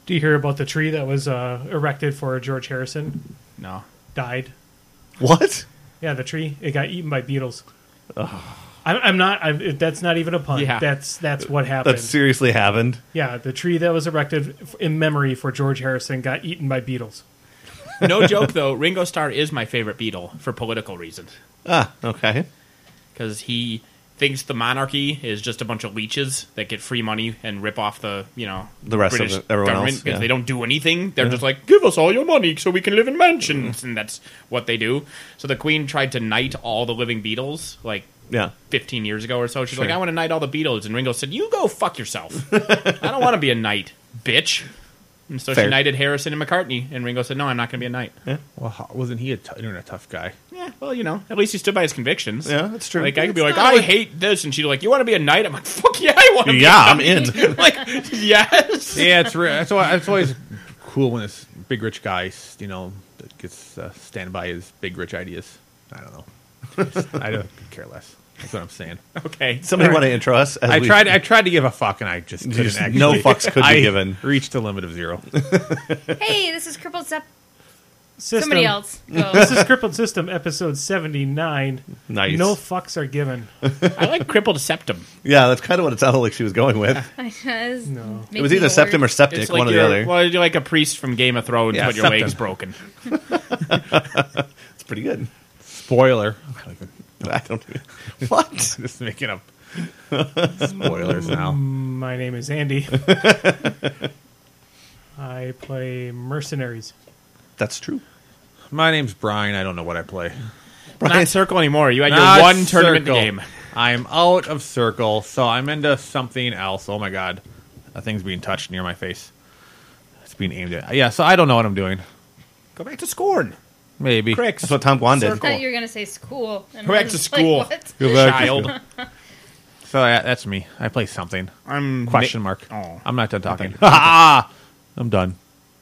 Do you hear about the tree that was erected for George Harrison? No. Died. What? Yeah, the tree. It got eaten by beetles. I'm not. That's not even a pun. Yeah. That's what happened. That seriously happened. Yeah, the tree that was erected in memory for George Harrison got eaten by beetles. No joke, though. Ringo Starr is my favorite Beatle for political reasons. Ah, okay. Because he thinks the monarchy is just a bunch of leeches that get free money and rip off the rest British of everyone government else, because yeah. they don't do anything. They're just like, give us all your money so we can live in mansions, and that's what they do. So the Queen tried to knight all the living Beatles, like 15 years ago or so. She's like, I want to knight all the Beatles, and Ringo said, you go fuck yourself. I don't want to be a knight, bitch. And so Fair. she knighted Harrison and McCartney, and Ringo said, no, I'm not going to be a knight. Yeah. Well, wasn't he a tough guy? Yeah, well, at least he stood by his convictions. Yeah, that's true. Like, I could be like, I hate this, and she'd be like, you want to be a knight? I'm like, fuck yeah, I want to be a I'm knight. in. Like, yes. Yeah, it's always cool when this big rich guy, that gets stand by his big rich ideas. I don't know. I don't care less. That's what I'm saying. Okay. Somebody want to intro us? I tried to give a fuck, and I just couldn't actually. No fucks could be given. Reached the limit of 0. Hey, this is Crippled System. System. Somebody else. Go. This is Crippled System, episode 79. Nice. No fucks are given. I like crippled septum. Yeah, that's kind of what it sounded like she was going with. No. It was either septum or septic, It's like one or the other. Well, you're like a priest from Game of Thrones, Yeah, but your septum. leg's broken. It's pretty good. Spoiler. I don't. What? Just making up spoilers now. My name is Andy. I play mercenaries. That's true. My name's Brian. I don't know what I play. Not Circle anymore. You had Not your one tournament Circle. game. I'm out of Circle, so I'm into something else. Oh my god. That thing's being touched near my face. It's being aimed at. Yeah, so I don't know what I'm doing. Go back to Scorn. Maybe. Cricks. That's what Tom Guan I did. thought you were going to say school. And Go I back to was school. Like, what? Go back to Child. So yeah, that's me. I play something. I'm Question mark. Oh. I'm not done talking. I'm done.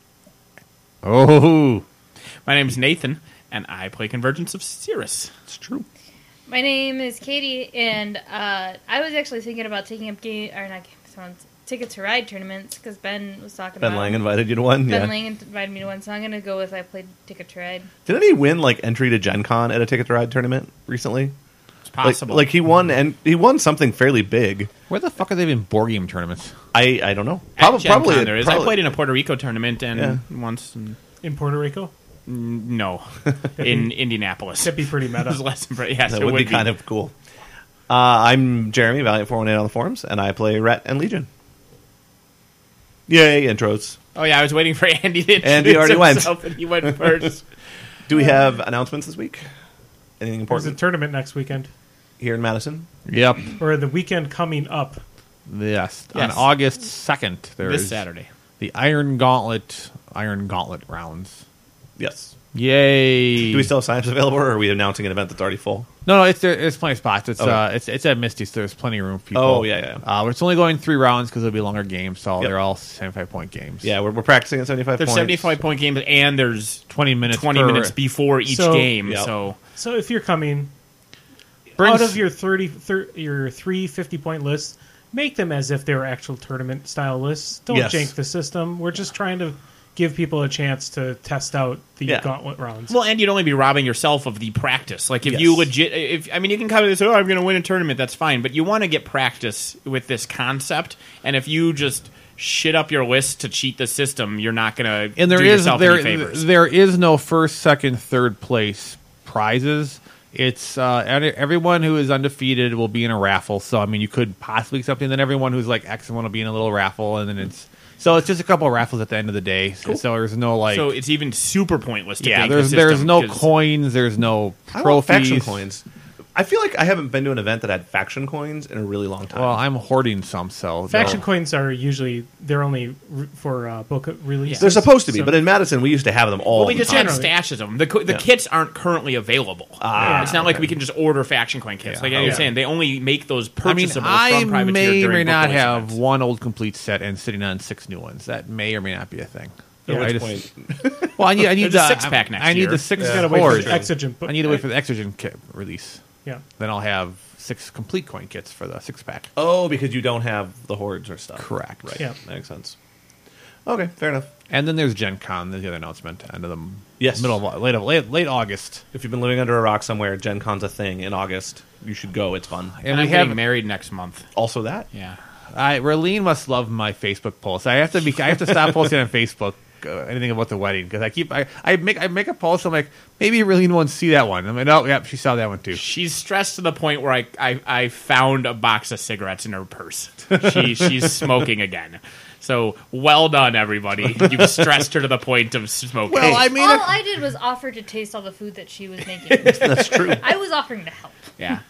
Oh. My name's Nathan, and I play Convergence of Cirrus. It's true. My name is Katie, and I was actually thinking about taking up Ticket to Ride tournaments because Ben was talking Ben about Lang invited you to one. Ben Yeah. Lang invited me to one, so I'm going to go with I played Ticket to Ride. Didn't he win like entry to Gen Con at a Ticket to Ride tournament recently? It's possible. Like he won, and he won something fairly big. Where the fuck are they in board game tournaments? I don't know. At Gen Probably Con there is. I probably- played in a Puerto Rico tournament and once. In Puerto Rico? No, in Indianapolis. That'd be pretty It meta. was less than yes, That it would be kind of cool. I'm Jeremy, Valiant418 on the forums, and I play Rhett and Legion. Yay, intros. Oh yeah, I was waiting for Andy to Andy already went. himself, and he went first. Do we have announcements this week? Anything There's a important tournament next weekend. here in Madison? Yep. Or the weekend coming up. Yes. Yes. On August 2nd, there This is Saturday. the Iron Gauntlet rounds. Yes. Yay. Do we still have signups available, or are we announcing an event that's already full? No, it's plenty of spots. It's Okay. it's at Misty, so there's plenty of room for people. Oh, yeah. It's only going 3 rounds because it'll be longer games, so Yep. they're all 75-point games. Yeah, we're practicing at 75 There's points. 75-point games, and there's 20 minutes 20 per- minutes before each So- game. Yep. So So if you're coming, Brings- out of your 3 50-point lists, make them as if they were actual tournament-style lists. Don't Yes. jank the system. We're just trying to give people a chance to test out the Yeah. gauntlet rounds. well, and you'd only be robbing yourself of the practice. Like if Yes. you legit, you can come and say, "Oh, I'm going to win a tournament." That's fine, but you want to get practice with this concept. And if you just shit up your list to cheat the system, you're not going to And do yourself any favors. there is no first, second, third place prizes. It's everyone who is undefeated will be in a raffle. So I mean, you could possibly get something. And then everyone who's like excellent will be in a little raffle, and then it's just a couple of raffles at the end of the day. So there's no like. So it's even super pointless to yeah, gank the there's system, no 'cause- coins. There's no I want faction trophies. coins. I feel like I haven't been to an event that had faction coins in a really long time. Well, I'm hoarding some, so Faction no. coins are usually they're only for book releases. They're supposed to be, So- but in Madison we used to have them all Well, we the just time. had stashes of them. The kits aren't currently available. It's not like we can just order faction coin kits. Yeah. Like I was saying, they only make those I mean, purchasable I from Privateer may or during may book not release have events. one old complete set and sitting on 6 new ones. That may or may not be a thing. At I which just- point, Well, I need There's the a six-pack next I need year. the 6 You gotta wait for boards. the Exogen. I need to wait for the Exogen kit release. Yeah. Then I'll have 6 complete coin kits for the 6-pack. oh, because you don't have the hordes or stuff. Correct. Right. Yeah. That makes sense. Okay, fair enough. And then there's Gen Con, the other announcement, end of the Yes. middle of late August. If you've been living under a rock somewhere, Gen Con's a thing in August. You should go. It's fun. And I'm getting married next month. Also that. Yeah. Raylene must love my Facebook posts. I have to stop posting on Facebook anything about the wedding because I make a post. I'm like, maybe Raylene won't see that one. I'm like, oh, yep, she saw that one too. She's stressed to the point where I found a box of cigarettes in her purse. She's smoking again. So well done, everybody. You've stressed her to the point of smoking. Well, I mean, all I did was offer to taste all the food that she was making. That's true. I was offering to help. Yeah.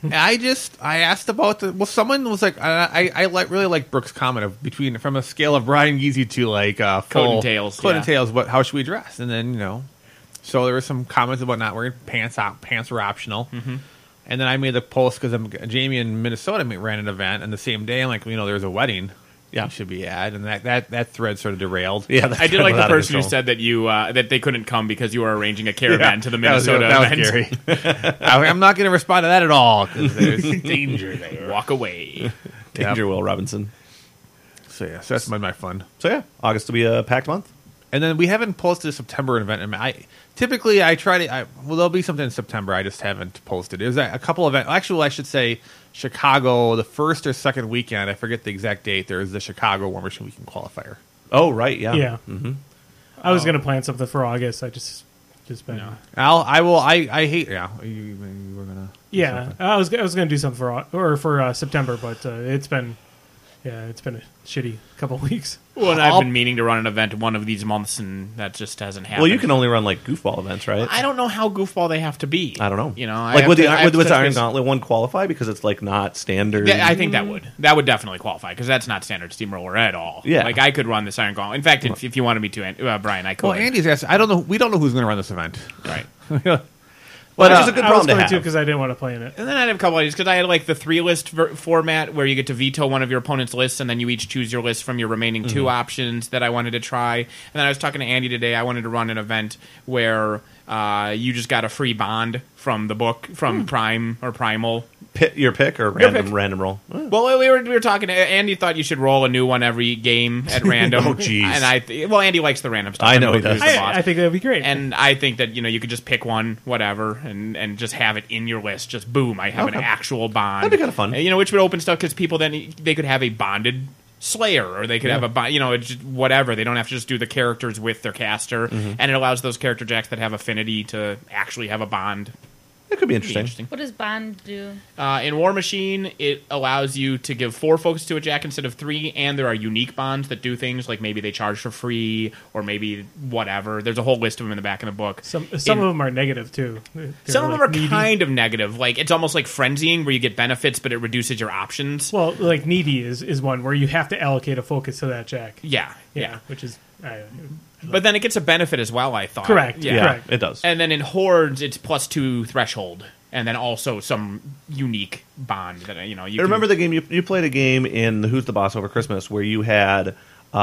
I asked about someone was like, I really like Brooke's comment of from a scale of Brian Geezy to like full Coat and and tails. How should we dress? And then so there were some comments about not wearing pants. Pants were optional. Mm-hmm. And then I made the post because Jamie in Minnesota ran an event, and the same day I'm like, there's a wedding. Yeah, should be at, and that thread sort of derailed. Yeah, I did like the person who said that that they couldn't come because you were arranging a caravan to the Minnesota event. Was scary. I'm not going to respond to that at all because there's danger there. Walk away. Danger, Will Robinson. So that's my fun. So yeah, August will be a packed month. And then we haven't posted a September event. Typically I try to. There'll be something in September. I just haven't posted. There's a couple of events. Actually, I should say Chicago, the first or second weekend. I forget the exact date. There is the Chicago War Machine Weekend qualifier. Oh right, yeah. Yeah. Mm-hmm. I was going to plan something for August. I just been. No. I hate. Yeah, you were gonna. Yeah, I was going to do something for September, but it's been a shitty couple weeks. Well, and I've been meaning to run an event one of these months, and that just hasn't happened. Well, you can only run like goofball events, right? I don't know how goofball they have to be. I don't know. Like would the Iron Gauntlet one qualify because it's like not standard? Yeah, I think that would definitely qualify because that's not standard Steamroller at all. Yeah, like I could run this Iron Gauntlet. In fact, if you wanted me to, Brian, I could. Well, Andy's asked. I don't know. We don't know who's going to run this event, right? But it's a good problem to have. because I didn't want to play in it. And then I had a couple ideas because I had like the 3-list format where you get to veto one of your opponent's lists, and then you each choose your list from your remaining 2 options that I wanted to try. And then I was talking to Andy today. I wanted to run an event where you just got a free bond from the book from Prime or Primal. Your pick or random roll? Oh. Well, we were talking. Andy thought you should roll a new one every game at random. Oh, jeez. And Andy likes the random stuff. I know he does. I think that'd be great. And I think that you could just pick one, whatever, and just have it in your list. Just boom, I have an actual bond. That'd be kind of fun. Which would open stuff because people then they could have a bonded Slayer, or they could have whatever. They don't have to just do the characters with their caster, and it allows those character jacks that have affinity to actually have a bond. It could be interesting. What does bond do? In War Machine, it allows you to give 4 focus to a jack instead of 3, and there are unique bonds that do things like maybe they charge for free, or maybe whatever. There's a whole list of them in the back of the book. Some of them are negative too. Some of them are kind of negative. Like it's almost like frenzying, where you get benefits, but it reduces your options. Well, like needy is one where you have to allocate a focus to that jack. Yeah. Which is. But then it gets a benefit as well, I thought. Correct. Yeah, correct. It does. And then in Hordes, it's +2 threshold, and then also some unique bond that you remember the game you played a game in the Who's the Boss over Christmas where you had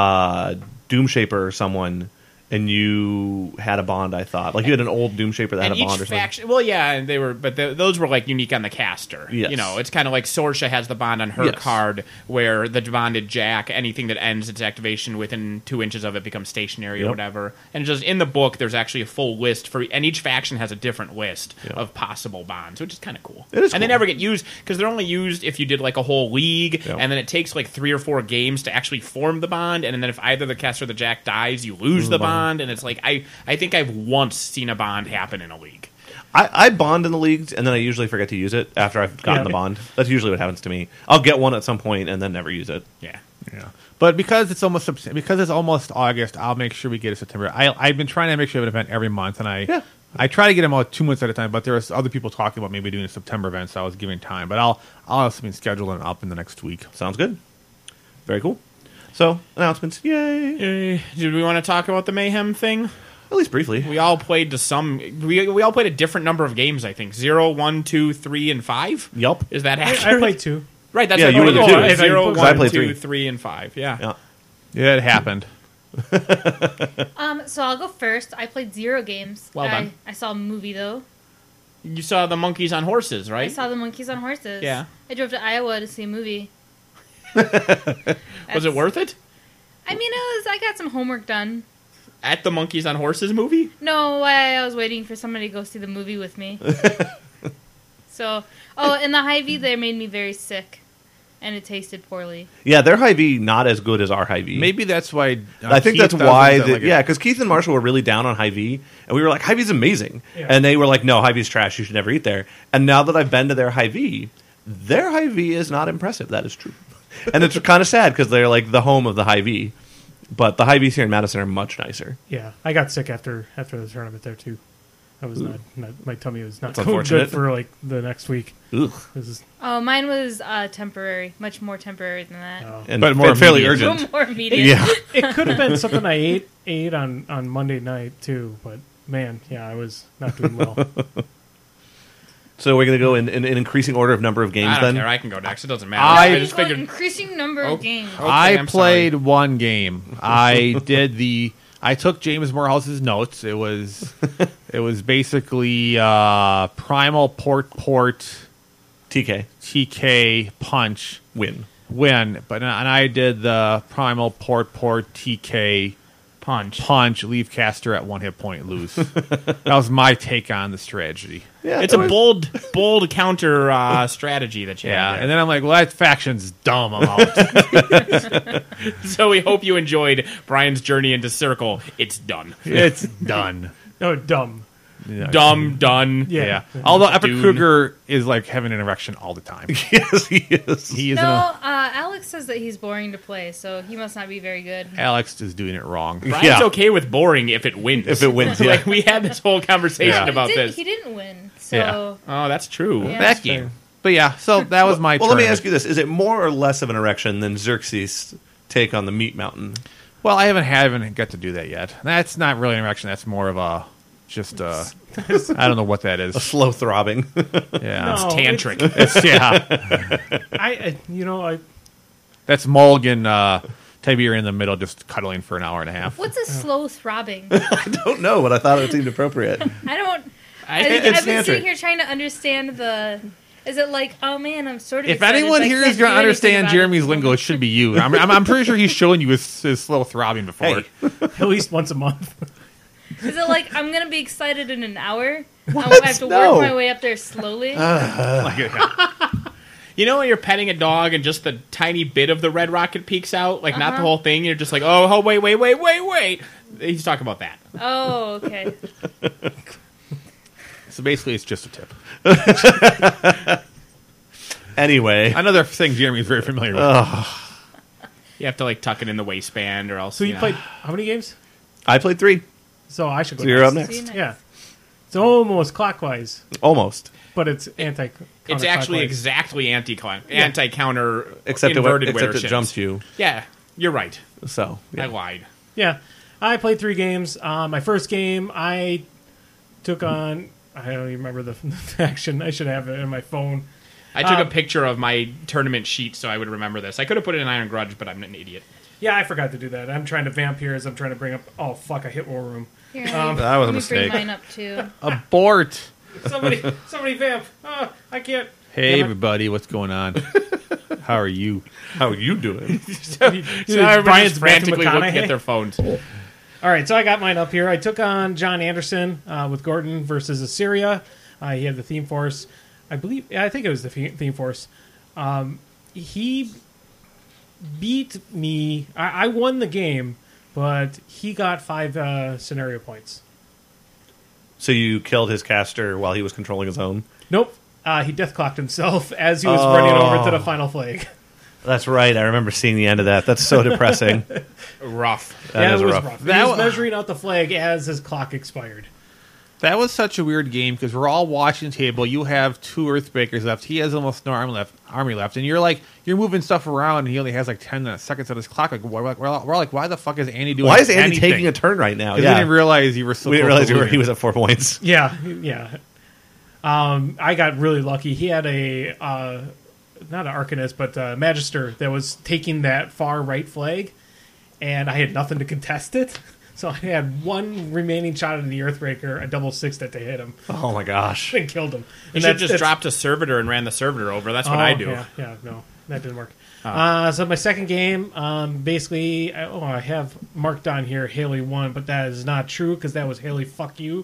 Doomshaper or someone. And you had a bond, I thought. Like, you had an old Doomshaper that had a bond or something. Well, yeah, and they were, but those were, like, unique on the caster. Yes. It's kind of like Sorsha has the bond on her card, where the bonded jack, anything that ends its activation within 2 inches of it becomes stationary or whatever. And just in the book, there's actually a full list and each faction has a different list of possible bonds, which is kind of cool. It is And they never get used, because they're only used if you did, like, a whole league, and then it takes, like, 3 or 4 games to actually form the bond, and then if either the caster or the jack dies, you lose the bond. And it's like I think I've once seen a bond happen in a league. I bond in the leagues, and then I usually forget to use it after I've gotten the bond. That's usually what happens to me. I'll get one at some point and then never use it. Yeah. But because it's almost August, I'll make sure we get a September. I've been trying to make sure we have an event every month, and I try to get them out 2 months at a time. But there was other people talking about maybe doing a September event, so I was giving time. But I'll have something scheduled up in the next week. Sounds good. Very cool. So, announcements. Yay. Did we want to talk about the Mayhem thing? At least briefly. We all played we all played a different number of games, I think. 0, 1, 2, 3, and 5? Yup. Is that accurate? I played 2. Right, that's you were the 2. 0, 1, I played 2, 3. 3, and 5. Yeah, it happened. So I'll go first. I played 0 games. Well done. I saw a movie, though. You saw the monkeys on horses, right? I saw the monkeys on horses. Yeah. I drove to Iowa to see a movie. Was it worth it? I mean, I got some homework done. At the Monkeys on Horses movie? No, I was waiting for somebody to go see the movie with me. So, and the Hy-Vee there made me very sick, and it tasted poorly. Yeah, their Hy-Vee not as good as our Hy-Vee. Maybe that's why. I think Keith that's doesn't why. like it. Yeah, because Keith and Marshall were really down on Hy-Vee, and we were like, Hy-Vee's amazing, Yeah. and they were like, no, Hy-Vee's trash. You should never eat there. And now that I've been to their Hy-Vee is not impressive. That is true, and it's kind of sad because they're like the home of the Hy-Vee, but the Hy-Vees here in Madison are much nicer. Yeah, I got sick after the tournament there too. I was not my tummy was not That's going unfortunate. good for like the next week. Ugh. This is, Oh, mine was temporary, much more temporary than that. And But more fairly immediate. urgent. More immediate. Yeah. it could have been something I ate on Monday night too, but man, yeah, I was not doing well. So we're going to go in increasing order of number of games I don't then? care. I can go next. It doesn't matter. I I just Got figured. increasing number of games. Okay, I I'm played sorry. one game. I took James Morehouse's notes. It was basically Primal Port TK. TK Punch Win. and I did the Primal Port TK Punch leave caster at 1 hit point lose. That was my take on the strategy. Yeah, It's a bold counter strategy that you Yeah, have and then I'm like, well, that faction's dumb. I'm out. there. So we hope you enjoyed Brian's journey into Circle. It's done. It's done. No, dumb. Yeah. Dumb, done. Yeah. Although Epic Dune. Kruger is like having an erection all the time. Yes, he is. He is No, Alex says that he's boring to play, so he must not be very good. Alex is doing it wrong. Brian's Yeah. okay with boring if it wins. If it wins, yeah. Like, we had this whole conversation Yeah. about he this. didn't win, so Yeah. Oh, that's true. Yeah. That game. But yeah, so that was my Well, let me turn. ask you this. Is it more or less of an erection than Xerxes' take on the Meat Mountain? Well, I haven't got to do that yet. That's not really an erection. That's more of a just I don't know what that A is. slow throbbing. Yeah. No. Tantric. It's, yeah. I That's Mulligan Tiberian in the middle just cuddling for an hour and a half. what's a slow throbbing? I don't know, but I thought it seemed appropriate. I don't. It's I've been tantric. sitting here trying to understand the. Is it like, oh man, I'm sort of. If excited, anyone but I here can't is going do to anything understand about Jeremy's it. lingo, it should be you. I'm pretty sure he's showing you his slow throbbing before. Hey, at least once a month. Is it like I'm gonna be excited in an hour? I have to No. work my way up there slowly. You know when you're petting a dog and just the tiny bit of the red rocket peeks out? Like, not the whole thing. You're just like, oh, wait. He's talking about that. Oh, okay. So basically, it's just a tip. anyway, Another thing Jeremy's very familiar with. You have to, like, tuck it in the waistband or else, So you know. played how many games? I played 3. So I should go. So you're up next. See you next. next. Yeah, it's almost clockwise, Almost. but it's anti. It's actually counterclockwise. exactly anti-counter Except inverted it ships. jumps you. Yeah, you're right. So, I yeah. lied. Yeah, I played 3 games. My first game, I took on. I don't even remember the faction. I should have it in my phone. I took a picture of my tournament sheet so I would remember this. I could have put it in Iron Grudge, but I'm an idiot. Yeah, I forgot to do that. I'm trying to vampires. I'm trying to bring up. Oh fuck! I hit War Room. Here, That was a let me mistake. bring mine up too. Abort. Somebody vamp. Oh, I can't. Hey, Damn it. everybody, what's going on? How are you? How are you doing? So everybody's Brian's frantically Matthew looking McConaughey. at their phones. All right, so I got mine up here. I took on John Anderson with Gordon versus Assyria. He had the Theme Force. I think it was the Theme Force. He beat me. I won the game, but he got 5 scenario points. So you killed his caster while he was controlling his own? Nope. He deathclocked himself as he was running over to the final flag. That's right. I remember seeing the end of that. That's so depressing. Rough. That is it was rough. rough. He That was wa- measuring out the flag as his clock expired. That was such a weird game because we're all watching the table. You have 2 Earthbreakers left. He has almost no army left, and you're moving stuff around. And he only has like 10 seconds on his clock. Like we're like, why the fuck is Andy doing? Why is Andy anything? taking a turn right now? Because we didn't realize you were so. we didn't close realize to he losing. was at 4 points. Yeah. I got really lucky. He had a not an Arcanist, but a Magister that was taking that far right flag, and I had nothing to contest it. So I had 1 remaining shot of the Earthbreaker, a double 6 that to hit him, Oh my gosh. and killed him. You And should just dropped a servitor and ran the servitor over. That's what I do. Yeah, no, that didn't work. So my second game, basically, I have marked on here Haley won, but that is not true because that was Haley fuck you.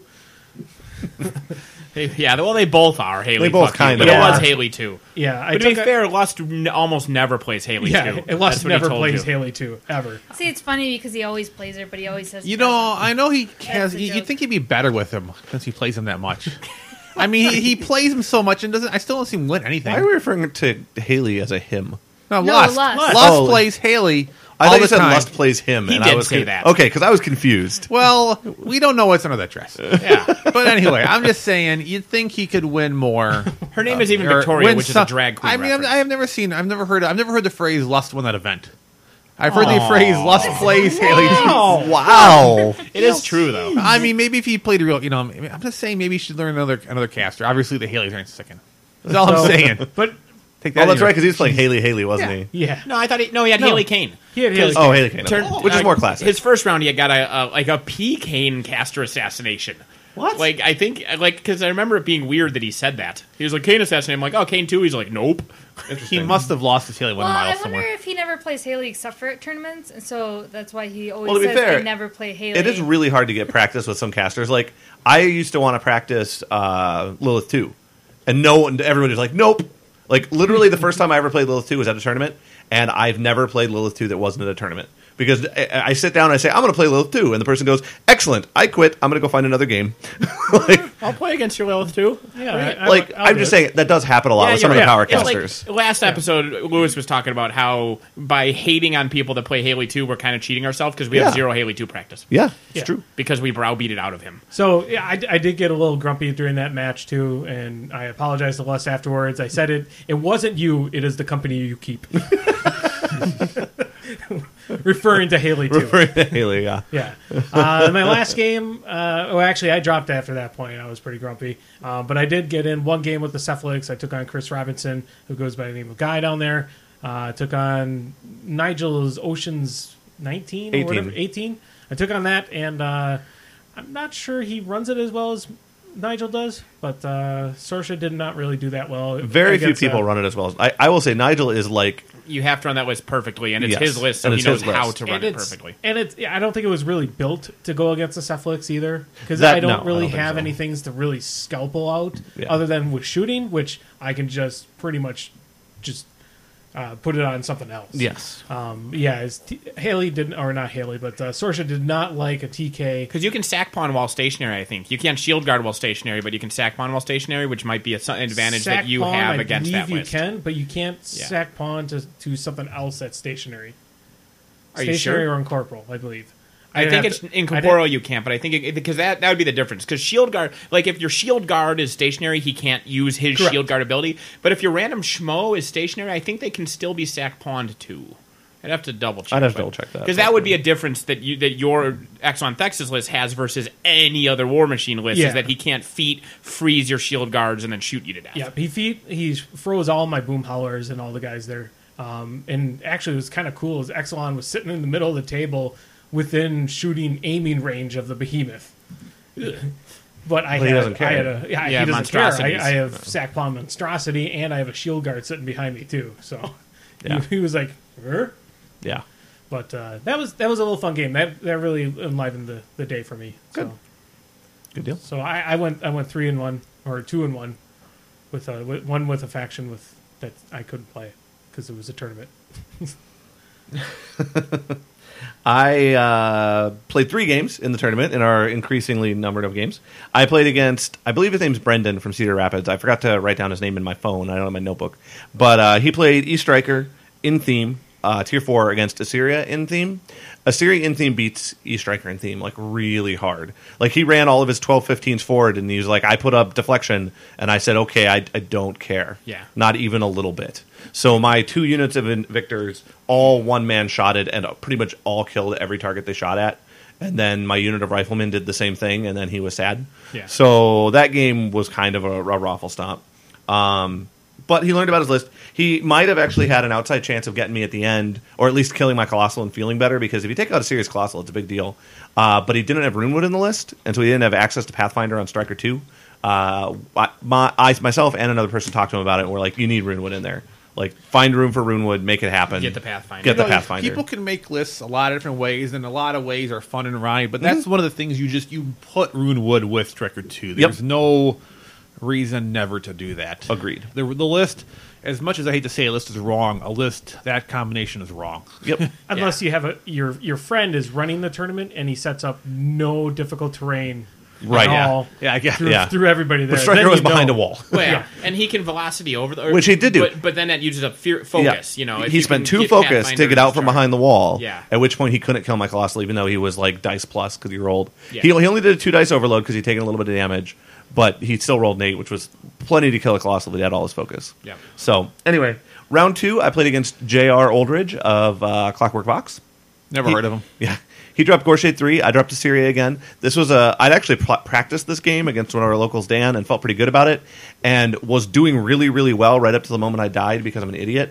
Yeah, well, they both are Haley. They both fuck kind you, of but it are. was Haley too. Yeah, But to be fair, Lust almost never plays Haley yeah, too. Lust That's what he never told plays you. Haley 2 ever. See, it's funny because he always plays her, but he always says. You know, I know he has. the You'd joke. think he'd be better with him since he plays him that much. I mean, he plays him so much and doesn't. I still don't see him win anything. Why are we referring to Haley as a him? No, No, Lust. Lust. Lust Oh. plays Haley. I all thought the you said time. Lust plays him. He and did I was say that. Okay, because I was confused. Well, we don't know what's under that dress. Yeah, But anyway, I'm just saying, you'd think he could win more. her name is even or Victoria, win which is some- a drag queen. I mean, reference. I have never seen. I've never heard the phrase "Lust won that event." I've heard the phrase "Lust plays Haley." Wow. It is true though. I mean, maybe if he played a real, I'm just saying, maybe he should learn another caster. Obviously, the Haley's aren't second. That's all I'm saying. But Take that. Oh, that's in right, your- because he was playing Haley, wasn't he? yeah, No, I thought he had No. Haley Kane. he had Haley. Oh, Haley Kane. Turn- Which is more classic. His first round, he got a P Kane caster assassination. What? Like, I think, because I remember it being weird that he said that. He was like, Kane assassination. I'm like, oh, Kane 2? He's like, nope. He must have lost his Haley one Well, mile I wonder somewhere. if he never plays Haley except for at tournaments, and so that's why he always Well, to be says fair, I never play Haley. It is really hard to get practice with some casters. Like, I used to want to practice Lilith 2, and everyone was like, nope. Like, literally, the first time I ever played Lilith 2 was at a tournament, and I've never played Lilith 2 that wasn't at a tournament. Because I sit down and I say, I'm going to play Lilith 2, and the person goes, excellent, I quit, I'm going to go find another game. like, I'll play against your Lilith too. Yeah, I'm just saying, that does happen a lot with some of the power It's casters. like, last episode, Lewis was talking about how by hating on people that play Haley 2, we're kind of cheating ourselves because we have Yeah. 0 Haley 2 practice. Yeah, it's Yeah. true. Because we browbeat it out of him. So yeah, I did get a little grumpy during that match too, and I apologized to Les afterwards. I said it wasn't you; it is the company you keep. Referring to Haley too. Haley, yeah. Yeah. My last game, actually, I dropped after that point. I was pretty grumpy. But I did get in one game with the Cephalics. I took on Chris Robinson, who goes by the name of Guy down there. Took on Nigel's Oceans 19 or 18. whatever. 18. I took on that, and I'm not sure he runs it as well as Nigel does, but Sorsha did not really do that well. Very few against, people run it as well. I will say Nigel is like, You have to run that list perfectly, and it's Yes. his list, so And he it's knows his how list. to run and it it's- perfectly. And I don't think it was really built to go against the Cephalics either, because That- I don't no, I really don't think have so. any things to really scalpel out Yeah. other than with shooting, which I can just pretty much just put it on something else. yes. Haley didn't, or not Haley, but Sorsha did not like a TK. Because you can sack pawn while stationary, I think. You can't shield guard while stationary, but you can sack pawn while stationary, which might be an advantage Sack that you pawn, have I against believe that you list. can, but you can't Yeah. sack pawn to something else that's stationary. Are you Stationary sure? or in corporal, I believe. I think it's incorporeal you can't, but I think because that would be the difference. Because shield guard, like if your shield guard is stationary, he can't use his Correct. shield guard ability. But if your random schmo is stationary, I think they can still be sack pawned too. I'd have to double check. I'd have to double check that. because that would be a difference that your Exxon Thexus list has versus any other War Machine list. Yeah. Is that he can't freeze your shield guards and then shoot you to death. Yeah, he froze all my boom howlers and all the guys there. And actually, it was kind of cool. Is Exelon was sitting in the middle of the table within aiming range of the behemoth. But he doesn't care. he doesn't care. monstrosities. I have sack palm monstrosity, and I have a shield guard sitting behind me too. So Yeah. he was like, "Er?" Yeah. But that was a little fun game. That really enlivened the day for me. Good. So, Good deal. so I went 3-1 or 2-1 with one with a faction that I couldn't play because it was a tournament. I played 3 games in the tournament in our increasingly numbered of games. I played against, I believe his name's Brendan from Cedar Rapids. I forgot to write down his name in my phone. I don't have my notebook. But he played E-Striker in theme, Tier 4 against Assyria in theme. Assyria in theme beats E-Striker in theme, like, really hard. Like, he ran all of his 12-15s forward, and he was like, I put up deflection, and I said, okay, I don't care. Yeah. Not even a little bit. So my 2 units of Invictors all one-man shotted and pretty much all killed every target they shot at. And then my unit of Riflemen did the same thing, and then he was sad. Yeah. So that game was kind of a raffle stomp. But he learned about his list. He might have actually had an outside chance of getting me at the end, or at least killing my Colossal and feeling better, because if you take out a serious Colossal, it's a big deal. But he didn't have Runewood in the list, and so he didn't have access to Pathfinder on Striker 2. Myself and another person talked to him about it, and we're like, you need Runewood in there. Like, find room for Runewood, make it happen. Get the Pathfinder. Get the Pathfinder. People can make lists a lot of different ways, and a lot of ways are fun and right. But that's one of the things you put Runewood with Tricker 2. There's no reason never to do that. Agreed. The list, as much as I hate to say a list is wrong, that combination is wrong. Yep. Unless you have your friend is running the tournament and he sets up no difficult terrain. Right. At all Yeah, I guess. through everybody there. The striker Then was you know. behind a wall. Well, yeah. And he can velocity over the... Which he did do. But then that uses up focus, you know. if He you spent can 2 get focus Pathfinder to get out from charge. behind the wall. Yeah. At which point he couldn't kill my Colossal, even though he was like dice plus because he rolled. Yeah. He only did a 2 dice overload because he'd taken a little bit of damage, but he still rolled an 8, which was plenty to kill a Colossal if he had all his focus. Yeah. So, anyway, round 2, I played against J.R. Oldridge of Clockwork Fox. Never heard of him. Yeah. He dropped Gorshade 3. I dropped Assyria again. This was I'd actually practiced this game against one of our locals, Dan, and felt pretty good about it, and was doing really, really well right up to the moment I died because I'm an idiot.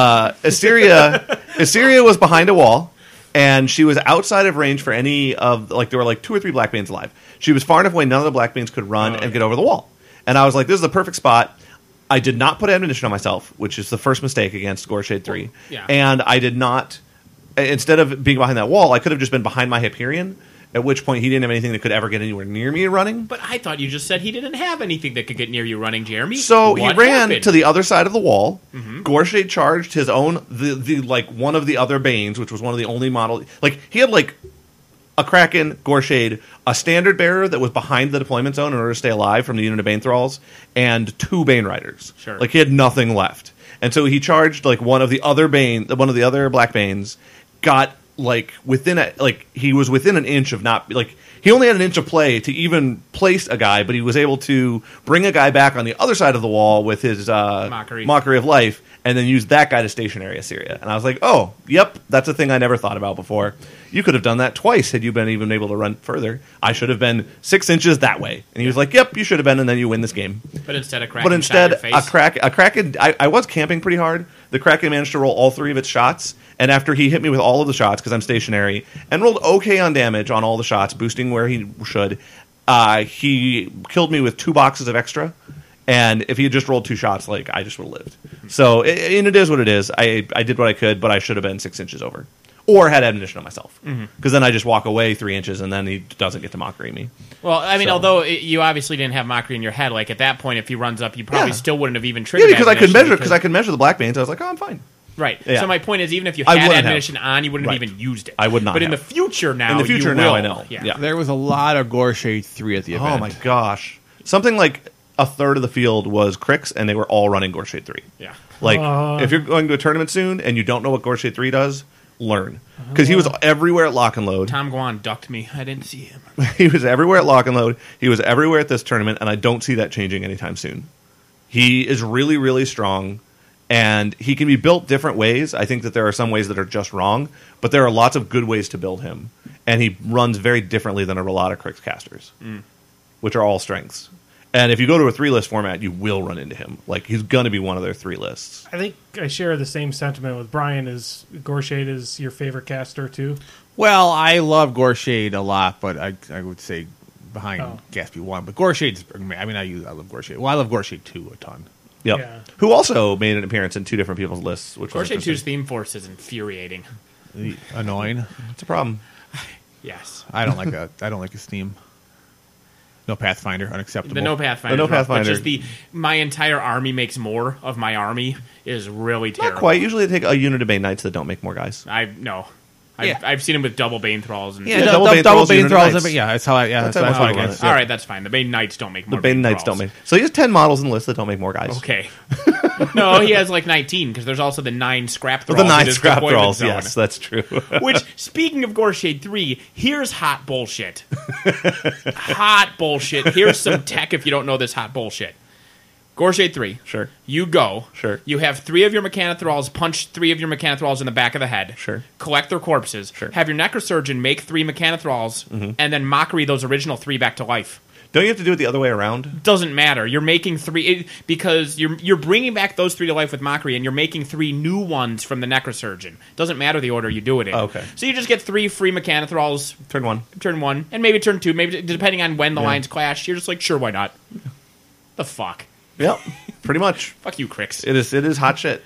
Assyria was behind a wall, and she was outside of range for any of, like, there were like 2 or 3 Blackbanes alive. She was far enough away none of the Blackbanes could run and get over the wall. And I was like, this is the perfect spot. I did not put ammunition on myself, which is the first mistake against Gorshade 3. Yeah. And I did not... Instead of being behind that wall, I could have just been behind my Hyperion, at which point he didn't have anything that could ever get anywhere near me running. But I thought you just said he didn't have anything that could get near you running, Jeremy. So What he ran happened? to the other side of the wall. Gorshade charged his own, the like one of the other Banes, which was one of the only model. Like, he had like a Kraken, Gorshade, a standard bearer that was behind the deployment zone in order to stay alive from the unit of Bane Thralls, and 2 Bane Riders. Sure. Like, he had nothing left. And so he charged like one of the other Black Banes, got like he was within an inch of not, like, he only had an inch of play to even place a guy, but he was able to bring a guy back on the other side of the wall with his Mockery of Life, and then use that guy to stationary Assyria. And I was like, oh, yep, that's a thing I never thought about before. You could have done that twice had you been even able to run further. I should have been 6 inches that way. And he was like, yep, you should have been, and then you win this game. But instead of But instead, a Kraken, I was camping pretty hard. The Kraken managed to roll all 3 of its shots, and after he hit me with all of the shots, because I'm stationary, and rolled okay on damage on all the shots, boosting where he should, he killed me with 2 boxes of extra, and if he had just rolled 2 shots, like, I just would have lived. So, and it is what it is. I did what I could, but I should have been 6 inches over. Or had ammunition on myself. Because then I just walk away 3 inches, and then he doesn't get to mockery me. Well, I mean, So- although you obviously didn't have Mockery in your head, like, at that point, if he runs up, you probably still wouldn't have even triggered Yeah, because ammunition I could measure the Black Banes. I was like, oh, I'm fine. Right. Yeah. So my point is, even if you I had wouldn't ammunition have. on, you wouldn't have Right. even used it. I would not But in the have. future now, In the future you now, will. I know. Yeah. Yeah. There was a lot of Gorshade 3 at the event. Oh my gosh. Something like a third of the field was Crix, and they were all running Gorshade 3. Yeah. Like, if you're going to a tournament soon and you don't know what Gorshade 3 does, learn. Because he was everywhere at Lock and Load. Tom Guan ducked me. I didn't see him. He was everywhere at Lock and Load. He was everywhere at this tournament, and I don't see that changing anytime soon. He is really, really strong, and he can be built different ways. I think that there are some ways that are just wrong, but there are lots of good ways to build him. And he runs very differently than a lot of Crix casters, which are all strengths. And if you go to a 3-list format, you will run into him. Like, he's going to be one of their 3 lists. I think I share the same sentiment with Brian. Is Gorshade is your favorite caster too? Well, I love Gorshade a lot, but I would say behind Gatsby 1. But Gorshade's, I love Gorshade. Well, I love Gorshade 2 a ton. Yep. Yeah. Who also made an appearance in 2 different people's lists, which was Gorshade 2's interesting. theme force is infuriating. Annoying. It's a problem. Yes. I don't like that. I don't like his theme. No Pathfinder, unacceptable. The no Pathfinder. The no Pathfinder. Just my entire army makes more of my army is really terrible. Not quite. Usually they take a unit of Bane Knights that don't make more guys. I've seen him with double Bane Thralls. And Yeah, double Bane Thralls, unit of Knights. that's how I. That's That's how how I I guess. run All right, that's fine. The Bane Knights don't make The more Bane Knights Thralls. don't make. So he has 10 models in the list that don't make more guys. Okay. No, he has like 19 because there's also the 9 scrap Well, thralls. the 9 in his scrap deployment thralls, zone. yes, that's true. Which, speaking of Gorshade 3, here's hot bullshit. Hot bullshit. Here's some tech if you don't know this hot bullshit. Gorshade 3. Sure. You go. Sure. You have 3 of your Mechanothralls punch 3 of your Mechanothralls in the back of the head. Sure. Collect their corpses. Sure. Have your Necrosurgeon make 3 Mechanothralls and then Mockery those original 3 back to life. Don't you have to do it the other way around? Doesn't matter. You're making 3 because you're bringing back those 3 to life with Mockery, and you're making 3 new ones from the Necrosurgeon. Doesn't matter the order you do it in. Oh, okay. So you just get 3 free Mechanothralls Turn 1. turn 1, and maybe turn 2, maybe depending on when the lines clash. You're just like, sure, why not? The fuck? Yep. Pretty much. Fuck you, Crix. It is hot shit.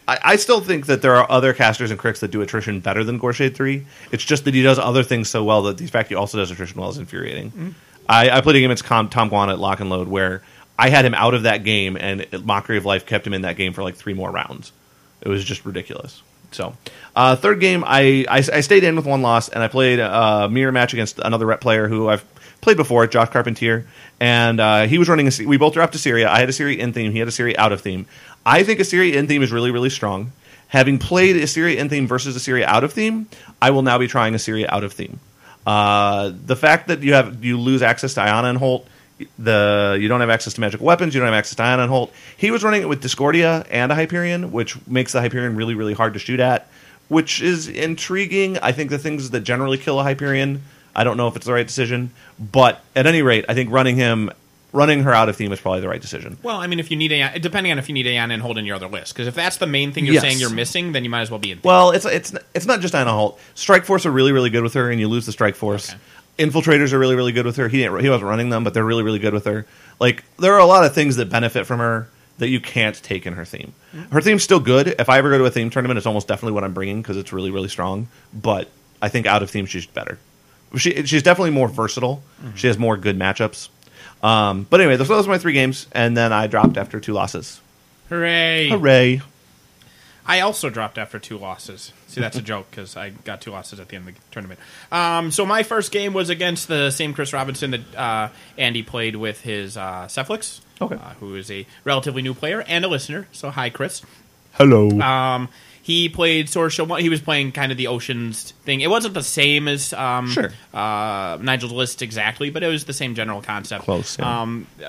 I still think that there are other casters and cricks that do attrition better than Gorshade 3. It's just that he does other things so well that the fact he also does attrition well is infuriating. Mm-hmm. I played a game against Tom Guan at Lock and Load where I had him out of that game, and Mockery of Life kept him in that game for like 3 more rounds. It was just ridiculous. So, third game, I stayed in with 1 loss, and I played a mirror match against another rep player who I've played before, Josh Carpentier, and he was running we both dropped Assyria. I had Assyria in theme, he had Assyria out of theme. I think Assyria in theme is really, really strong. Having played Assyria in theme versus Assyria out of theme, I will now be trying Assyria out of theme. The fact that you lose access to Iona and Holt, you don't have access to magical weapons, you don't have access to Iona and Holt. He was running it with Discordia and a Hyperion, which makes the Hyperion really, really hard to shoot at, which is intriguing. I think the things that generally kill a Hyperion, I don't know if it's the right decision, but at any rate, I think running her out of theme is probably the right decision. Well, I mean, if you need depending on if you need Iona and Holt in your other list, because if that's the main thing you're saying you're missing, then you might as well be in theme. Well, it's not just Iona Holt. Strike Force are really, really good with her, and you lose the Strike Force. Okay. Infiltrators are really, really good with her. He wasn't running them, but they're really, really good with her. Like, there are a lot of things that benefit from her that you can't take in her theme. Mm-hmm. Her theme's still good. If I ever go to a theme tournament, it's almost definitely what I'm bringing because it's really, really strong. But I think out of theme, she's better. She's definitely more versatile. Mm-hmm. She has more good matchups. But anyway, those were my 3 games, and then I dropped after 2 losses. Hooray! Hooray! I also dropped after 2 losses. See, that's a joke, because I got 2 losses at the end of the tournament. So my first game was against the same Chris Robinson that Andy played with his Cephalix, who is a relatively new player and a listener. So hi, Chris. Hello. He played Sorsha. He was playing kind of the Oceans thing. It wasn't the same as Nigel's list exactly, but it was the same general concept. Close. Yeah.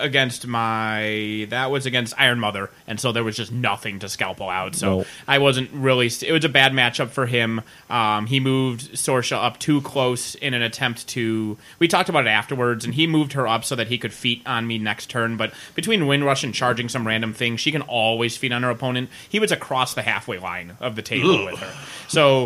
That was against Iron Mother, and so there was just nothing to scalpel out. So I wasn't really. It was a bad matchup for him. He moved Sorsha up too close in an attempt to. We talked about it afterwards, and he moved her up so that he could feat on me next turn. But between Windrush and charging some random thing, she can always feat on her opponent. He was across the halfway line of the table with her. So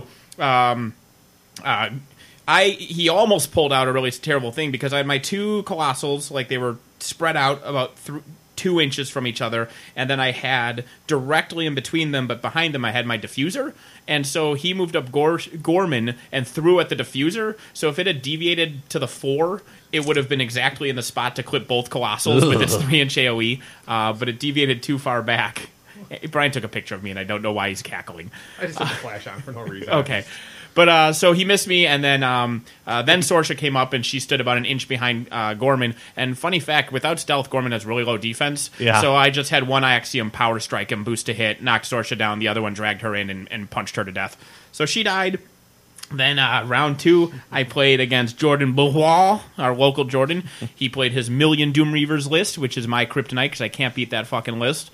he almost pulled out a really terrible thing because I had my 2 Colossals, like they were spread out about 2 inches from each other, and then I had directly in between them, but behind them I had my diffuser, and so he moved up Gorman and threw at the diffuser, so if it had deviated to the 4, it would have been exactly in the spot to clip both Colossals with its 3-inch AoE, but it deviated too far back. Brian took a picture of me, and I don't know why he's cackling. I just had the flash on for no reason. Okay. But so he missed me, and then Sorsha came up, and she stood about an inch behind Gorman. And funny fact, without stealth, Gorman has really low defense. Yeah. So I just had one Axiom power strike and boost to hit, knocked Sorsha down. The other one dragged her in and punched her to death. So she died. Then round 2, I played against Jordan Bourgeois, our local Jordan. He played his Million Doom Reavers list, which is my kryptonite because I can't beat that fucking list.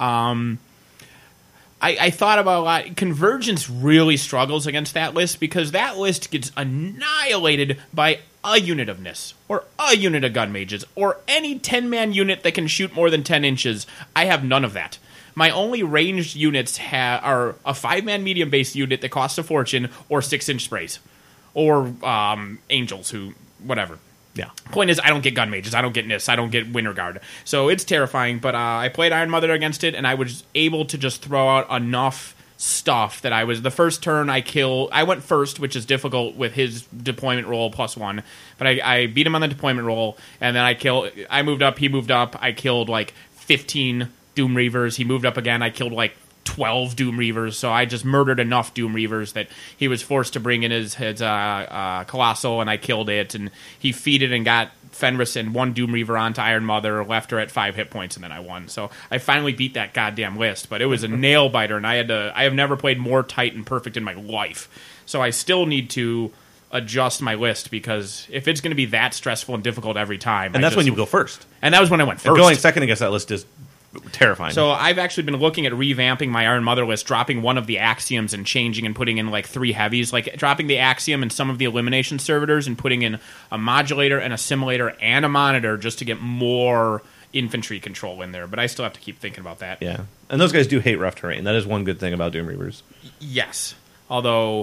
I thought about a lot. Convergence really struggles against that list because that list gets annihilated by a unit of Nis, or a unit of Gun Mages, or any 10-man unit that can shoot more than 10 inches. I have none of that. My only ranged units are a 5-man medium-based unit that costs a fortune, or 6-inch sprays, or angels, whatever. Yeah. Point is, I don't get Gun Mages, I don't get Nis, I don't get Winter Guard. So it's terrifying, but I played Iron Mother against it, and I was able to just throw out enough stuff that the first turn I went first, which is difficult with his deployment roll +1, but I beat him on the deployment roll, and then I moved up, he moved up, I killed like 15 Doom Reavers, he moved up again, I killed like 12 Doom Reavers, so I just murdered enough Doom Reavers that he was forced to bring in his Colossal, and I killed it, and he feeded and got Fenris and 1 Doom Reaver onto Iron Mother, left her at 5 hit points, and then I won. So I finally beat that goddamn list, but it was a nail biter, and I have never played more tight and perfect in my life. So I still need to adjust my list, because if it's going to be that stressful and difficult every time... And that's when you go first. And that was when I went first. And going second against that list is terrifying. So I've actually been looking at revamping my Iron Mother list, dropping one of the Axioms and changing and putting in like 3 heavies, like dropping the Axiom and some of the elimination servitors and putting in a modulator and a simulator and a monitor just to get more infantry control in there. But I still have to keep thinking about that. Yeah. And those guys do hate rough terrain. That is one good thing about Doom Reavers. Yes. Although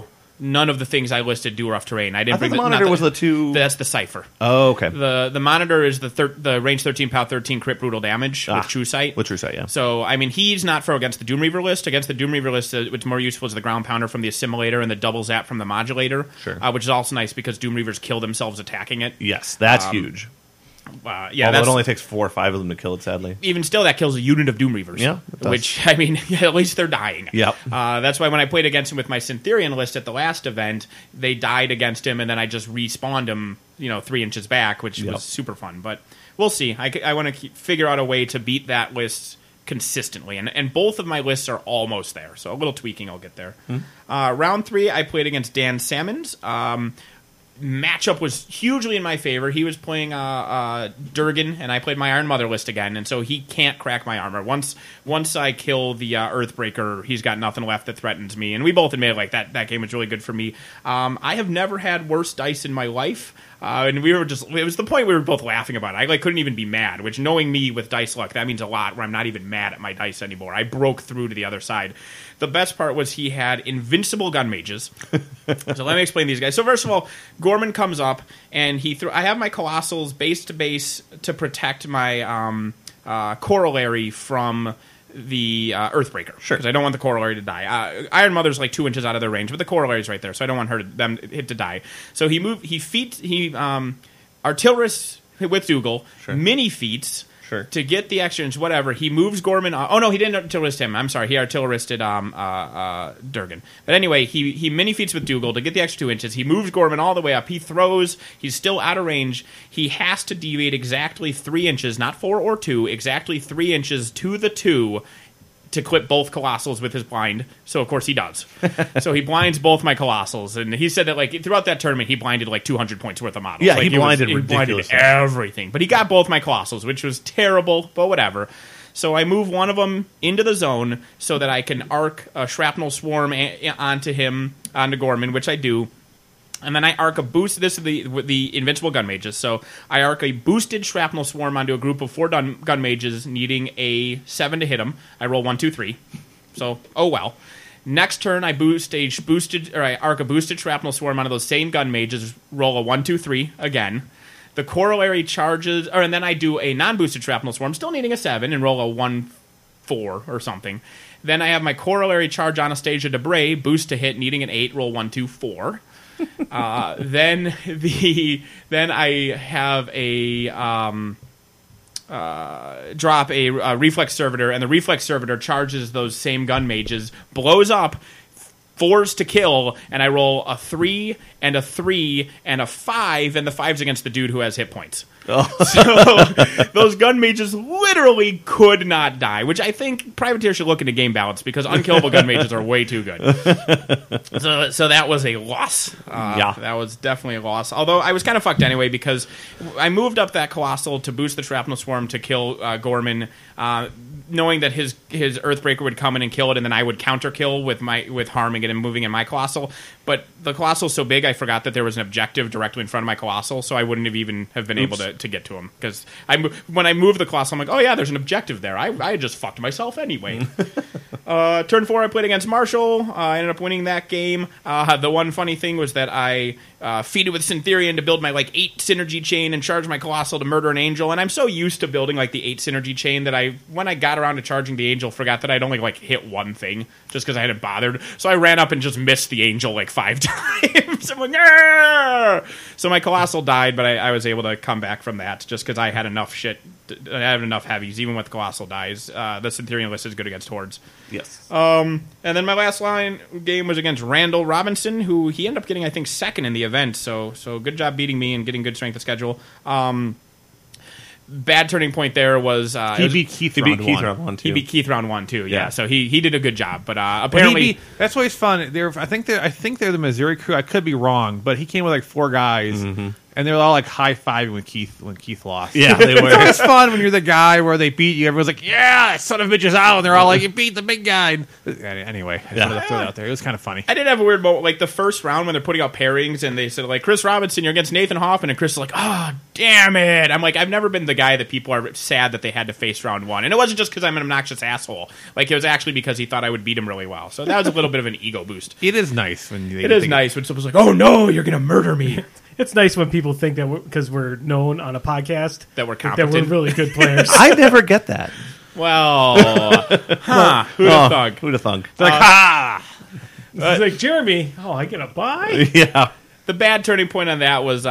none of the things I listed do rough terrain. I didn't bring the monitor was the two. That's the Cypher. Oh, okay. The monitor is the range 13, pow 13 crit brutal damage with True Sight. With True Sight, yeah. So I mean, he's not for against the Doom Reaver list. Against the Doom Reaver list, what's more useful is the ground pounder from the assimilator and the double zap from the modulator. Sure. Which is also nice because Doom Reavers kill themselves attacking it. Yes, that's huge. Yeah, although it only takes 4 or 5 of them to kill it, sadly. Even still, that kills a unit of Doom Reavers. Yeah, which, I mean, at least they're dying. Yep. That's why when I played against him with my Syntherian list at the last event, they died against him, and then I just respawned him, 3 inches back, which was super fun. But we'll see. I want to figure out a way to beat that list consistently, and both of my lists are almost there, so a little tweaking, I'll get there. Round 3, I played against Dan Salmons. Matchup was hugely in my favor. He was playing Durgan, and I played my Iron Mother list again, and so he can't crack my armor. Once I kill the Earthbreaker, he's got nothing left that threatens me, and we both admitted like that game was really good for me. I have never had worse dice in my life. And we were it was the point we were both laughing about it. I couldn't even be mad, which, knowing me with dice luck, that means a lot, where I'm not even mad at my dice anymore. I broke through to the other side. The best part was he had invincible gun mages. So let me explain these guys. So first of all, Gorman comes up, and I have my Colossals base to base to protect my Corollary from the Earthbreaker. Sure. Because I don't want the Corollary to die. Iron Mother's like 2 inches out of their range, but the Corollary's right there, so I don't want them to die. So he artillerists with Dougal, mini feats to get the extra inch, whatever. He moves Gorman. Oh no, he didn't artillerist him. I'm sorry, he artilleristed Durgan. But anyway, he mini feats with Dougal to get the extra 2 inches. He moves Gorman all the way up. He throws. He's still out of range. He has to deviate exactly 3 inches, not 4 or 2, exactly 3 inches to the 2 to clip both Colossals with his blind. So of course he does. So he blinds both my Colossals, and he said that throughout that tournament he blinded 200 points worth of models. Yeah, he blinded everything. But he got both my Colossals, which was terrible, but whatever. So I move one of them into the zone so that I can arc a shrapnel swarm onto Gorman, which I do. And then I arc a boost. This is the invincible gun mages. So I arc a boosted shrapnel swarm onto a group of 4 gun mages needing a 7 to hit them. I roll 1, 2, 3. So oh well. Next turn I arc a boosted shrapnel swarm onto those same gun mages. Roll a 1, 2, 3 again. The Corollary charges, and then I do a non-boosted shrapnel swarm, still needing a 7, and roll a 1, 4 or something. Then I have my Corollary charge Anastasia Debray, boost to hit, needing an 8, roll 1, 2, 4. Then I have a drop a reflex servitor, and the reflex servitor charges those same gun mages, blows up, 4s to kill, and I roll a 3 and a 3 and a 5, and the 5's against the dude who has hit points. Oh. So those gun mages literally could not die, which I think Privateer should look into game balance, because unkillable gun mages are way too good. So that was a loss. That was definitely a loss. Although I was kind of fucked anyway, because I moved up that Colossal to boost the shrapnel swarm to kill Gorman, knowing that his Earthbreaker would come in and kill it, and then I would counter kill with harming it and moving in my Colossal. But the Colossal's so big, I forgot that there was an objective directly in front of my Colossal, so I wouldn't have been able to get to him. Because when I moved the Colossal, I'm like, oh yeah, there's an objective there. I just fucked myself anyway. Turn 4, I played against Marshall. I ended up winning that game. The one funny thing was that I feed it with Syntherian to build my 8 synergy chain and charge my Colossal to murder an angel. And I'm so used to building the 8 synergy chain that when I got around to charging the angel, forgot that I'd only hit one thing just because I hadn't bothered. So I ran up and just missed the angel 5 times. I'm like, Arr! So my Colossal died, but I was able to come back from that just because I had enough shit. I had enough heavies. Even with Colossal dies, the Syntherian list is good against hordes. Yes. And then my last game was against Randall Robinson, who he ended up getting, I think, second in the event. So good job beating me and getting good strength of schedule. Bad turning point there was he beat Keith round 1 too. He beat Keith round 1 too. Yeah. So he did a good job, but apparently that's always fun. I think they're the Missouri crew. I could be wrong, but he came with 4 guys, And they were all like high-fiving when Keith lost. Yeah, they were. It's fun when you're the guy where they beat you. Everyone's like, yeah, son of a bitch is out. And they're all like, you beat the big guy. Anyway, I just wanted to throw that out there. It was kind of funny. I did have a weird moment, like the first round when they're putting out pairings and they said, like, Chris Robinson, you're against Nathan Hoffman. And Chris is like, oh, damn it. I'm like, I've never been the guy that people are sad that they had to face round one. And it wasn't just because I'm an obnoxious asshole. Like, it was actually because he thought I would beat him really well. So that was a little bit of an ego boost. It is nice when they It is nice when someone's like, oh, no, you're going to murder me. It's nice when people think that because we're known on a podcast That we're that competent. we're really good players. I never get that. Well, who'd have thunk? Who'd have thunk? It's like, ha! It's like, Jeremy, I get a buy? Yeah. The bad turning point on that was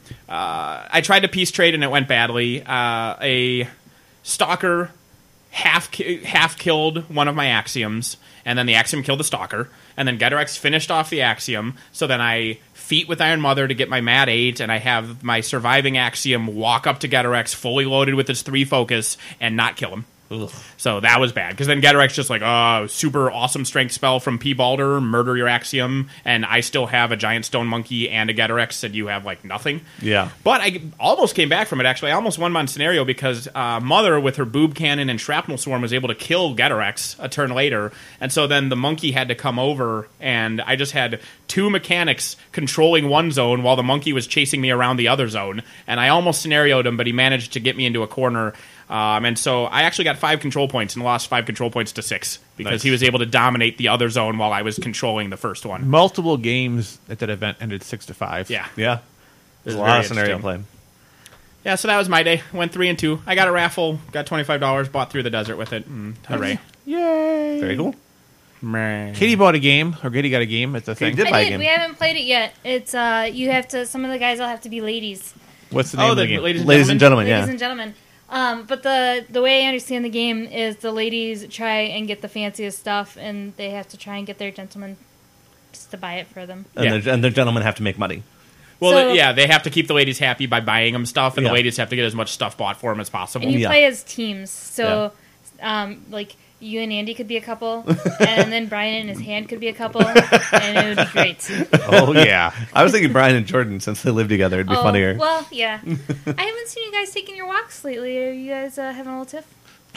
I tried to peace trade and it went badly. A stalker half killed one of my axioms, and then the axiom killed the stalker, and then Gedorex finished off the axiom, so then I feat with Iron Mother to get my Mad 8, and I have my surviving axiom walk up to Gedorex fully loaded with his 3 focus and not kill him. Ugh. So that was bad, because then Gedorex just like, super awesome strength spell from P. Balder, murder your axiom, and I still have a giant stone monkey and a Gedorex, and you have like nothing. Yeah. But I almost came back from it, actually. I almost won my scenario because Mother, with her boob cannon and shrapnel swarm, was able to kill Gedorex a turn later, and so then the monkey had to come over, and I just had 2 mechanics controlling one zone while the monkey was chasing me around the other zone, and I almost scenarioed him, but he managed to get me into a corner. And so I actually got 5 control points and lost 5 control points to 6 because Nice. he was able to dominate the other zone while I was controlling the first one. Multiple games at that event ended 6-5. Yeah. Yeah. This There's is a lot very of scenario interesting. play. Yeah, so that was my day. Went 3-2. I got a raffle, got $25, bought Through the Desert with it. Hooray. Yay! Very cool. Katie bought a game, or Katie got a game. It's a thing. did buy I a did. game. We haven't played it yet. It's you have to. Some of the guys will have to be ladies. What's the name of the the game? ladies Ladies and gentlemen, Ladies yeah. and gentlemen. But the way I understand the game is the ladies try and get the fanciest stuff, and they have to try and get their gentlemen just to buy it for them. And, Yeah. the gentlemen have to make money. Well, So- they have to keep the ladies happy by buying them stuff, and Yeah. the ladies have to get as much stuff bought for them as possible. And you Yeah. play as teams. So, like, you and Andy could be a couple, and then Brian and his hand could be a couple, and it would be great. Oh, yeah. I was thinking Brian and Jordan, since they live together, it'd be funnier. Well, yeah. I haven't seen you guys taking your walks lately. Are you guys having a little tiff?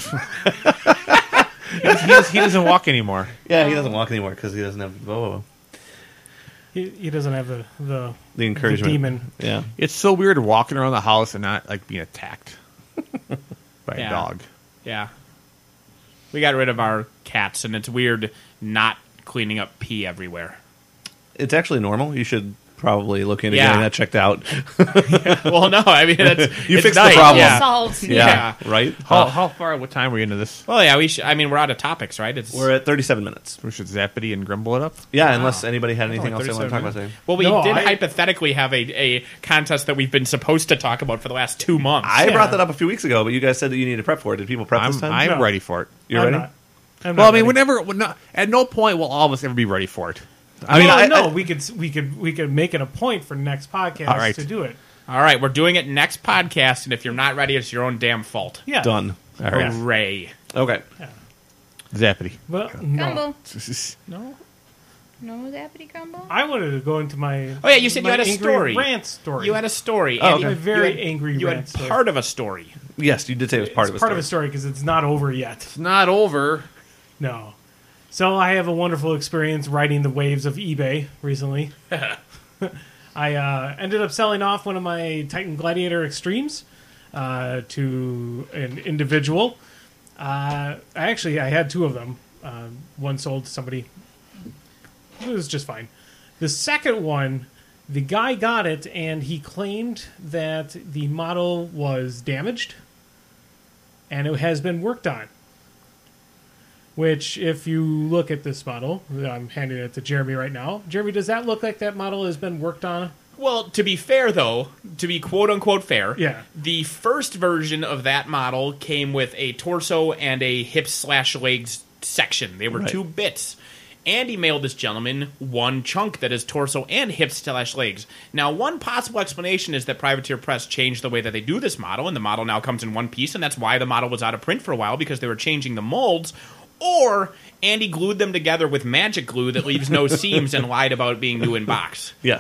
He doesn't walk anymore. Yeah, he doesn't walk anymore because he doesn't have He doesn't have the the encouragement. demon. Yeah. It's so weird walking around the house and not like being attacked by Yeah. a dog. Yeah. We got rid of our cats, and it's weird not cleaning up pee everywhere. It's actually normal. You should probably look into Yeah. getting that checked out. Well, no, I mean, it's, You it's fixed the nice. problem. Yeah. Solved. Yeah. Right? How far? What time are we into this? Well, yeah, we should. I mean, we're out of topics, right? It's We're at 37 minutes. We should Zappity and Grimble it up. Yeah, unless anybody had Only anything else they want to 37 talk about minutes. today. Well, we No, did I- hypothetically have a contest that we've been supposed to talk about for the last 2 months. I brought that up a few weeks ago, but you guys said that you needed to prep for it. Did people prep this time? I'm No. ready for it. You're I'm ready? not. I'm Well, I not mean, ready. at no point will all of us ever be ready for it. I mean, Well, we could make it a point for next podcast All right. to do it. All right, we're doing it next podcast, and if you're not ready, it's your own damn fault. Yeah, Done. All right. Hooray. Okay. Zappity. Well, no, Grumble. no. No Zappity Grumble? I wanted to go into my. Oh, yeah, you said you my had a angry story. Rant story. You had a story. Oh, Andy. okay. My very You had- angry You rant had story. part of a story. Yes, you did say it was part It's of a part story. of a story because it's not over yet. It's not over. No. So I have a wonderful experience riding the waves of eBay recently. I ended up selling off one of my Titan Gladiator Extremes to an individual. I had 2 of them. One sold to somebody. It was just fine. The second one, the guy got it, and he claimed that the model was damaged, and it has been worked on. Which, if you look at this model, I'm handing it to Jeremy right now. Jeremy, does that look like that model has been worked on? Well, to be fair, though, to be quote-unquote fair, Yeah. the first version of that model came with a torso and a hips/legs section. They were Right. 2 bits. Andy mailed this gentleman one chunk that is torso and hips/legs. Now, one possible explanation is that Privateer Press changed the way that they do this model, and the model now comes in one piece, and that's why the model was out of print for a while, because they were changing the molds. Or Andy glued them together with magic glue that leaves no seams and lied about it being new in box. Yes.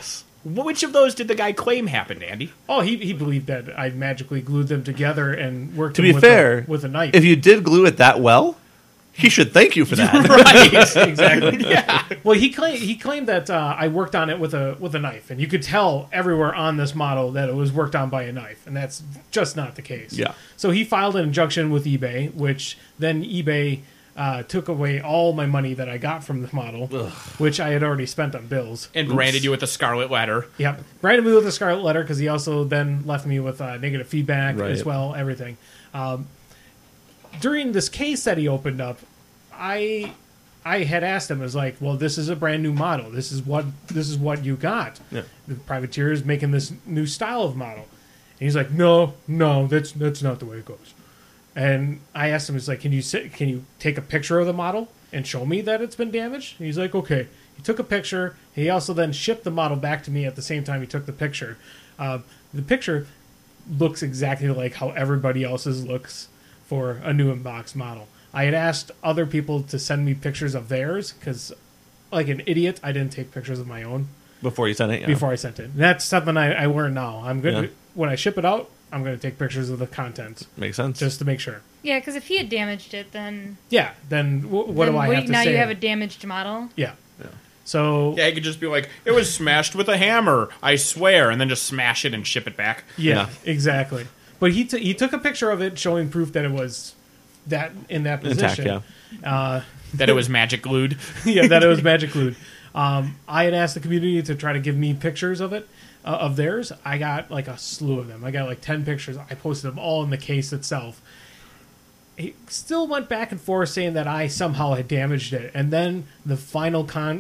Which of those did the guy claim happened, Andy? Oh, he believed that I magically glued them together and worked To them be fair, with a knife. If you did glue it that well, he should thank you for that. Right. Exactly. Yeah. Well, he claimed that I worked on it with a knife, and you could tell everywhere on this model that it was worked on by a knife, and that's just not the case. Yeah. So he filed an injunction with eBay, which then eBay took away all my money that I got from the model, which I had already spent on bills. And branded you with a scarlet letter. Yep. Branded me with a scarlet letter because he also then left me with negative feedback Right. as well, everything. During this case that he opened up, I had asked him, I was like, well, this is a brand new model. This is what you got. Yeah. The privateer is making this new style of model. And he's like, no, that's not the way it goes. And I asked him, it's like, can you take a picture of the model and show me that it's been damaged? And he's like, okay. He took a picture. He also then shipped the model back to me at the same time he took the picture. The picture looks exactly like how everybody else's looks for a new Inbox model. I had asked other people to send me pictures of theirs because, like an idiot, I didn't take pictures of my own Before you sent it, yeah. before I sent it. And that's something I learned now. I'm good. Yeah. When I ship it out, I'm going to take pictures of the contents Makes sense. just to make sure. Yeah, because if he had damaged it, then Yeah. Then what do I have to now say? you have a damaged model. Yeah. So Yeah, you could just be like, it was smashed with a hammer, I swear, and then just smash it and ship it back. yeah, exactly. But he took a picture of it showing proof that it was that in that Intact, position. yeah. That it was magic glued. Yeah, that it was magic glued. I had asked the community to try to give me pictures of it, of theirs. I got like a slew of them. I got like 10 pictures. I posted them all in the case itself. He still went back and forth saying that I somehow had damaged it. And then the final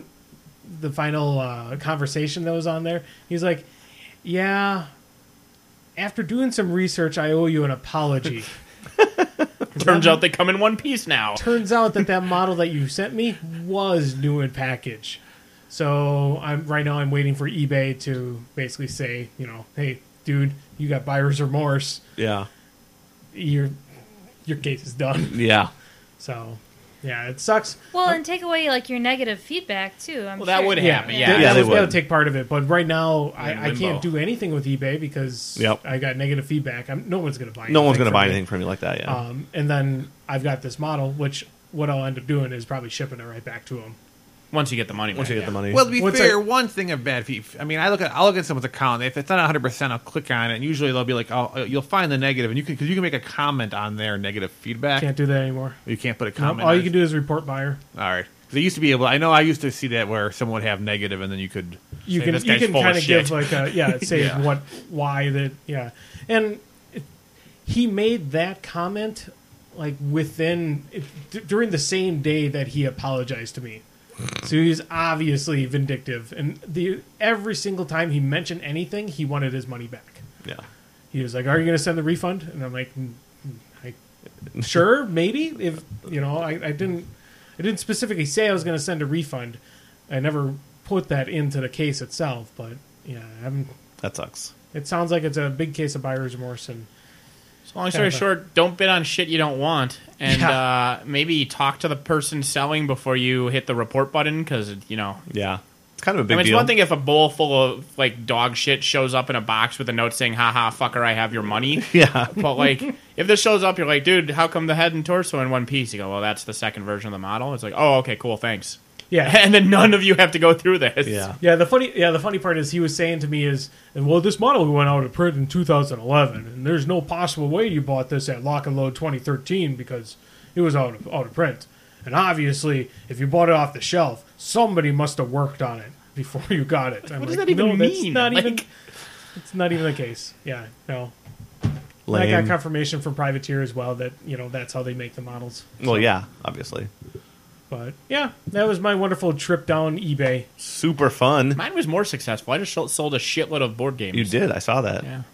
conversation that was on there, he's like, yeah, after doing some research, I owe you an apology. Turns out they come in one piece now. Turns out that model that you sent me was new in package. So right now I'm waiting for eBay to basically say, hey, dude, you got buyer's remorse. Yeah. Your case is done. Yeah. So, yeah, it sucks. Well, and take away like your negative feedback too. Well, that would happen. Yeah, Yeah. Yeah, they that would would. take part of it. But right now, You're in I limbo. can't do anything with eBay because Yep. I got negative feedback. No one's going to buy anything. No one's going to from buy me. anything from you like that, yeah. And then I've got this model, which what I'll end up doing is probably shipping it right back to them. Once you get the money. Once you get the money. Well, to be What's fair, that- one thing of bad feet. I mean, I'll look at someone's account. If it's not 100%, I'll click on it, and usually they'll be like, "Oh, you'll find the negative," and because you can make a comment on their negative feedback. Can't do that anymore. You can't put a Nope, comment. all on you it. can do is report buyer. All right. They used to be able. I know I used to see that where someone would have negative, and then you could. You Say can this guy's full of kind of shit. give like say Yeah. why that and he made that comment like during the same day that he apologized to me. So he's obviously vindictive, and every single time he mentioned anything, he wanted his money back. yeah. He was like, "Are you going to send the refund?" And I'm like, "Sure, maybe." If I didn't specifically say I was going to send a refund. I never put that into the case itself, but yeah, That sucks. it sounds like it's a big case of buyer's remorse. And So long story short, don't bid on shit you don't want, and maybe talk to the person selling before you hit the report button because Yeah. It's kind of a big I mean, deal. it's one thing if a bowl full of like dog shit shows up in a box with a note saying "Ha fucker, I have your money." Yeah. But like, if this shows up, you're like, "Dude, how come the head and torso in one piece?" You go, "Well, that's the second version of the model." It's like, "Oh, okay, cool, thanks." yeah, And then none of you have to go through this. Yeah. the funny part is he was saying to me well, this model went out of print in 2011, and there's no possible way you bought this at Lock and Load 2013 because it was out of print. And obviously, if you bought it off the shelf, somebody must have worked on it before you got it. I'm What does like, that even no, that's mean? Not Like- even. It's not even the case. Yeah, no. Lame. I got confirmation from Privateer as well that that's how they make the models. Well, yeah, obviously. But yeah, that was my wonderful trip down eBay. Super fun. Mine was more successful. I just sold a shitload of board games. You did. I saw that. Yeah.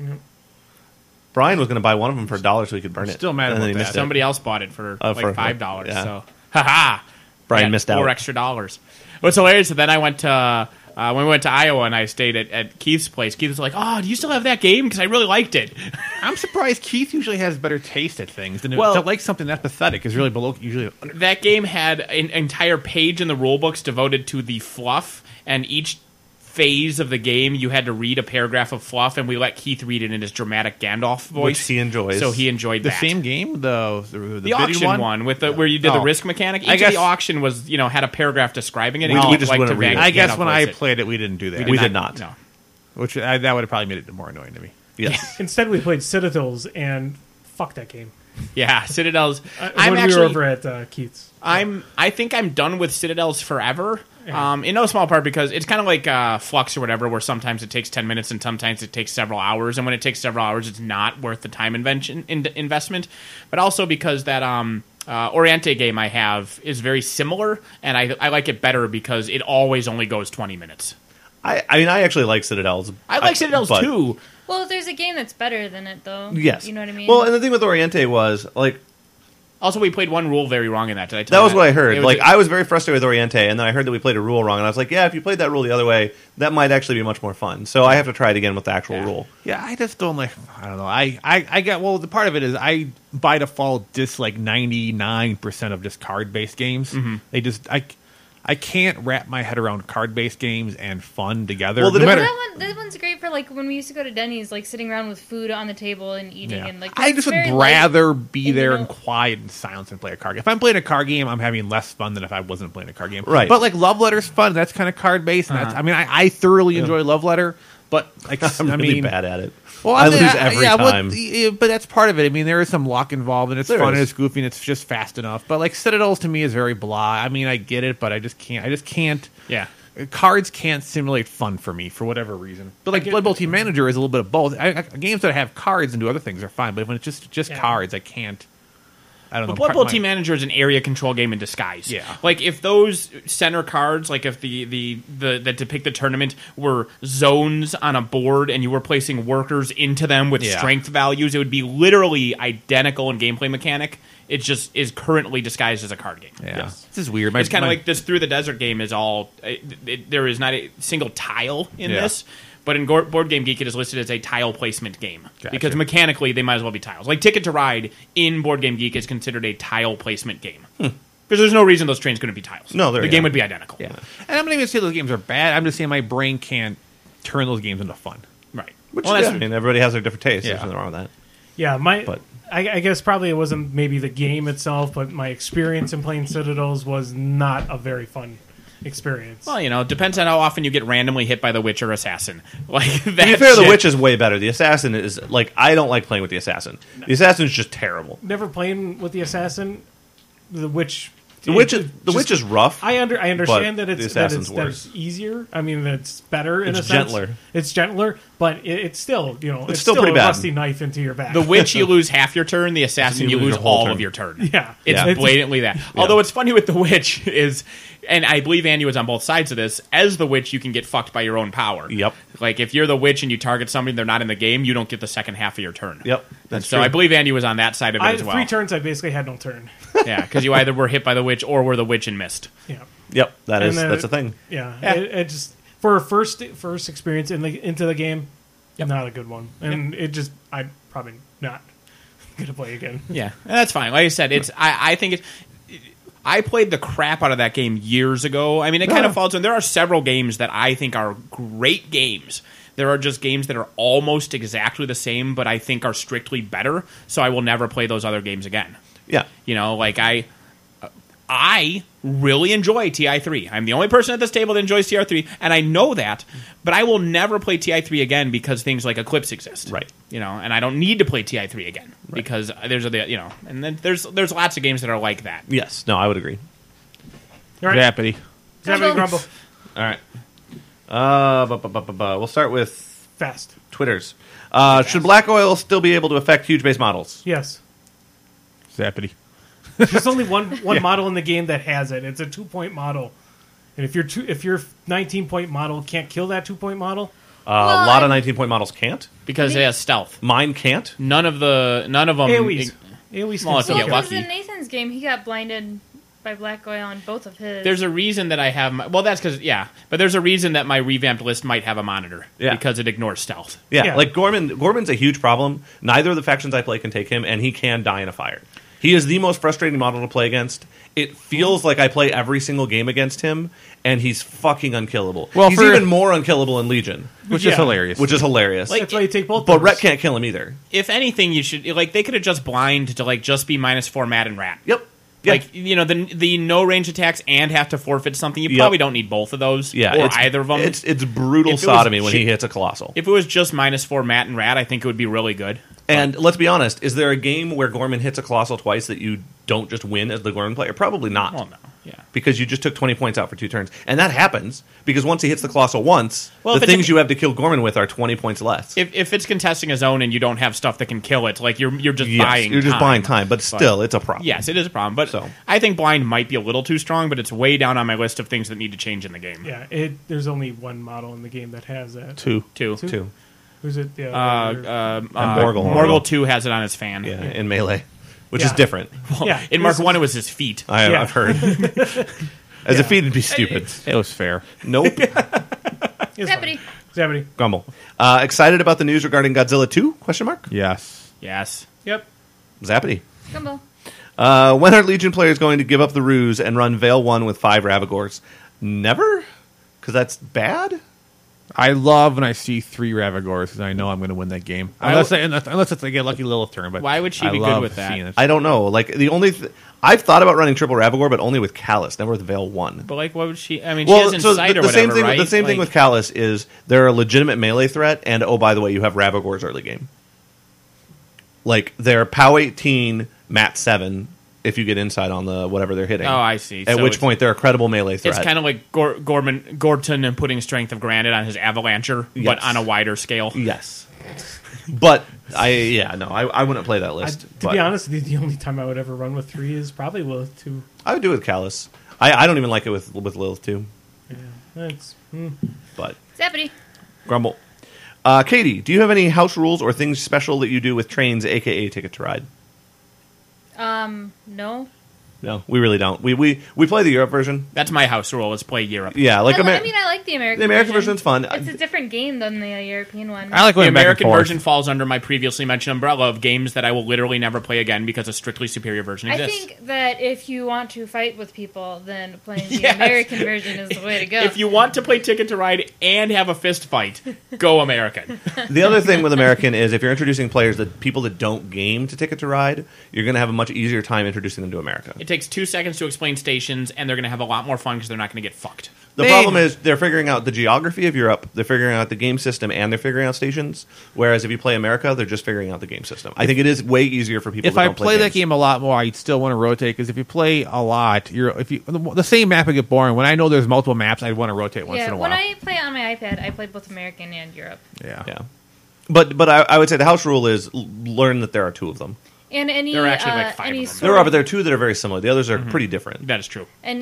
Brian was going to buy one of them for $1 so he could burn it. Still mad and then about he that. missed it. Somebody else bought it for Oh, like for- $5. yeah. So, haha. Brian Yeah, missed out. $4 extra. What's hilarious is then I went to when we went to Iowa and I stayed at Keith's place. Keith was like, "Oh, do you still have that game? Because I really liked it." I'm surprised Keith usually has better taste at things. Than Well- to like something that pathetic is really below usually. That game had an entire page in the rule books devoted to the fluff, and each phase of the game, you had to read a paragraph of fluff, and we let Keith read it in his dramatic Gandalf voice, which he enjoys. So he enjoyed The that. same game, the auction one with where you did the Oh. risk mechanic. Each I of guess- the auction was had a paragraph describing it. We and Keith just liked wouldn't to read it. I guess Gandalf when I voice it. played it, we didn't do that. We did not. No. Which that would have probably made it more annoying to me. Yes. Instead, we played Citadels, and fuck that game. Yeah, Citadels. When we were over at Keith's. I think I'm done with Citadels forever. In no small part because it's kind of like Flux or whatever, where sometimes it takes 10 minutes and sometimes it takes several hours. And when it takes several hours, it's not worth the time investment. But also because that Oriente game I have is very similar, and I like it better because it always only goes 20 minutes. I mean, I actually like Citadels. I like Citadels but- too. Well, there's a game that's better than it, though. Yes. You know what I mean? Well, and the thing with Oriente was, like, Also, we played one rule very wrong in that. Did I tell that you was what I heard. It was Like, a- I was very frustrated with Oriente, and then I heard that we played a rule wrong, and I was like, yeah, if you played that rule the other way, that might actually be much more fun. So I have to try it again with the actual rule. Yeah, I just don't like. I don't know. I get. Well, the part of it is I by default dislike 99% of just card based games. Mm-hmm. They just I can't wrap my head around card based games and fun together. Well, the no matter. That one's great for like when we used to go to Denny's, like sitting around with food on the table and eating, Yeah. and like I that's just would very light. rather be and, there you know- in quiet and silence and play a card game. If I'm playing a card game, I'm having less fun than if I wasn't playing a card game. Right. But like Love Letter's fun. That's kind of card based. And that's, I mean, I thoroughly enjoy Love Letter. But like, I'm I really mean, bad at it. well, I mean, lose every time. But that's part of it. I mean, there is some luck involved, and it's There fun is. and it's goofy, and it's just fast enough. But like Citadels to me is very blah. I mean, I get it, but I just can't. Yeah. Cards can't simulate fun for me for whatever reason. But like Blood Bowl Team Manager is a little bit of both. Games that have cards and do other things are fine, but when it's just cards, I can't. I don't know. But Blood Bowl Team Manager is an area control game in disguise. Yeah. Like if those center cards, like if the that depict the tournament were zones on a board and you were placing workers into them with Yeah. strength values, it would be literally identical in gameplay mechanic. It just is currently disguised as a card game. Yeah, Yes. this is weird. It's kind of like this Through the Desert game is all. There is not a single tile in Yeah. this, but in Board Game Geek it is listed as a tile placement game Gotcha. because mechanically they might as well be tiles. Like Ticket to Ride in Board Game Geek is considered a tile placement game because there's no reason those trains couldn't be tiles. No, the yeah. game would be identical. yeah. And I'm not even saying those games are bad. I'm just saying my brain can't turn those games into fun. Right. Which, Well, yeah, that's I mean, everybody has their different tastes. Yeah. There's nothing wrong with that. Yeah, But- I guess probably it wasn't maybe the game itself, but my experience in playing Citadels was not a very fun experience. well, it depends on how often you get randomly hit by the witch or assassin. Like that. To be fair, the shit- witch is way better. The assassin is like I don't like playing with the assassin. The assassin is just terrible. Never playing with the assassin, the witch. The witch is rough. I understand but that the it's that assassin's it's easier. I mean, that's better in It's a sense. gentler. It's gentler, but it's still it's still pretty a bad. rusty knife into your back. The witch, you lose half your turn. The assassin, you lose your whole all turn. of your turn. Yeah. It's Yeah. blatantly that. Although what's funny with the witch is, and I believe Andy was on both sides of this, as the witch, you can get fucked by your own power. Yep. Like, if you're the witch and you target somebody, they're not in the game, you don't get the second half of your turn. Yep. That's So true. I believe Andy was on that side of it as well. 3 turns, I basically had no turn. Yeah, because you either were hit by the witch or were the witch and missed. Yeah. Yep. That's then a thing. Yeah, Yeah. It just for a first experience into the game, not a good one, and it just I'm probably not gonna play again. Yeah, and that's fine. Like I said, it's I think it's. I played the crap out of that game years ago. I mean, it kind of falls in. There are several games that I think are great games. There are just games that are almost exactly the same, but I think are strictly better. So I will never play those other games again. Yeah. Like I really enjoy TI3. I'm the only person at this table that enjoys TI3, and I know that, but I will never play TI3 again because things like Eclipse exist. Right. And I don't need to play TI3 again because there's and then there's lots of games that are like that. Yes. No, I would agree. All right, Zappity. Zappity Grumble, All right. We'll start with fast. Twitters. Should black oil still be able to affect huge base models? Yes, Zappity. there's only one model in the game that has it. It's a 2-point model, and if your 19-point model can't kill that 2-point model, A lot of 19-point models can't. Because it has stealth. Mine can't. None of them. AoE's Well, can if still you Well, get kill. because lucky. in Nathan's game, he got blinded by black oil on both of his. There's a reason that I have that's because but there's a reason that my revamped list might have a monitor because it ignores stealth. Yeah, Yeah. like Gorman's a huge problem. Neither of the factions I play can take him, and he can die in a fire. He is the most frustrating model to play against. It feels like I play every single game against him, and he's fucking unkillable. Well, he's even more unkillable in Legion, which is hilarious. That's why you take both. But Rhett can't kill him either. If anything, you should they could have just blind to just be -4 Mat and Rat. Yep. The no range attacks and have to forfeit something. You probably don't need both of those. Yeah, or either of them. It's brutal sodomy when he hits a Colossal. If it was just -4 Mat and Rat, I think it would be really good. And let's be honest, is there a game where Gorman hits a Colossal twice that you don't just win as the Gorman player? Probably not. Well, no. Yeah. Because you just took 20 points out for 2 turns. And that happens, because once he hits the Colossal once, the things you have to kill Gorman with are 20 points less. If it's contesting a zone and you don't have stuff that can kill it, you're just buying time. You're just buying time, but still, it's a problem. Yes, it is a problem. But I think blind might be a little too strong, but it's way down on my list of things that need to change in the game. Yeah, there's only one model in the game that has that. Two. Who's it? Morgul 2 has it on his fan. Yeah, in Melee, which is different. Well, in Mark 1, it was his feet. I've heard. As a feat, it'd be stupid. It was fair. Nope. Zappity. Grumble. Excited about the news regarding Godzilla 2? ? Yes. Yep. Zappity. Gumbo. When are Legion players going to give up the ruse and run Veil 1 with 5 Ravagors? Never? Because that's bad? I love when I see 3 Ravagors because I know I'm going to win that game. Unless it's like a lucky Lilith turn. But why would she be good with that? I don't know. The only I've thought about running triple Ravagor, but only with Callus, never with Veil 1. But what would she? I mean, she has Insight or whatever, right? The same thing with Callus is they're a legitimate melee threat, and oh, by the way, you have Ravagors early game. They're POW 18, Mat 7, if you get inside on the whatever they're hitting. Oh, I see. At which point they're a credible melee threat. It's kind of like Gorton and putting Strength of Granite on his Avalancher, but on a wider scale. Yes. But I wouldn't play that list. To be honest, the only time I would ever run with 3 is probably Lilith 2. I would do it with Callus. I don't even like it with Lilith 2. Yeah, but Zappity. Grumble. Katie, do you have any house rules or things special that you do with trains, aka Ticket to Ride? No. No, we really don't. We play the Europe version. That's my house rule. Let's play Europe. Yeah, I like the American. The American version's fun. It's a different game than the European one. I like the American version falls under my previously mentioned umbrella of games that I will literally never play again because a strictly superior version exists. I think that if you want to fight with people, then playing the American version is the way to go. If you want to play Ticket to Ride and have a fist fight, go American. The other thing with American is if you're introducing players people that don't game to Ticket to Ride, you're going to have a much easier time introducing them to America. It takes 2 seconds to explain stations, and they're going to have a lot more fun because they're not going to get fucked. The problem is they're figuring out the geography of Europe, they're figuring out the game system, and they're figuring out stations. Whereas if you play America, they're just figuring out the game system. I think it is way easier for people. If I play that game a lot more, I'd still want to rotate because if you play a lot, the same map would get boring. When I know there's multiple maps, I'd want to rotate once in a while. When I play on my iPad, I play both American and Europe. Yeah. But I would say the house rule is learn that there are 2 of them. And there are actually 5 of them. There are, but there are 2 that are very similar. The others are pretty different. That is true. And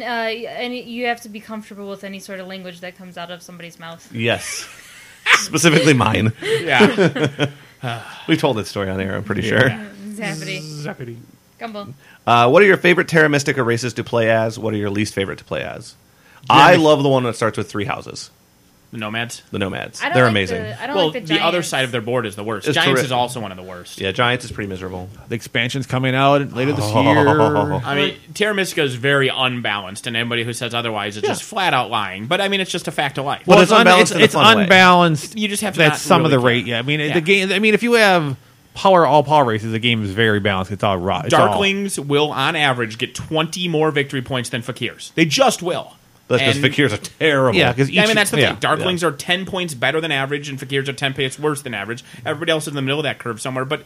you have to be comfortable with any sort of language that comes out of somebody's mouth. Yes. Specifically mine. Yeah. We've told that story on air, I'm pretty sure. Zappity. Gumbo. What are your favorite Terra Mystica races to play as? What are your least favorite to play as? I love the one that starts with 3 houses. The Nomads? The Nomads. They're amazing. The other side of their board is the worst. Giants is also one of the worst. Yeah, Giants is pretty miserable. The expansion's coming out later this year. I mean, Terra Mystica is very unbalanced, and anybody who says otherwise is just flat out lying. But I mean, it's just a fact of life. Well, it's unbalanced. It's unbalanced. You just have to. That's some of the rate. Yeah, I mean, the game. I mean, if you have all power races, the game is very balanced. It's all raw. Darklings will, on average, get 20 more victory points than Fakirs. They just will. That's because Fakirs are terrible. Yeah, because that's the thing. Darklings are 10 points better than average, and Fakirs are 10 points worse than average. Everybody else is in the middle of that curve somewhere. But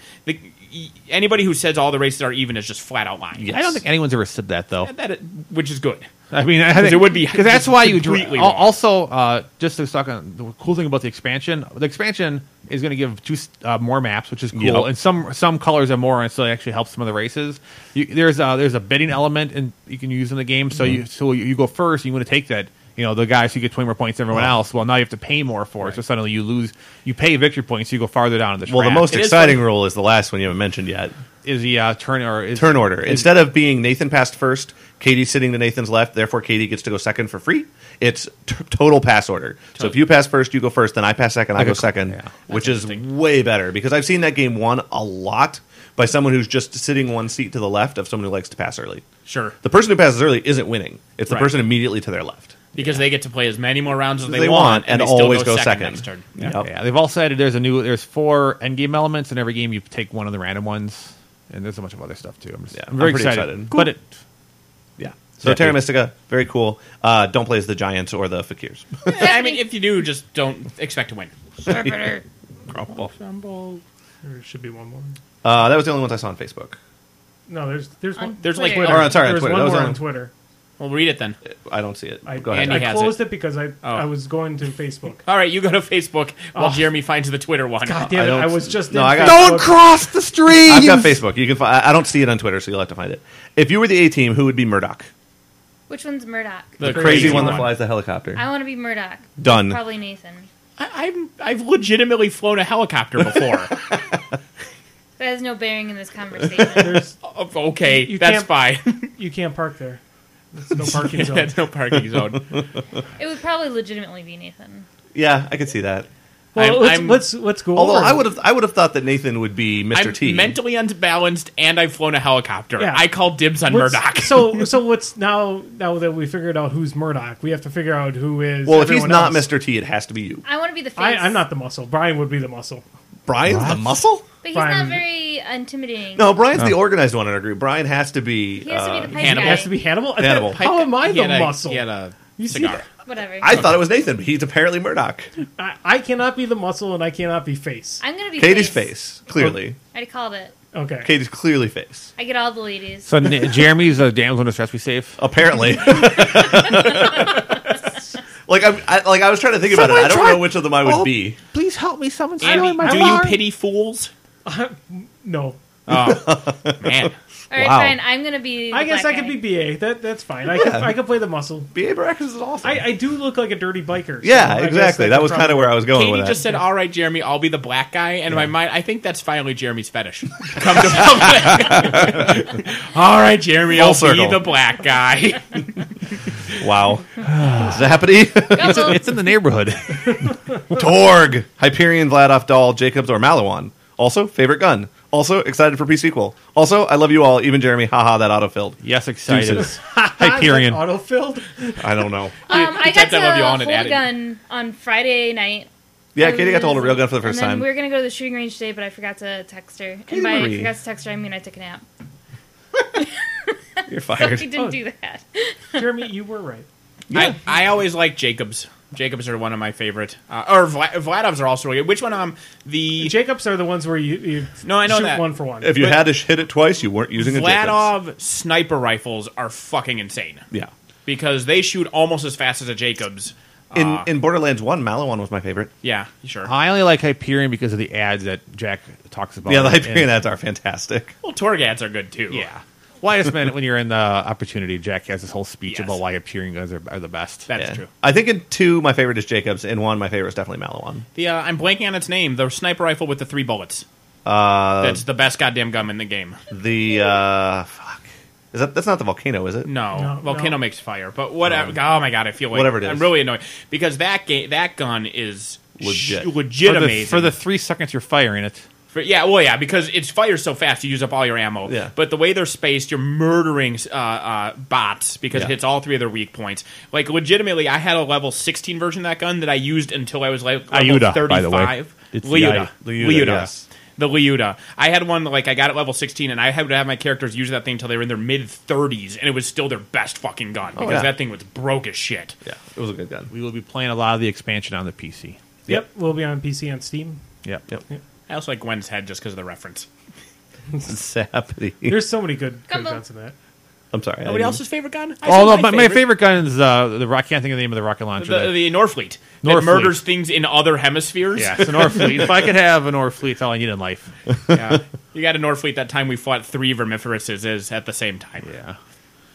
anybody who says all the races are even is just flat out lying. Yes. I don't think anyone's ever said that, though. Which is good. I mean, I think it would be because that's why you completely also just to talk on the cool thing about the expansion. The expansion is going to give 2 more maps, which is cool, and some colors are more, and so it actually helps some of the races. There's a bidding element and you can use in the game. So you go first. You want to take that. The guys who get 20 more points than everyone else. Well, now you have to pay more for it. So suddenly you pay victory points. So you go farther down in the track. Well, the most exciting rule is the last one you haven't mentioned yet. is the turn order. Instead of being Nathan passed first, Katie's sitting to Nathan's left, therefore Katie gets to go second for free. It's total pass order. So if you pass first, you go first, then I pass second, I go second, which is way better because I've seen that game won a lot by someone who's just sitting one seat to the left of someone who likes to pass early. Sure. The person who passes early isn't winning. It's the person immediately to their left. Because they get to play as many more rounds as they want, and they always still go second. next turn. Yeah, they've all said there's 4 endgame elements, and every game you take one of the random ones, and there's a bunch of other stuff too. I'm very pretty excited. Cool. But So Terra Mystica, very cool. Don't play as the Giants or the Fakirs. I mean, if you do, just don't expect to win. Rumble. There should be one more. That was the only ones I saw on Facebook. No, there's one. There's like Twitter. Or, sorry, on There's Twitter. one That was more on- on Twitter. Well, read it then. I don't see it. I, Go ahead. Andy I has closed it. it because I was going to Facebook. All right, you go to Facebook while Jeremy finds the Twitter one. God damn it! don't- I was just No, in I got- Facebook. don't cross the stream. I've got Facebook. You can. I don't see it on Twitter, so you'll have to find it. If you were the A team, who would be Murdoch? Which one's Murdoch? The Crazy one that one. flies the helicopter. I want to be Murdoch. Done. Probably Nathan. I've legitimately flown a helicopter before. That has no bearing in this conversation. There's Okay, You that's can't- fine. you can't park there. There's no parking zone. That's no parking zone. It would probably legitimately be Nathan. Yeah, I could see that. Well, I'm- let's go. Although over I would have thought that Nathan would be Mr. I'm T. mentally unbalanced, and I've flown a helicopter. Yeah. I call dibs on What's- Murdoch. So what's now that we figured out who's Murdoch, we have to figure out who is. Well, if he's everyone not else. Mr. T, it has to be you. I want to be the face. I'm not the muscle. Brian would be the muscle. Brian's the muscle? But he's Brian- not very intimidating. No, Brian's the organized one in our group. Brian has to be. He has to be the pipe Hannibal. It guy. has to be Hannibal. Hannibal. How am I He the had muscle? He had a You see cigar. Whatever. I thought it was Nathan, but he's apparently Murdoch. I cannot be the muscle, and I cannot be face. I'm gonna be Katie's face. face, clearly. I already called it. Okay. Katie's clearly face. I get all the ladies. So Jeremy's a damsel in distress. Be safe. Apparently. I was trying to think about it. I don't know which of them I would be. Please help me. Someone's Andy, stealing my do you farm. pity fools? No. Oh, man. All right, Wow. fine. I'm gonna be. I the guess I black could guy. be BA. That's fine. I could play the muscle. B.A. Baracus is awesome. I do look like a dirty biker. so yeah, I guess exactly. That was kind of where I was going Katie with that. just said, all right, Jeremy, I'll be the black guy. And in my mind, I think that's finally Jeremy's fetish. Come to public. All right, Jeremy, I'll Full be circle. the black guy. Wow. Zappity. Guzzle. It's in the neighborhood. Torg. Hyperion, Vladoff, Doll, Jacobs, or Malawan. Also, favorite gun. Also, excited for pre-sequel. Also, I love you all, even Jeremy. Haha, that autofilled. Yes, excited. Deuces. Hyperion. Autofilled. I don't know. I got typed to I love you on and hold a added. gun on Friday night. Yeah, Katie got to hold a real gun for the first and then time. we were gonna go to the shooting range today, but I forgot to text her. Katie And by Marie. forgot to text her, I mean I took a nap. You're So I fired. didn't do that. Jeremy, you were right. I always like Jacobs. Jacobs are one of my favorite. Or Vladovs are also really good. Which one? The Jacobs are the ones where you No, I know shoot that. one for one. If you had to hit it twice, you weren't using a Jacobs. Vladov sniper rifles are fucking insane. Yeah. Because they shoot almost as fast as a Jacobs. In Borderlands 1, Malawan was my favorite. Yeah, sure. I only like Hyperion because of the ads that Jack talks about. Yeah, the And- Hyperion ads are fantastic. Well, Torgads are good too. Yeah. Well, I just meant when you're in the opportunity, Jack has this whole speech Yes. about why Hyperion guns are the best. That's Yeah. true. I think in 2, my favorite is Jacobs. In 1, my favorite is definitely Malawan. The I'm blanking on its name. The sniper rifle with the 3 bullets. Uh, That's the best goddamn gun in the game. fuck. That's not the volcano, is it? No, No, Volcano no. makes fire. But whatever. Oh my god, I feel like Whatever it is. I'm really annoyed because that gun is Legit. legit amazing. For the 3 seconds you're firing it. Because it fires so fast, you use up all your ammo. Yeah. But the way they're spaced, you're murdering bots because Yeah. it hits all 3 of their weak points. Like, legitimately, I had a level 16 version of that gun that I used until I was like level Ayuda, 35. by the way. It's the Lyuda. Lyuda, yes. The Lyuda. I had one, like, I got it level 16, and I had to have my characters use that thing until they were in their mid-30s, and it was still their best fucking gun because yeah. that thing was broke as shit. Yeah, it was a good gun. We will be playing a lot of the expansion on the PC. Yep, we'll be on PC and Steam. Yep. I also like Gwen's head just because of the reference. Zappity. There's so many good Gumbo. guns in that. I'm sorry. Nobody else's favorite gun? I Oh, said no, my favorite gun is I can't think of the name of the rocket launcher. The Norfleet. That Norfleet. murders things in other hemispheres. Yeah, it's a Norfleet. If I could have a Norfleet, it's all I need in life. Yeah. You got a Norfleet that time we fought 3 vermiferases at the same time. Yeah.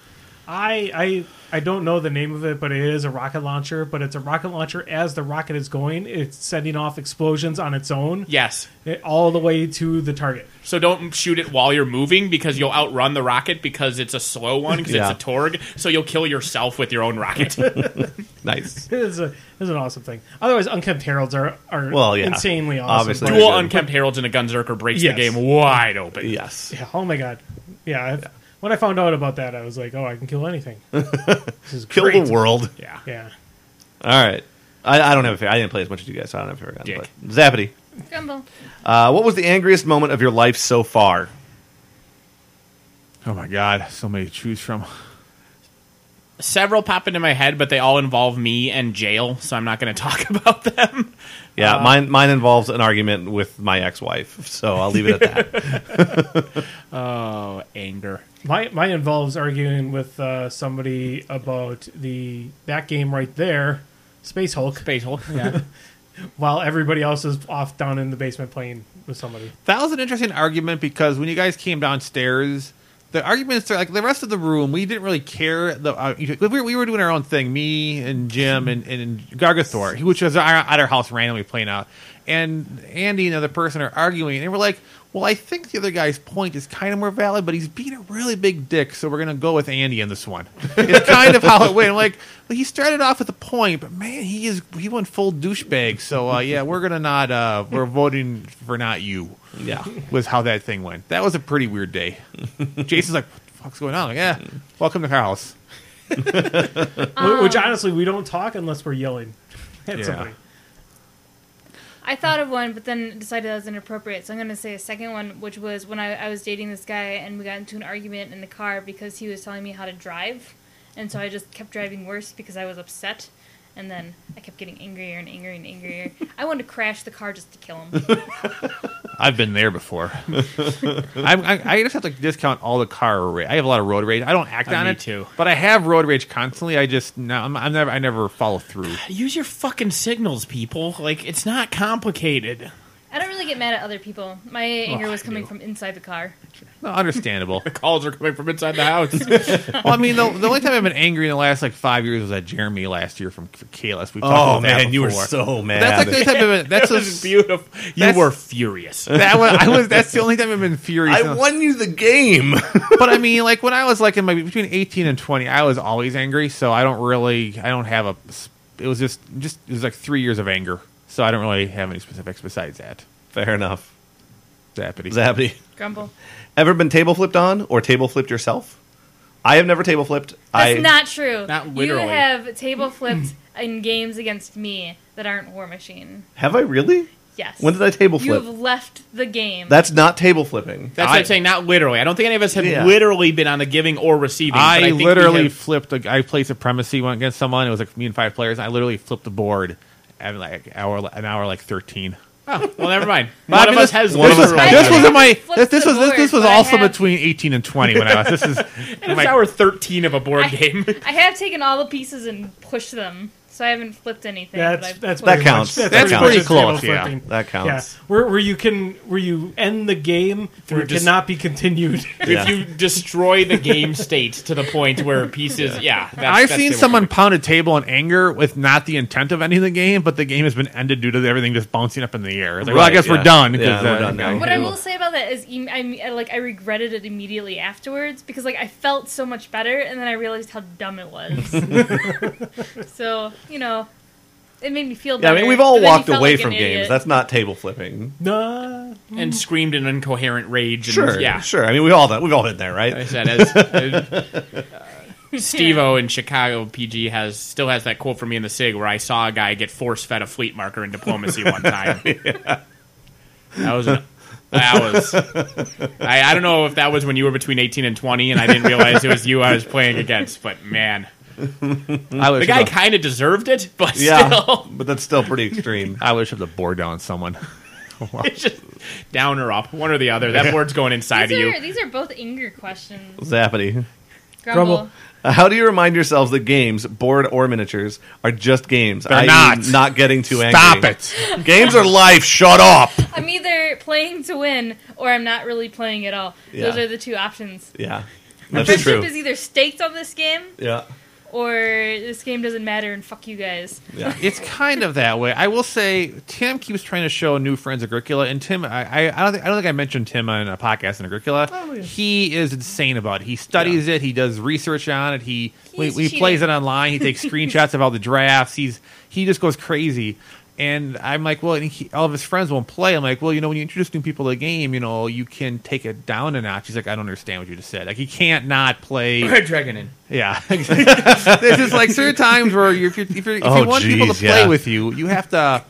I don't know the name of it, but it is a rocket launcher. But it's a rocket launcher as the rocket is going. It's sending off explosions on its own. Yes. All the way to the target. So don't shoot it while you're moving because you'll outrun the rocket because it's a slow one because it's a Torg. So you'll kill yourself with your own rocket. Nice. It is an awesome thing. Otherwise, Unkempt Heralds are insanely awesome. Obviously. Dual Unkempt Heralds and a Gunzerker breaks the game wide open. Yes. Yeah. Oh my god. Yeah. When I found out about that, I was like, oh, I can kill anything. This is Kill great. the world. Yeah. Yeah. All right. I don't have a favorite. I didn't play as much as you guys, so I don't have a favorite gun. But Zappity. Grumble. What was the angriest moment of your life so far? Oh my god, so many to choose from. Several pop into my head, but they all involve me and jail, so I'm not going to talk about them. Yeah, mine involves an argument with my ex-wife, so I'll leave it at that. Oh, anger. Mine involves arguing with somebody about that game right there, Space Hulk, Space Hulk, yeah. while everybody else is off down in the basement playing with somebody. That was an interesting argument because when you guys came downstairs, the arguments are like the rest of the room. We didn't really care. We were doing our own thing. Me and Jim and Gargathor, which was at our house randomly playing out, and Andy and the other person are arguing, and we're like, "Well, I think the other guy's point is kind of more valid, but he's being a really big dick, so we're gonna go with Andy in this one." It's kind of how it went. I'm like, well, he started off with a point, but man, he went full douchebag. So yeah, we're gonna not. We're voting for not you. Yeah. Was how that thing went. That was a pretty weird day. Jason's like, what the fuck's going on? Like, yeah, welcome to our house. Which honestly, we don't talk unless we're yelling at somebody. I thought of one, but then decided that was inappropriate. So I'm going to say a second one, which was when I was dating this guy and we got into an argument in the car because he was telling me how to drive. And so I just kept driving worse because I was upset. And then I kept getting angrier and angrier and angrier. I wanted to crash the car just to kill him. I've been there before. I just have to discount all the car rage. I have a lot of road rage. I don't act on it, too. But I have road rage constantly. I never follow through. Use your fucking signals, people. Like, it's not complicated. I don't really get mad at other people. My anger was coming from inside the car. Well, understandable. The calls are coming from inside the house. Well, I mean, the only time I've been angry in the last 5 years was at Jeremy last year from Kalis. We've talked about that you were before. so mad. That's the only time That's beautiful. You were furious. That's the only time I've been furious. I won you the game. But I mean, when I was between 18 and 20, I was always angry. So I don't have a. It was just it was 3 years of anger. So I don't really have any specifics besides that. Fair enough. Zappity. Grumble. Ever been table flipped on or table flipped yourself? I have never table flipped. That's not true. Not literally. You have table flipped in games against me that aren't War Machine. Have I really? Yes. When did I table flip? You have left the game. That's not table flipping. That's what I'm saying, not literally. I don't think any of us have literally been on the giving or receiving. I think literally flipped. I played Supremacy one against someone. It was me and 5 players. I literally flipped the board at an hour 13. Oh, well, never mind. One of us has. This was also between 18 and 20 when I was. This is and it's hour 13 of a board game. I have taken all the pieces and pushed them, so I haven't flipped anything. That counts. That's pretty close. Yeah, that counts. Yeah. Where you end the game where it cannot be continued. If you destroy the game state to the point where pieces, I've seen someone pound a table in anger with not the intent of ending the game, but the game has been ended due to everything just bouncing up in the air. It's like, well, I guess we're done. Yeah, we're done now. What I will say about that is, I regretted it immediately afterwards because I felt so much better, and then I realized how dumb it was. So it made me feel better. Yeah, I mean, we've all walked away from idiot. games. That's not table flipping. And screamed in incoherent rage. And, Sure. I mean, we've all been there, right? I said, Steve-O in Chicago PG still has that quote from me in the SIG where I saw a guy get force-fed a fleet marker in Diplomacy one time. That was. I don't know if that was when you were between 18 and 20 and I didn't realize it was you I was playing against, but man. The guy kind of deserved it, but still. But that's still pretty extreme. I would shove the board down on someone. It's just down or up, one or the other. That board's going inside of you. These are both anger questions. Zappity. Grumble. How do you remind yourselves that games, board or miniatures, are just games? They're not. Not getting too angry. Stop it. Games are life. Shut up. I'm either playing to win or I'm not really playing at all. Those are the two options. Yeah. That's Friendship true. is either staked on this game, Yeah. or this game doesn't matter and fuck you guys. Yeah. It's kind of that way. I will say Tim keeps trying to show new friends Agricola, and Tim, I don't think I mentioned Tim on a podcast in Agricola. Oh, yeah. He is insane about it. He studies it. He does research on it. He cheating. plays it online. He takes screenshots of all the drafts. He just goes crazy. And I'm like, well, and all of his friends won't play. I'm like, well, when you introduce new people to the game, you can take it down a notch. He's like, I don't understand what you just said. Like, he can't not play. Red Dragon in. Yeah, there's just like certain times where if you want people to play with you, you have to,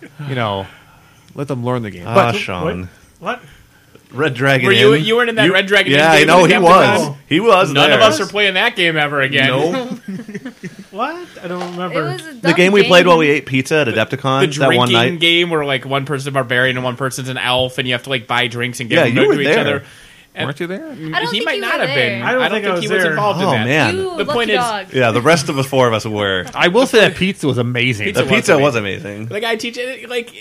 let them learn the game. Ah, Sean. What? Red Dragon. Were you weren't in that Red Dragon? Yeah, game I know with he Captain was. Con? He was. None there. of us are playing that game ever again. Nope. What? I don't It remember. was a The dumb game we played while we ate pizza at Adepticon The that one drinking night. game where like one person's a barbarian and one person's an elf, and you have to like buy drinks and give Yeah, them you to were each there. other. And Weren't you there? I don't he think might you not were have been. there. I don't think I was he was there. involved in Oh that. man. You The lucky point is- dog. Yeah, the rest of us, 4 of us, were. I will say that pizza was amazing. The pizza was amazing. The guy teaching it, like,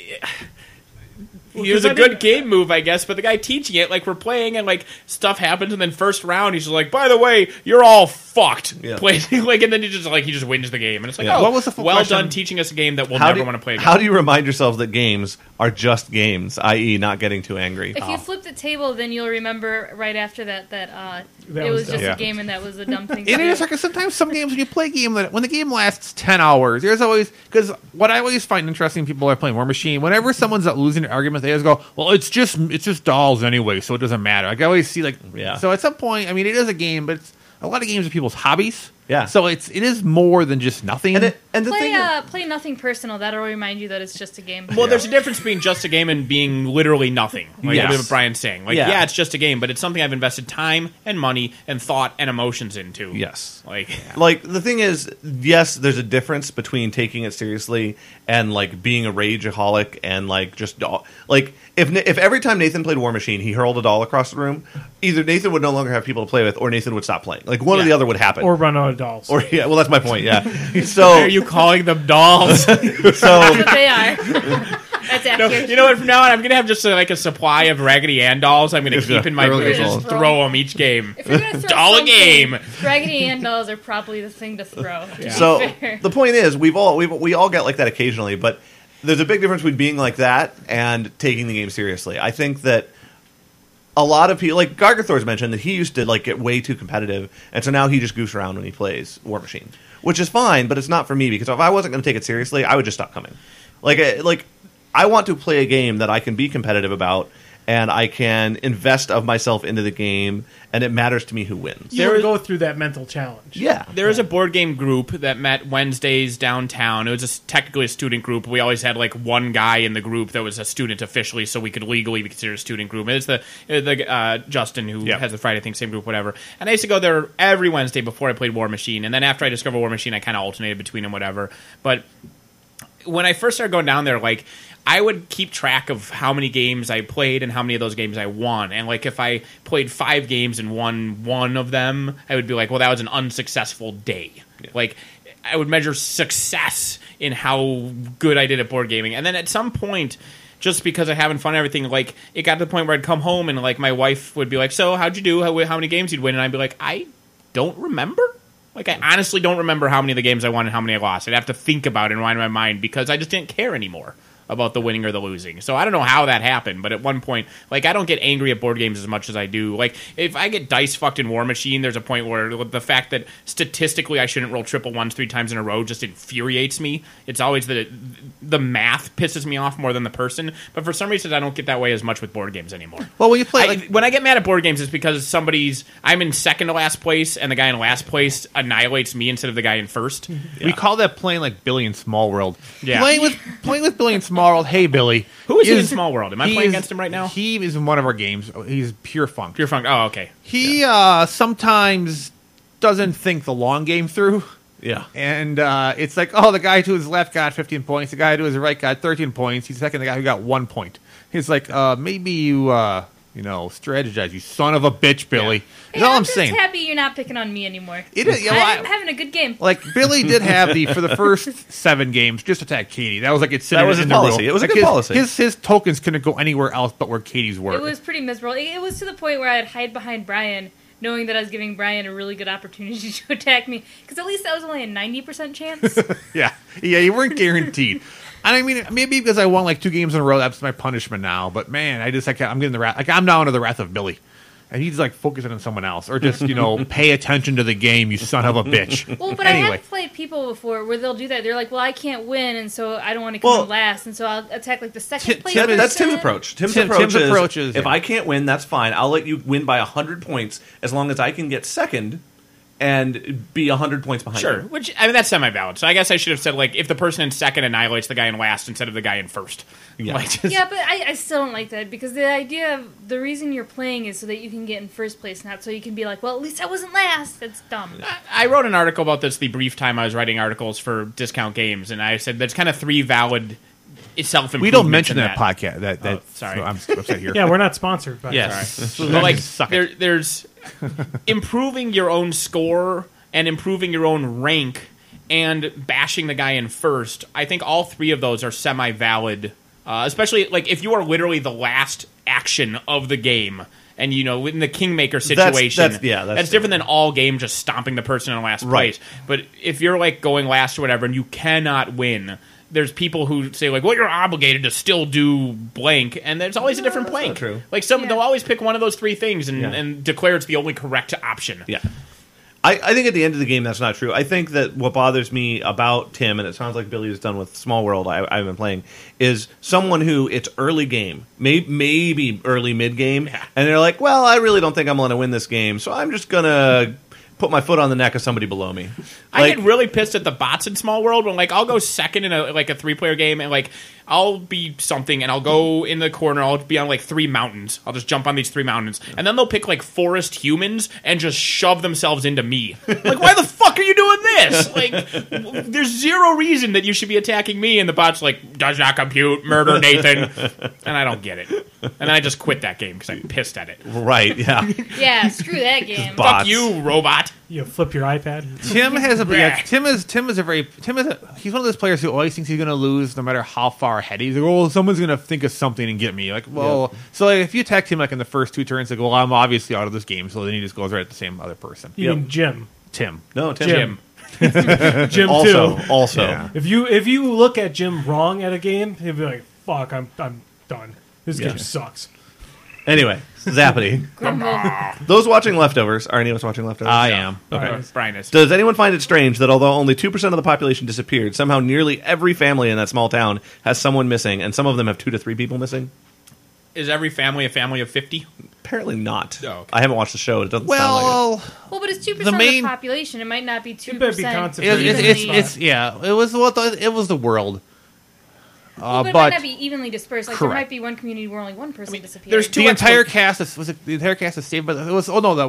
Well, it was 'cause a I good didn't- game move, I guess. But the guy teaching it, like, we're playing and like stuff happens, and then first round he's just like, "By the way, you're all fucked." Yeah. Like, and then he just wins the game, and it's like, Yeah. "Oh, What was the full well question? done teaching us a game that we'll How never do, want to play again." how do you remind yourself that games are just games, i.e., not getting too angry? If you flip the table, then you'll remember right after that That it was was just dumb. a game and that was a dumb thing to It do. is like sometimes some games when you play a game when the game lasts 10 hours, there's always because what I always find interesting people are playing War Machine. Whenever someone's losing an argument, they always go, "Well, it's just dolls anyway, so it doesn't matter." Like, I always see Yeah. So at some point, I mean, it is a game, but a lot of games are people's hobbies. Yeah. So it is more than just nothing. And the thing is, Play nothing personal. That'll remind you that it's just a game. Well, there's a difference between just a game and being literally nothing. Like Yes. what Brian's saying. Like, Yeah. yeah, it's just a game, but it's something I've invested time and money and thought and emotions into. yes. Like, The thing is, yes, there's a difference between taking it seriously and like being a rageaholic and like just like if every time Nathan played War Machine he hurled a doll across the room, either Nathan would no longer have people to play with or Nathan would stop playing. Like one or Yeah. the other would happen. Or run out of dolls. Or yeah, well that's my point. Yeah. why So are you calling them dolls? so That's what they are. That's No, accurate. you know what? From now on, I'm gonna have just like a supply of Raggedy Ann dolls. I'm gonna Just keep in my throw booth those and all. just throw them each game. If you're gonna throw Doll a something, game. Raggedy Ann dolls are probably the thing to throw. to be So fair. the point is, we all get like that occasionally, but there's a big difference between being like that and taking the game seriously. I think that a lot of people, like Gargathor's mentioned, that he used to like get way too competitive, and so now he just goofs around when he plays War Machine, which is fine, but it's not for me because if I wasn't going to take it seriously, I would just stop coming. Like I want to play a game that I can be competitive about. And I can invest of myself into the game, and it matters to me who wins. You would go through that mental challenge. Yeah. There is a board game group that met Wednesdays downtown. It was technically a student group. We always had like one guy in the group that was a student officially, so we could legally be considered a student group. And it's the Justin who has the Friday Think Same group, whatever. And I used to go there every Wednesday before I played War Machine. And then after I discovered War Machine, I kind of alternated between them, whatever. But when I first started going down there, like, I would keep track of how many games I played and how many of those games I won. And, like, if I played 5 games and won one of them, I would be like, well, that was an unsuccessful day. Yeah. Like, I would measure success in how good I did at board gaming. And then at some point, just because I'm having fun and everything, like, it got to the point where I'd come home and, like, my wife would be like, so, how'd you do? How many games you'd win? And I'd be like, I don't remember. Like, I honestly don't remember how many of the games I won and how many I lost. I'd have to think about it and rewind my mind because I just didn't care anymore about the winning or the losing. So I don't know how that happened, but at one point, like, I don't get angry at board games as much as I do. Like, if I get dice fucked in War Machine, there's a point where the fact that statistically I shouldn't roll triple ones 3 times in a row just infuriates me. It's always the math pisses me off more than the person. But for some reason, I don't get that way as much with board games anymore. well, when you play, When I get mad at board games, it's because I'm in second to last place, and the guy in last place annihilates me instead of the guy in first. we call that playing like Billy in Small World. Yeah. Playing with Billy in Small World. Hey, Billy. Who is he in Small World? Am I playing against him right now? He is in one of our games. He's Pure Funk. Pure Funk. Oh, okay. He sometimes doesn't think the long game through. Yeah. And it's like, oh, the guy to his left got 15 points. The guy to his right got 13 points. He's second, the guy who got 1 point. He's like, maybe you strategize, you son of a bitch, Billy. Hey, That's all I'm just saying. happy you're not picking on me anymore. It is, I'm having a good game. like, Billy did have for the first 7 games, just attack Katie. That was like it's sitting That was in his the policy. rule. It was a Like good policy. His tokens couldn't go anywhere else but where Katie's were. It was pretty miserable. It was to the point where I'd hide behind Brian knowing that I was giving Brian a really good opportunity to attack me. Because at least that was only a 90% chance. Yeah, you weren't guaranteed. And I mean, maybe because I won like 2 games in a row, that's my punishment now. But man, I'm getting the wrath. Like I'm down to the wrath of Billy, and he's like focusing on someone else, or just pay attention to the game, you son of a bitch. Well, but anyway. I have played people before where they'll do that. They're like, well, I can't win, and so I don't want to come in last, and so I'll attack like the second place. That's Tim's approach. Tim's approach is if yeah. I can't win, that's fine. I'll let you win by 100 points as long as I can get second and be 100 points behind. Sure, you. which I mean that's semi-valid. So I guess I should have said like if the person in second annihilates the guy in last instead of the guy in first. Yeah. Yeah, but I still don't like that because the idea of the reason you're playing is so that you can get in first place, not so you can be like, well, at least I wasn't last. That's dumb. I wrote an article about this the brief time I was writing articles for Discount Games, and I said there's kind of 3 valid self-improvements. We don't mention in that podcast. That sorry. so I'm upset here. Yeah, we're not sponsored. But Yes. Sorry. But like Suck it. there's improving your own score and improving your own rank and bashing the guy in first. I think all 3 of those are semi-valid, especially like if you are literally the last action of the game. And, in the Kingmaker situation, that's different than all game just stomping the person in last place. But if you're, like, going last or whatever and you cannot win, there's people who say, like, well, you're obligated to still do blank. And there's always a different blank. True. Like, they'll always pick one of those 3 things and declare it's the only correct option. Yeah. I think at the end of the game, that's not true. I think that what bothers me about Tim, and it sounds like Billy has done with Small World I've been playing, is someone who it's early game, maybe early mid-game, and they're like, well, I really don't think I'm going to win this game, so I'm just going to put my foot on the neck of somebody below me. I get really pissed at the bots in Small World when, like, I'll go second in a 3-player game, and, like, I'll be something, and I'll go in the corner, I'll be on, like, 3 mountains. I'll just jump on these 3 mountains. And then they'll pick, like, forest humans and just shove themselves into me. Like, why the fuck are you doing this? Like, there's 0 reason that you should be attacking me, and the bot's like, does not compute, murder Nathan. And I don't get it. And then I just quit that game because I'm pissed at it. Right, yeah. Yeah, screw that game. Bots. Fuck you, robot. You flip your iPad. Tim he's one of those players who always thinks he's going to lose no matter how far ahead he's like, oh, someone's going to think of something and get me. Like, well, so like, if you attack him like in the first 2 turns, like, well, I'm obviously out of this game, so then he just goes right at the same other person. You mean Jim? Tim. No, Tim. Jim Also. too. Yeah. If you look at Jim wrong at a game, he'll be like, "Fuck, I'm done. This game sucks." Anyway, Zappity. Those watching Leftovers, are any of us watching Leftovers? I am. Okay. Brian is. Does anyone find it strange that although only 2% of the population disappeared, somehow nearly every family in that small town has someone missing, and some of them have 2 to 3 people missing? Is every family a family of 50? Apparently not. Oh, okay. I haven't watched the show. It doesn't sound like it. Well, but it's 2% The main- of the population. It might not be 2%. It better be concentrated. It was the world. Well, but it might not be evenly dispersed. Like, there might be one community where only one person disappeared. there's 2 The entire cast is saved, but it was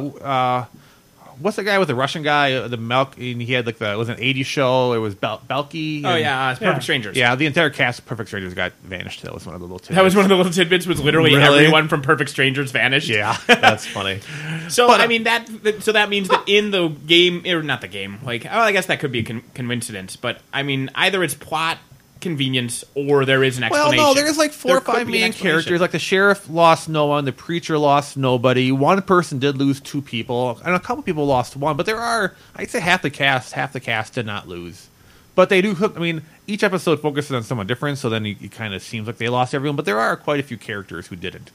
what's the guy with the Russian guy, the Milk? And he had like it was an '80s show. It was Belky. Oh yeah, it's Perfect Strangers. Yeah, the entire cast of Perfect Strangers got vanished. That was one of the little tidbits. That was one of the little tidbits. Was literally Really? everyone from Perfect Strangers vanished. Yeah. That's funny. So I mean that means that in the game, or not the game, like I guess that could be a coincidence, but I mean either it's plot convenience or there is an explanation. Well, no, there's like 4 or 5 main characters. Like the sheriff lost no one, the preacher lost nobody. One person did lose 2 people, and a couple people lost 1. But there are, I'd say half the cast did not lose. But they do. I mean, each episode focuses on someone different, so then it kind of seems like they lost everyone. But there are quite a few characters who didn't.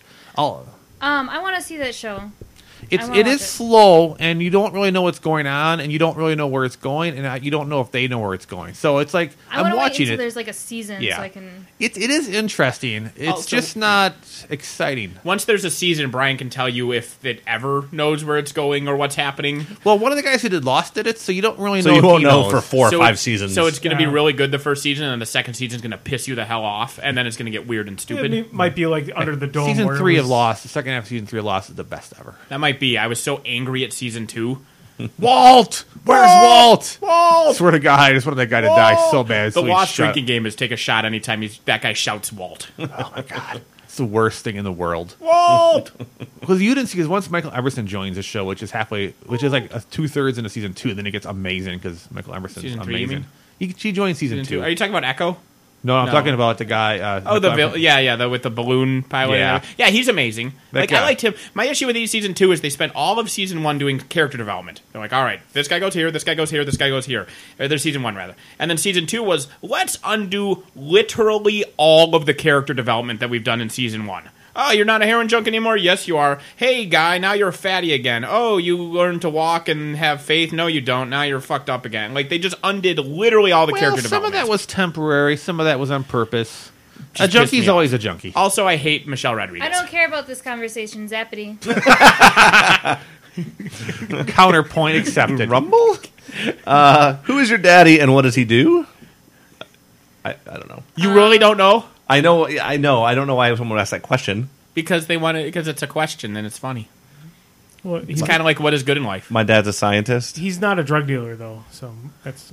I want to see that show. It is slow, and you don't really know what's going on, and you don't really know where it's going, and you don't know if they know where it's going. So it's like I'm watching wait until it. There's like a season, so I can. It is interesting. It's just not exciting. Once there's a season, Brian can tell you if it ever knows where it's going or what's happening. Well, one of the guys who did Lost did it, so you don't really know. So you if won't he know knows. for 4 or 5 seasons. So it's going to be really good the first season, and then the second season's going to piss you the hell off, and then it's going to get weird and stupid. It might be like Under the Dome. Season where it 3 was- of Lost, the second half of season 3 of Lost is the best ever. That might be. I was so angry at season 2. Walt! Where's Walt? Walt! Swear to God, I just wanted that guy to die so bad. The so he Lost shut- drinking game is take a shot anytime that guy shouts Walt. Oh my God. It's the worst thing in the world. Walt! Because you didn't see, because once Michael Emerson joins the show, which is like 2/3 into season 2, then it gets amazing because Michael Emerson's Season 3, you amazing. She joined season 2. Are you talking about Echo? No, I'm No. talking about the guy. with the balloon pilot. Yeah. Yeah, he's amazing. That Like guy. I liked him. My issue with season 2 is they spent all of season 1 doing character development. They're like, all right, this guy goes here, this guy goes here, this guy goes here. Or there's season 1 rather, and then season 2 was let's undo literally all of the character development that we've done in season 1. Oh, you're not a heroin junk anymore? Yes, you are. Hey, guy, now you're a fatty again. Oh, you learn to walk and have faith? No, you don't. Now you're fucked up again. Like, they just undid literally all the character some development. of that was temporary. Some of that was on purpose. Just A pissed junkie's me always a junkie. Also, I hate Michelle Rodriguez. I don't care about this conversation, Zappity. Counterpoint accepted. Rumble? Who is your daddy and what does he do? I don't know. You really don't know? I know. I don't know why someone would ask that question. Because they want it. Because it's a question and it's funny. Well, It's kind of like what is good in life. My dad's a scientist. he's not a drug dealer though, so that's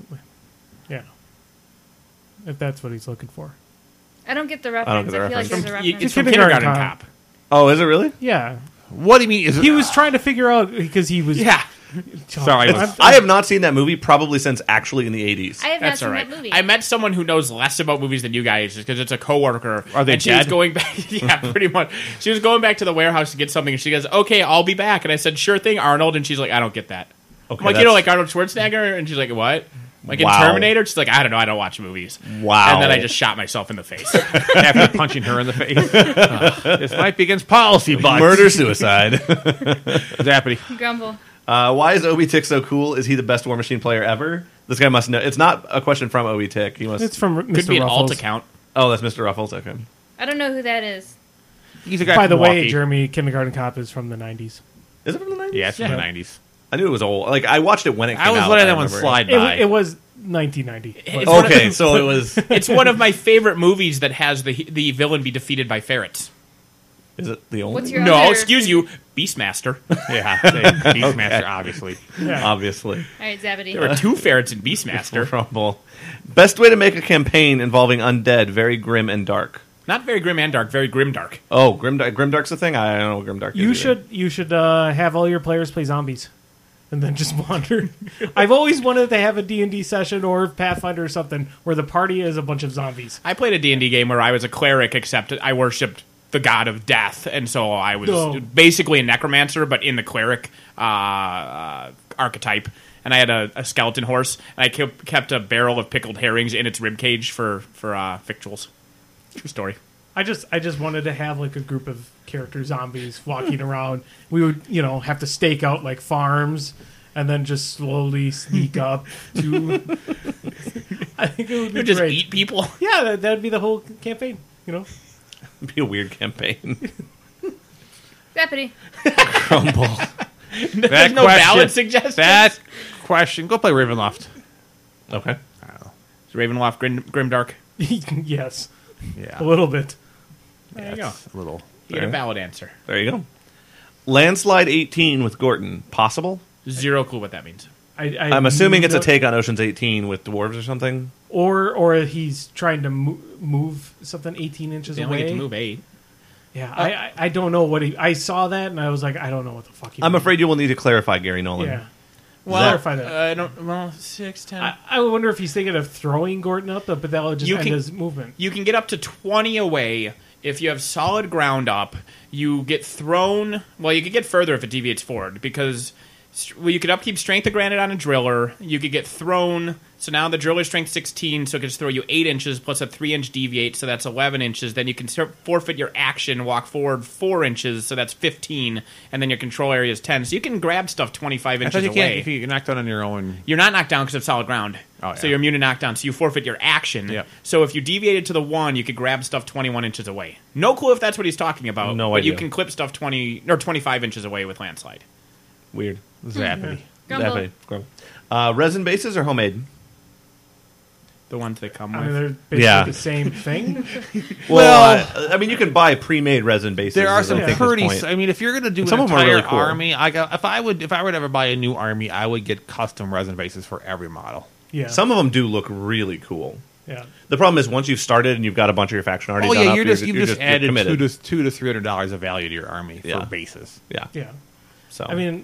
if that's what he's looking for. I don't get the don't reference. get the I feel like reference. there's a It's reference. from Kindergarten Kindergarten Cop. Cop. Oh, is it really? Yeah, What do you mean? Is it, he was trying to figure out because he was Yeah, Sorry, I have not seen that movie probably since actually in the 80s. I have not that's seen all right. that movie. I met someone who knows less about movies than you guys because it's a coworker. Are they and she was dead? going back. Yeah, pretty much. She was going back to the warehouse to get something, and she goes, "Okay, I'll be back." And I said, "Sure thing, Arnold." And she's like, "I don't get that." Okay, I'm like, you know, like Arnold Schwarzenegger, and she's like, "What?" Like in Wow. Terminator, she's like, "I don't know, I don't watch movies." Wow. And then I just shot myself in the face. after punching her in the face. This might be against policy, but Murder-suicide. Zappity. Grumble. Why is Obi Tick so cool? Is he the best War Machine player ever? This guy must know. It's not a question from Obi Tick. He must. It's from Mr. Could be an Ruffles. alt account. Oh, that's Mr. Ruffles. Okay. I don't know who that is. He's a guy. By the from way, Milwaukee. Jeremy, Kindergarten Cop is from the 90s. Is it from the 90s? Yeah, it's from Yeah. the 90s. I knew it was old. Like I watched it when it came I was out. letting I that one remember. slide by. It was 1990. It's one of- Okay, so it was. It's one of my favorite movies that has the villain be defeated by ferrets. Is it the only? What's your No, other- excuse you, Beastmaster. Yeah, Beastmaster, obviously. Yeah. Obviously. All right, Zappity. There were 2 ferrets in Beastmaster. Rumble. Best way to make a campaign involving undead, very grim and dark. Not very grim and dark, very grim dark. Oh, Grimdark's a thing? I don't know what Grimdark is. You should have all your players play zombies, and then just wander. I've always wanted to have a D&D session or Pathfinder or something where the party is a bunch of zombies. I played a D&D game where I was a cleric, except I worshipped the god of death, and so I was Oh. basically a necromancer, but in the cleric archetype. And I had a skeleton horse, and I kept a barrel of pickled herrings in its ribcage for victuals. True story. I just wanted to have like a group of character zombies walking around. We would have to stake out like farms and then just slowly sneak up to. I think it would be You just great. eat people. Yeah, that'd be the whole campaign. It'd be a weird campaign. Zappity. There's no valid suggestions. That question. Go play Ravenloft. Okay. Is Ravenloft grimdark? Yes, Yeah. a little bit. There you go. It's a little. You get a valid answer. There you go. Landslide 18 with Gorton. Possible? Zero clue what that means. I'm assuming it's a take on Ocean's 18 with dwarves or something. or he's trying to move something 18 inches They only away. get to move 8. Yeah, I don't know what I saw that and I was like, I don't know what the fuck. He I'm meant. afraid you will need to clarify, Gary Nolan. Yeah. Well, Clarify that. I don't. Well, 6, 10. I wonder if he's thinking of throwing Gordon up, but that would just You end can- his movement. You can get up to 20 away if you have solid ground up. You get thrown. Well, you could get further if it deviates forward because you could upkeep Strength of Granite on a driller. You could get thrown. So now the driller's strength 16, so it can just throw you 8 inches plus a 3-inch deviate, so that's 11 inches. Then you can forfeit your action, walk forward 4 inches, so that's 15, and then your control area is 10. So you can grab stuff 25 I inches thought you away. can't. If you get knocked down on your own. You're not knocked down because of solid ground. Oh, yeah. So you're immune to knockdown, so you forfeit your action. Yep. So if you deviated to the 1, you could grab stuff 21 inches away. No clue if that's what he's talking about. No but idea. you can clip stuff 20 or 25 inches away with Landslide. Weird. Zappity. Grumble. Resin bases or homemade? The ones that come I with. mean, they're basically Yeah. the same thing. Well, I mean, you can buy pre-made resin bases. There are is, some I think, his pretty. point. I mean, if you're going to do Some an of them are entire really cool. army, if I were to ever buy a new army, I would get custom resin bases for every model. Yeah. Some of them do look really cool. Yeah. The problem is once you've started and you've got a bunch of your faction already Oh done yeah, up, you've just added committed. $200 to $300 of value to your army Yeah. for bases. Yeah. Yeah. So I mean,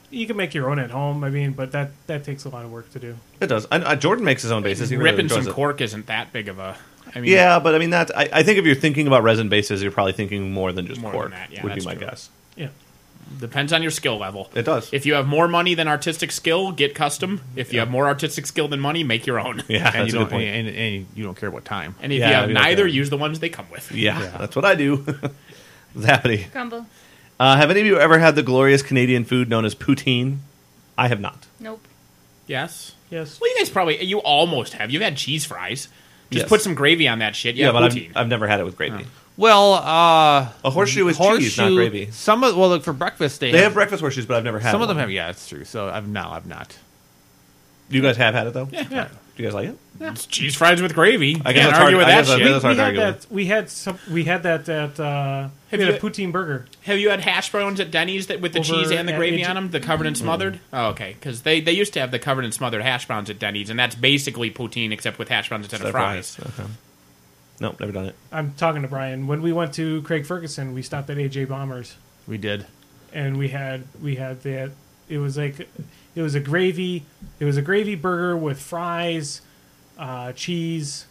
You can make your own at home. I mean, but that takes a lot of work to do. It does. Jordan makes his own bases. He really Ripping enjoys some it. cork isn't that big of a. I mean, Yeah, but I mean that. I think if you're thinking about resin bases, you're probably thinking more than just More cork. than that, yeah, would be that's my true. guess. Yeah. depends on your skill level. It does. If you have more money than artistic skill, get custom. If you have more artistic skill than money, make your own. Yeah, and that's you a good don't point. and you don't care what time. And if Yeah, you have we don't neither, care. use the ones they come with. Yeah, that's what I do. Zappity. Crumble. Have any of you ever had the glorious Canadian food known as poutine? I have not. Nope. Yes. Yes. Well, you guys probably, you almost have. You've had cheese fries. Just Yes. put some gravy on that shit. Yeah, but poutine. I've never had it with gravy. Well, A horseshoe is cheese, not gravy. Some of look for breakfast They have breakfast horseshoes, but I've never had some of one. them have. Yeah, it's true. So I've not. You guys have had it though. Yeah. Do you guys like it? It's cheese fries with gravy. I guess Can't it's argue hard- with I that guess shit. that's hard We to had argue with. that. We had that at. We you- had a poutine burger. Have you had hash browns at Denny's that with the Over cheese and the at gravy AJ on them, the covered and smothered? Oh, okay. Because they used to have the covered and smothered hash browns at Denny's, and that's basically poutine except with hash browns instead of fries. Okay. Nope, never done it. I'm talking to Brian. When we went to Craig Ferguson, we stopped at AJ Bombers, We did. and we had that. It was a gravy burger with fries, cheese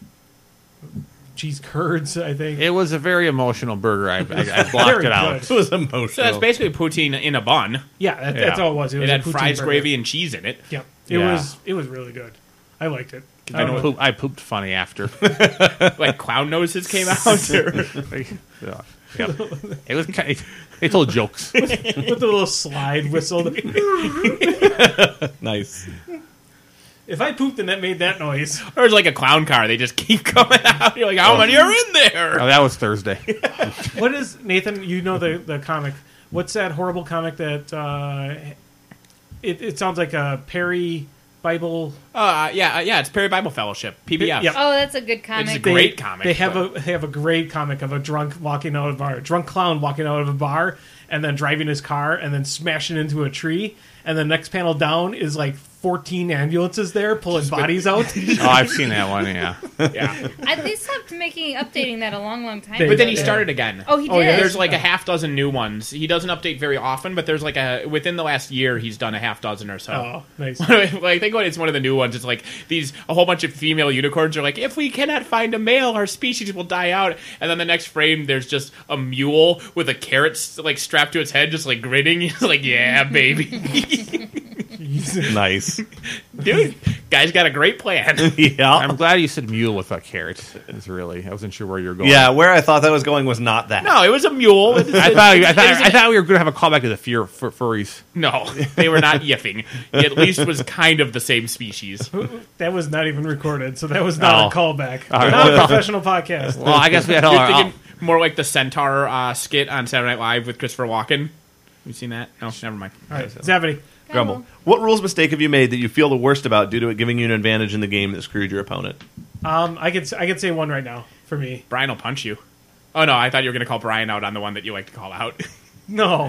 curds. I think It was a very emotional burger. I blocked Very it out. good. It was emotional. So that's basically poutine in a bun. Yeah, that's all it was. It was It a had poutine fries, burger. gravy, and cheese in it. Yep. Yeah. It was really good. I liked it. I pooped funny after. Like clown noses came out. or- Yeah. Yep. It was kind they told jokes. with the little slide whistle. Nice. If I pooped and that made that noise, Or it's like a clown car. They just keep coming out. You're like, how many are in there? Oh, that was Thursday. what is Nathan? You know the comic. What's that horrible comic that? It sounds like a Perry Bible. Yeah, it's Perry Bible Fellowship, PBF. Yep. Oh, that's a good comic. It's a great comic. They have but- a great comic of a drunk walking out of a bar, drunk clown walking out of a bar, and then driving his car and then smashing into a tree. And the next panel down is like 14 ambulances there pulling bodies out. Oh, I've seen that one. Yeah. yeah. They stopped updating that a long time They- ago. But then he Yeah. started again. Oh, he did. Oh, yeah, There's like a half dozen new ones. He doesn't update very often, but there's like within the last year he's done a half dozen or so. Oh, nice. I think when it's one of the new ones, it's like a whole bunch of female unicorns are like, if we cannot find a male, our species will die out. And then the next frame, there's just a mule with a carrot like strapped to its head, just like grinning. He's like, yeah, baby. Nice. Dude, guy's got a great plan. Yeah. I'm glad you said mule with a carrot. It's really I wasn't sure where you were going. Yeah, where I thought that was going was not that. No, it was a mule. I thought we were going to have a callback to the furries. No, they were not yiffing. He at least was kind of the same species. That was not even recorded, so that was not a Oh. callback. right. Not a professional podcast. Well, I guess we had all You're our. thinking more like the Centaur skit on Saturday Night Live with Christopher Walken. You seen that? No, never mind. All right, Zavity. Grumble. What rules mistake have you made that you feel the worst about due to it giving you an advantage in the game that screwed your opponent? I could say one right now for me. Brian will punch you. Oh no, I thought you were going to call Brian out on the one that you like to call out. No.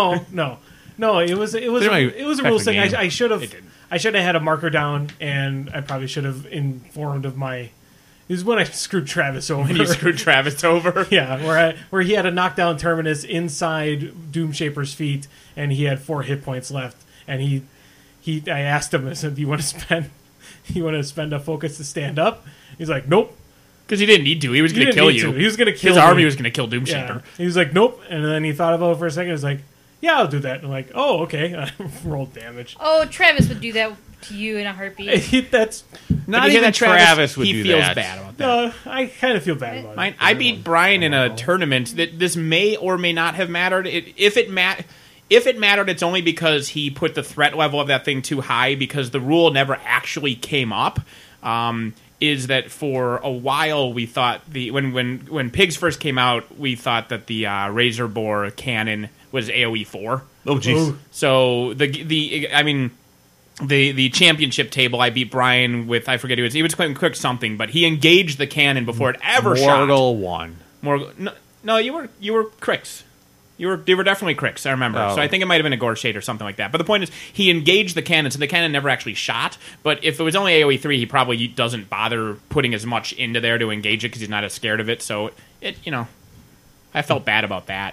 It was Didn't a rules affect thing. the game. I should have. It didn't. I should have had a marker down, and I probably should have informed of my. This is when I screwed Travis over. And you screwed Travis over. Yeah, where he had a knockdown Terminus inside Doom Shaper's feet, and he had 4 hit points left. And I asked him, I said, "Do you want to spend a focus to stand up?" He's like, "Nope." Because he didn't need to. He was He going to didn't kill need you. to. He was going to kill His me. army was going to kill Doom Yeah. Shaper. He was like, "Nope," and then he thought about it for a second. He was like, "Yeah, I'll do that." And I'm like, "Oh, okay." I rolled damage. Oh, Travis would do that to you in a heartbeat. That's Not But you hear even that Travis would he do feels that. bad about that. I kind of feel bad about it. I beat Brian in a tournament that this may or may not have mattered. If it mattered, it's only because he put the threat level of that thing too high because the rule never actually came up. Is that for a while we thought when Pigs first came out, we thought that the Razor Bore cannon was AoE 4. Oh, jeez. So the championship table, I beat Brian with, I forget who it was. He was playing quick something, but he engaged the cannon before it ever shot. Mortal one. No, you were Crix. You were definitely Crix, I remember. Oh. So I think it might have been a Gore Shade or something like that. But the point is, he engaged the cannon, so the cannon never actually shot. But if it was only AoE 3, he probably doesn't bother putting as much into there to engage it because he's not as scared of it. So I felt bad about that.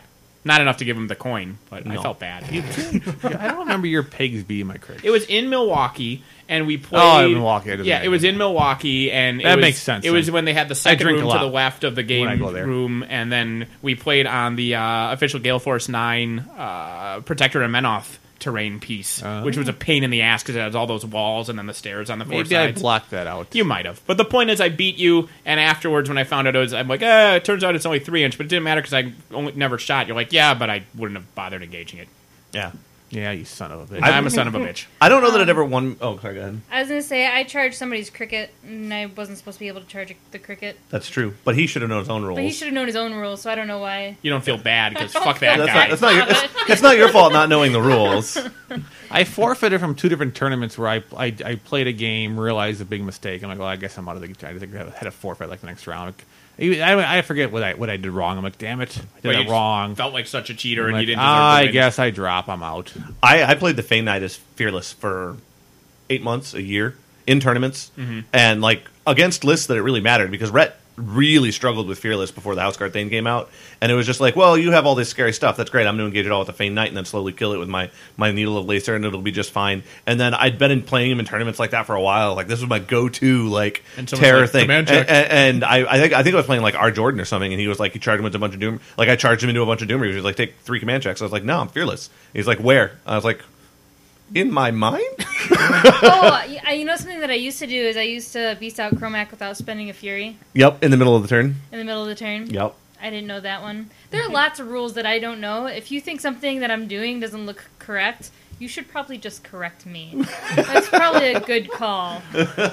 Not enough to give him the coin, but I felt bad. I don't remember your pigs being my critic. It was in Milwaukee, and we played. Oh, in Milwaukee. It was in Milwaukee, and That it was, makes sense, It was then. when they had the second drink room a to the lot left of the game when I go there. room, and then we played on the official Gale Force 9 Protector and Menoth terrain piece, which was a pain in the ass because it has all those walls and then the stairs on the four Maybe I sides. blocked that out. You might have. But the point is, I beat you, and afterwards, when I found out I'm like, it turns out it's only 3-inch, but it didn't matter because I only never shot. You're like, yeah, but I wouldn't have bothered engaging it. Yeah. Yeah, you son of a bitch. I'm a son of a bitch. I don't know that it ever won. Oh, sorry, go ahead. I was gonna say I charged somebody's cricket, and I wasn't supposed to be able to charge the cricket. That's true. But he should have known his own rules. But he should have known his own rules, so I don't know why. You don't feel bad because fuck that feel guy. That's it's not your fault not knowing the rules. I forfeited from 2 different tournaments where I played a game, realized a big mistake. I'm like, well, I guess I'm out of the game. I think I had a forfeit like the next round. I forget what I did wrong. I'm like, damn it, I But did you it wrong. Felt like such a cheater, I'm and like, you didn't deserve to I win. guess I drop. I'm out. I played the Fey Knight as Fearless for 8 months, a year, in tournaments. And, like, against lists that it really mattered, because Rhett really struggled with Fearless before the Houseguard Thane came out. And it was just like, well, you have all this scary stuff. That's great. I'm going to engage it all with the Fey Knight and then slowly kill it with my Needle of Lacer, and it'll be just fine. And then I'd been playing him in tournaments like that for a while. Like, this was my go-to, like, And someone's terror like, thing. "Command check." And I think I was playing, like, R. Jordan or something, and he was like, he charged him into a bunch of Doom. Like, I charged him into a bunch of Doom Reavers. He was like, take 3 command checks. I was like, no, I'm Fearless. He's like, where? I was like, in my mind? You know something that I used to do is I used to beast out Chromac without spending a Fury Yep, in the middle of the turn. in the middle of the turn. Yep. I didn't know that one. There are lots of rules that I don't know. If you think something that I'm doing doesn't look correct, you should probably just correct me. That's probably a good call.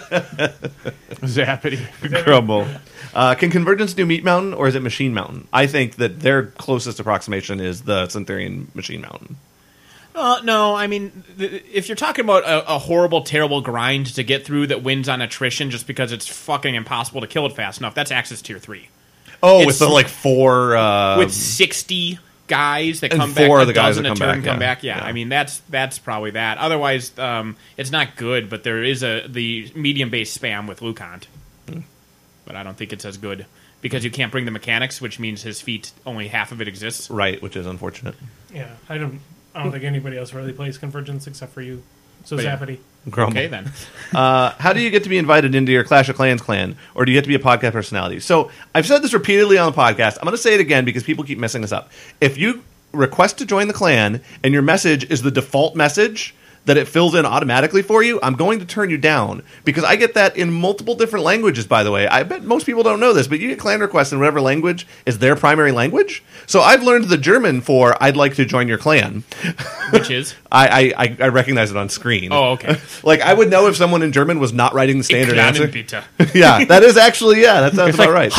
Zappity. Crumble. Can Convergence do Meat Mountain, or is it Machine Mountain? I think that their closest approximation is the Syntherian Machine Mountain. No, I mean, if you're talking about a horrible, terrible grind to get through that wins on attrition just because it's fucking impossible to kill it fast enough, that's Axis Tier 3. Oh, It's- with the, like, 4... With 60 guys that and come back, 4 a of the guys dozen that a come turn back, come yeah. back. Yeah, Yeah. I mean, that's probably that. Otherwise, it's not good, but there is the medium-based spam with Lucant. But I don't think it's as good. Because you can't bring the mechanics, which means his feat, only half of it exists. Right, which is unfortunate. Yeah, I don't think anybody else really plays Convergence except for you. So But yeah. Zappity. Grumble. Okay, then. How do you get to be invited into your Clash of Clans clan, or do you get to be a podcast personality? So I've said this repeatedly on the podcast. I'm going to say it again because people keep messing this up. If you request to join the clan and your message is the default message that it fills in automatically for you, I'm going to turn you down, because I get that in multiple different languages, by the way. I bet most people don't know this, but you get clan requests in whatever language is their primary language. So I've learned the German for "I'd like to join your clan." Which is? I recognize it on screen. Oh, okay. Like, I would know if someone in German was not writing the standard answer. Clanenbitte. Yeah, that is actually, that sounds about right.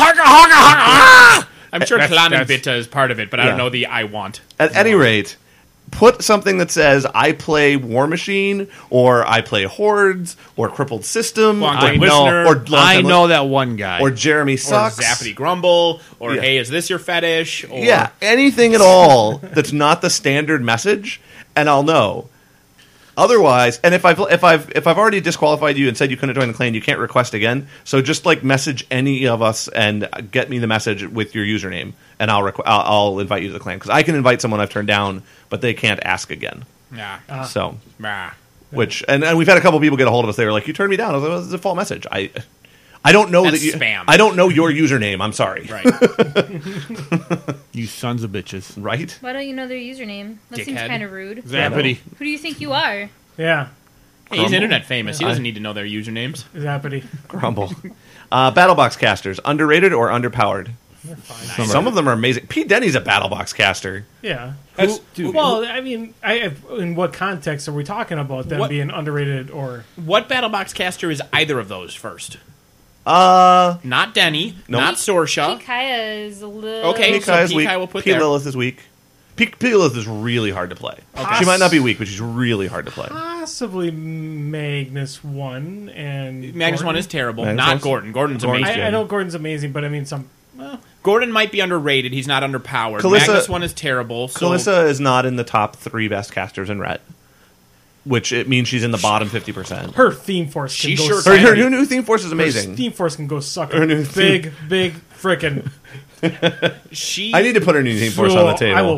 I'm sure That's- Clanenbitte is part of it, but I Yeah. don't know the I want. At any rate, put something that says, I play War Machine, or I play Hordes, or Crippled System, Long-time or, listener. or I know that one guy. or Jeremy Or Sucks. Zappity Grumble, or Yeah. hey, is this your fetish? Or Yeah, anything at all that's not the standard message, and I'll know. Otherwise, and if I've already disqualified you and said you couldn't join the clan, you can't request again. So just like message any of us and get me the message with your username, and I'll invite you to the clan, because I can invite someone I've turned down, but they can't ask again. Yeah. So, Bah. which and we've had a couple people get a hold of us. They were like, "You turned me down." I was like, "Well, it's a default message. I don't know That's that you spam. I don't know your username. I'm sorry." Right. You sons of bitches. Right? Why don't you know their username? That seems Dickhead. kind of rude. Zappity. Who do you think you are? Yeah, Hey, he's internet famous. He doesn't need to know their usernames. Zappity. Grumble. Battlebox casters, underrated or underpowered? Some of them are amazing. Pete Denny's a Battlebox caster. Yeah. Dude, Well, I mean, in what context are we talking about them What- being underrated or? What Battlebox caster is either of those first? Not Denny, No. not Sorsha. Kaya is a little... Okay. Pete so Kai is Pete weak. Kai will put Pete there. Lilith is weak. Pete Lilith is really hard to play. She might not be weak, but she's really hard to play. Possibly Magnus 1 and Magnus Gordon. 1 is terrible. Magnus Not one's- Gordon. Gordon's Gordon's amazing. good. I know Gordon's amazing, but I mean Gordon might be underrated. He's not underpowered. Kalissa- Magnus 1 is terrible. So Kalissa is not in the top 3 best casters in Ret, which it means she's in the bottom 50%. her theme force can She go sure suck. Her new theme force is Her amazing. theme force can go suck. Her new Big frickin'. she. I need to put her new theme force on the table.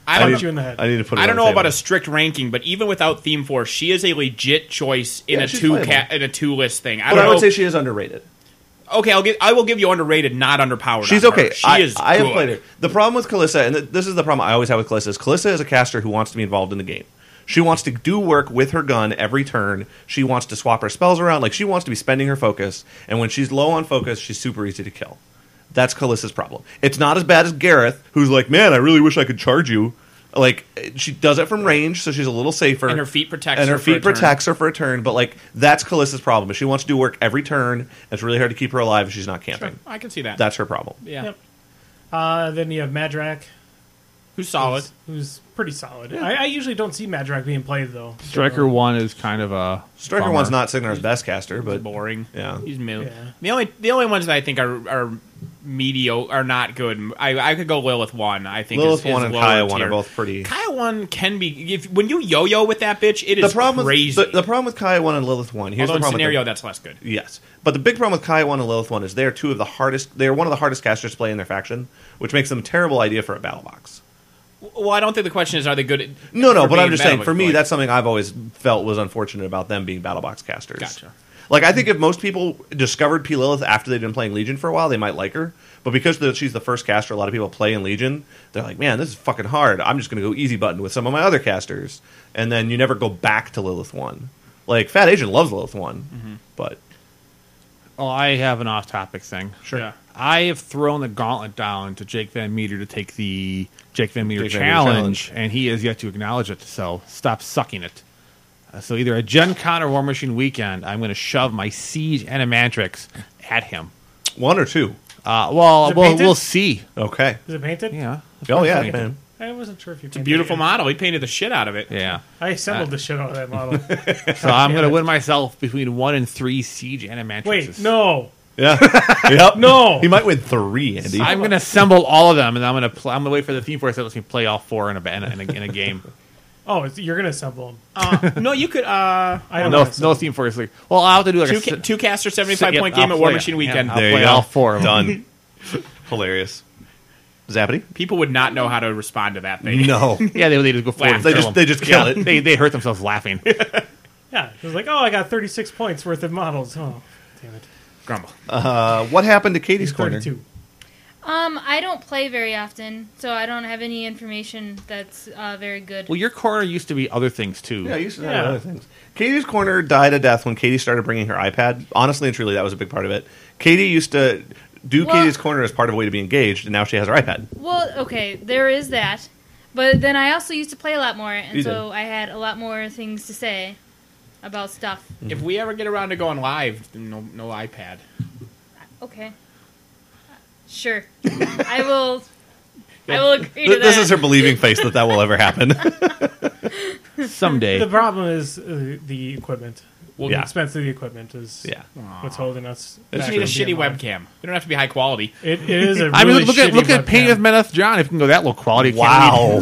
I don't Punch know. you in the head. I need to put it I don't on the know about table. a strict ranking, but even without Theme Force, she is a legit choice in Yeah, a she's two playable. in a 2-list thing. But I would say she is underrated. Okay, I will give you underrated, not underpowered. She's on her. okay. She is. I have good. played her. The problem with Kalissa, and this is the problem I always have with Kalissa, is Kalissa is a caster who wants to be involved in the game. She wants to do work with her gun every turn. She wants to swap her spells around. Like, she wants to be spending her focus. And when she's low on focus, she's super easy to kill. That's Kalissa's problem. It's not as bad as Gareth, who's like, man, I really wish I could charge you. Like, she does it from range, so she's a little safer. And her feet protects and her her for a feet turn. protects her for a turn. But, like, that's Kalissa's problem. She wants to do work every turn. And it's really hard to keep her alive if she's not camping. I can see that. That's her problem. yeah. Yep. Then you have Madrak, Who's solid? who's pretty solid. I usually don't see Madrak being played though. Striker 1 is kind of a Striker bummer. 1's not Signar's best caster, But but boring. yeah. He's middle. Yeah. The only ones that I think are mediocre are not good. I could go Lilith 1. I think Lilith is 1 and lower Kaya 1 tier. are both pretty. Kaya 1 can be when you yo-yo with that bitch, it is crazy. The problem with Kaya 1 and Lilith 1, here's Although the in problem scenario with that's less good. yes. But the big problem with Kaya 1 and Lilith 1 is they're one of the hardest casters to play in their faction, which makes them a terrible idea for a battle box. Well, I don't think the question is are they good at No, for but I'm being just saying, battle for me, box, that's something I've always felt was unfortunate about them being battle box casters. Gotcha. Like, I think if most people discovered P. Lilith after they'd been playing Legion for a while, they might like her. But because she's the first caster a lot of people play in Legion, they're like, man, this is fucking hard. I'm just going to go easy button with some of my other casters. And then you never go back to Lilith 1. Like, Fat Asian loves Lilith 1. But, Oh, I have an off-topic thing. sure. Yeah. I have thrown the gauntlet down to Jake Van Meter to take the Jake Van Meter Jake Van Meter challenge, and he has yet to acknowledge it, so stop sucking it. So either a Gen Con or War Machine weekend, I'm going to shove my Siege Animatrix at him. 1 or 2. Is it painted? We'll see. Okay. Is it painted? Yeah. Oh, yeah, Painted. man. I wasn't sure if you. It's a beautiful model. He painted the shit out of it. Yeah. I assembled the shit out of that model. So I'm going to win myself between 1 and 3 Siege Animatrixes. Wait, no, Yeah. Yep. no. He might win 3, Andy. I'm going to assemble all of them, and I'm going to wait for the Theme Force that lets me play all 4 in a game. Oh, you're gonna assemble them. No, you could I don't No, know. no Theme Force League. Well, I'll have to do like two caster 75 Yep, point game I'll at War play it. Machine Weekend. Yeah, I'll There play you go. all 4 of them. Done. Hilarious. Zappity? People would not know how to respond to that thing. No. Yeah, they just go forward. They and just- kill they them. just kill Yeah, it. They hurt themselves laughing. Yeah, it was like, oh, I got 36 points worth of models. Oh, damn it. Grumble. What happened to Katie's Corner? 32. I don't play very often, so I don't have any information that's very good. Well, your corner used to be other things too. Yeah, I used to Yeah. have other things. Katie's Corner died a death when Katie started bringing her iPad. Honestly and truly, that was a big part of it. Katie used to do Well- Katie's Corner as part of a way to be engaged, and now she has her iPad. Well, okay, there is that. But then I also used to play a lot more, and You so I had a lot more things to say about stuff. If we ever get around to going live, no iPad. Okay. Sure. I will agree to that. This is her believing face that will ever happen. Someday. The problem is the equipment. Well, Yeah. The expense of the equipment is yeah. what's holding us. We just back need a from shitty being live. webcam. We don't have to be high quality. It is a really I mean, look shitty at Pain webcam. of Meneth John. If you can go that low quality. Wow.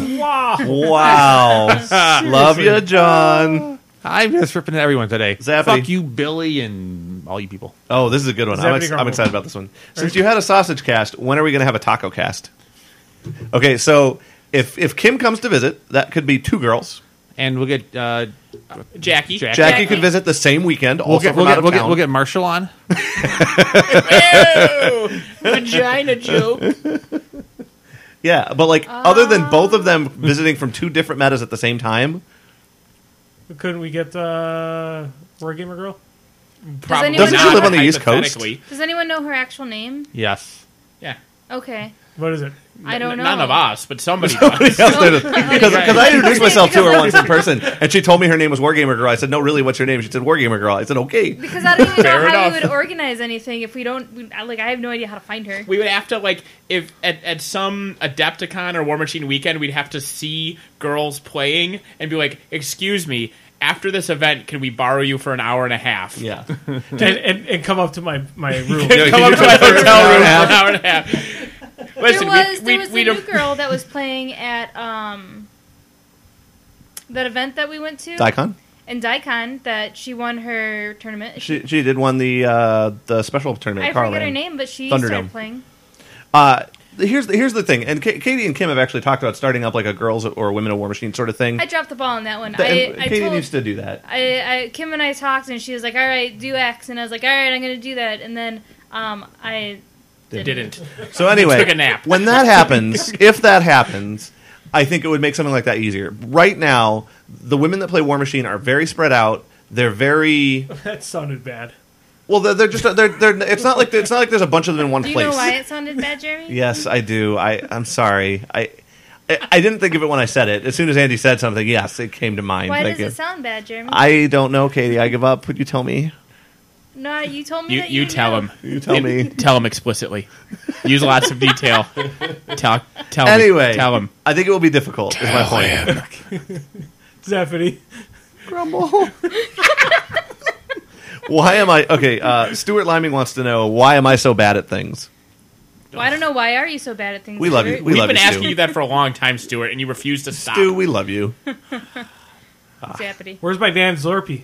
Wow. Wow. Love you, John. I'm just ripping at everyone today. Zappity. Fuck you, Billy, and all you people. Oh, this is a good one. Zappity I'm Grumble. excited about this one. Since you had a sausage cast, when are we going to have a taco cast? Okay, so if Kim comes to visit, that could be 2 girls. And we'll get Jackie. Jackie could visit the same weekend. We'll Also get from out of town. we'll get Marshall on. Ew! Vagina joke. Yeah, but like other than both of them visiting from 2 different metas at the same time, Couldn't we get War Gamer Girl? Probably anyone Doesn't she not, live on the East Coast? hypothetically. Does anyone know her actual name? Yes. Yeah. Okay. What is it? I don't know. None of us, but somebody does. because I introduced myself to her once in person, and she told me her name was Wargamer Girl. I said, "No, really, what's your name?" She said, "Wargamer Girl." I said, "Okay." Because I don't even Fair know how enough. we would organize anything if we don't. I have no idea how to find her. We would have to, like, if at some Adepticon or War Machine weekend, we'd have to see girls playing and be like, "Excuse me, after this event, can we borrow you for an hour and a half?" Yeah, And come up to my room. Yeah, Come can up you to my come up to hotel room an for an hour and a half. Listen, there was we the new girl that was playing at that event that we went to Daikon. in Daikon that she won her tournament. She did won the special tournament. I Carl forget her ran. name, but she Thunderdome. started playing. here's the thing, and Katie and Kim have actually talked about starting up like a girls or women of War Machine sort of thing. I dropped the ball on that one. Katie needs to do that. Kim and I talked, and she was like, "All right, do X," and I was like, "All right, I'm going to do that." And then I didn't. So anyway, took a nap. When that happens, if that happens, I think it would make something like that easier. Right now, the women that play War Machine are very spread out. They're very. That sounded bad. Well, they're just they're. It's not like there's a bunch of them in one Do you place. know why it sounded bad, Jeremy? Yes, I do. I'm sorry. I didn't think of it when I said it. As soon as Andy said something, yes, it came to mind. Why does it sound bad, Jeremy? I don't know, Katie. I give up. Would you tell me? No, you told me that you tell know. him. You tell me. Tell him explicitly. Use lots of detail. Tell Anyway, me. Tell him. I think it will be difficult. Is my point. Stephanie. Grumble. Why am I okay? Stuart Liming wants to know why am I so bad at things? Well, I don't know. Why are you so bad at things? We love you. Stuart? We We've love been you, asking Stu. you that for a long time, Stuart, and you refuse to stop. Stu, we love you. Zappity. Where's my Van Zorpy?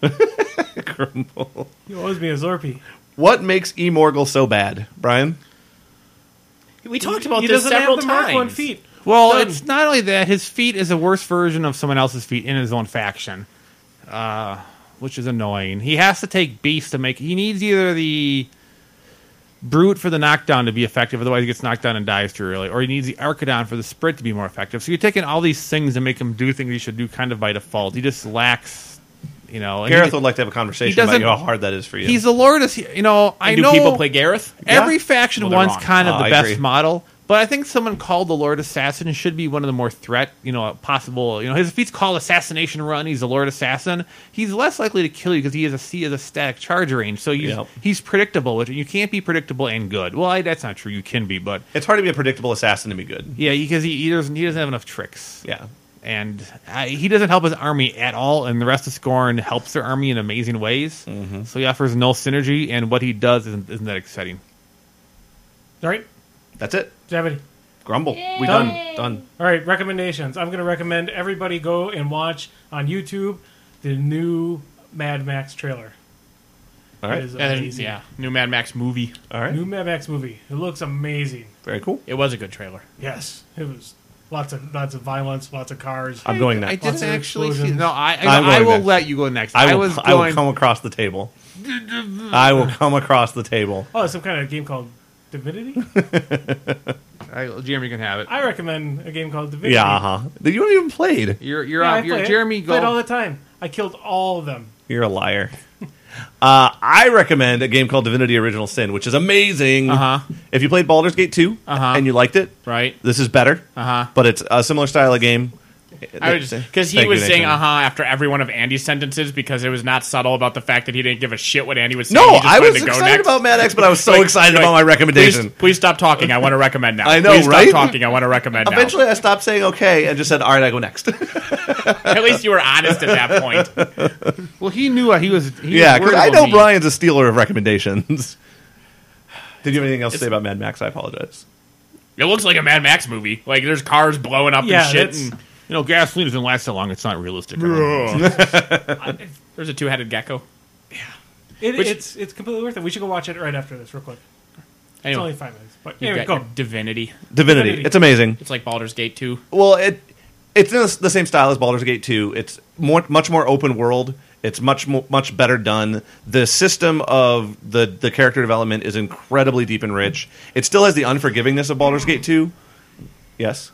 Grumble. He owes me a Zorpy. What makes E. Morgul so bad, Brian? We talked about He this doesn't several have the Mark 1 times. feet. Well, Done. it's not only that his feat is a worse version of someone else's feat in his own faction, which is annoying. He has to take beast to make. He needs either the brute for the knockdown to be effective, otherwise he gets knocked down and dies too early, or he needs the Archidon for the sprint to be more effective. So you're taking all these things and make him do things he should do kind of by default. He just lacks, you know. Gareth would like to have a conversation about how hard that is for you. He's the Lord of, you know. I And do know people play Gareth? every faction Well, they're wants wrong. kind of the I best agree. model, but I think someone called the Lord Assassin should be one of the more possible. You know, his feat's called Assassination Run. He's the Lord Assassin. He's less likely to kill you because he has a static charge range, so he's predictable. Which you can't be predictable and good. Well, that's not true. You can be, but it's hard to be a predictable assassin to be good. yeah, because he doesn't have enough tricks. Yeah. And he doesn't help his army at all, and the rest of Scorn helps their army in amazing ways. Mm-hmm. So he offers no synergy, and what he does isn't that exciting. All right. That's it. Stephanie. Grumble. Yay. We done. All right, recommendations. I'm going to recommend everybody go and watch on YouTube the new Mad Max trailer. All right. It is amazing. Yeah, new Mad Max movie. All right. New Mad Max movie. It looks amazing. Very cool. It was a good trailer. Yes, it was lots of violence, lots of cars. I'm going I next. Lots didn't of actually see. explosions. No, I'm I going will next. let you go next. I was will going. come across the table. I will come across the table. Oh, some kind of game called Divinity. Jeremy can have it. I recommend a game called Divinity. Yeah, uh-huh. You haven't even played. You're Yeah, I off. play it. Jeremy. Play it all Go. the time. I killed all of them. You're a liar. I recommend a game called Divinity Original Sin, which is amazing. If you played Baldur's Gate 2 and you liked it, Right. this is better. But it's a similar style of game. Because he Thank was you, saying Nathan. after every one of Andy's sentences because it was not subtle about the fact that he didn't give a shit what Andy was saying. No, He just I wanted was to go excited next. about Mad X, but I was so Like- excited like, about my recommendation. Please stop talking. I want to recommend now. I know, Please right? Stop talking. I want to recommend now. Eventually, I stopped saying okay and just said, all right, I go next. At least you were honest at that point. Well, he knew he was. Yeah, because worried I about know me. Brian's a stealer of recommendations. Did you have anything else to say about Mad Max? I apologize. It looks like a Mad Max movie. Like there's cars blowing up Yeah, and shit. that's- And You know, gasoline doesn't last so long. It's not realistic. there's a two-headed gecko. It's completely worth it. We should go watch it right after this, real quick. It's Anyway, only 5 minutes, but you've anyway, got go. your Divinity. Divinity. It's amazing. It's like Baldur's Gate 2. Well, it's in the same style as Baldur's Gate 2. It's much more open world. It's much better done. The system of the character development is incredibly deep and rich. It still has the unforgivingness of Baldur's Gate 2. Yes,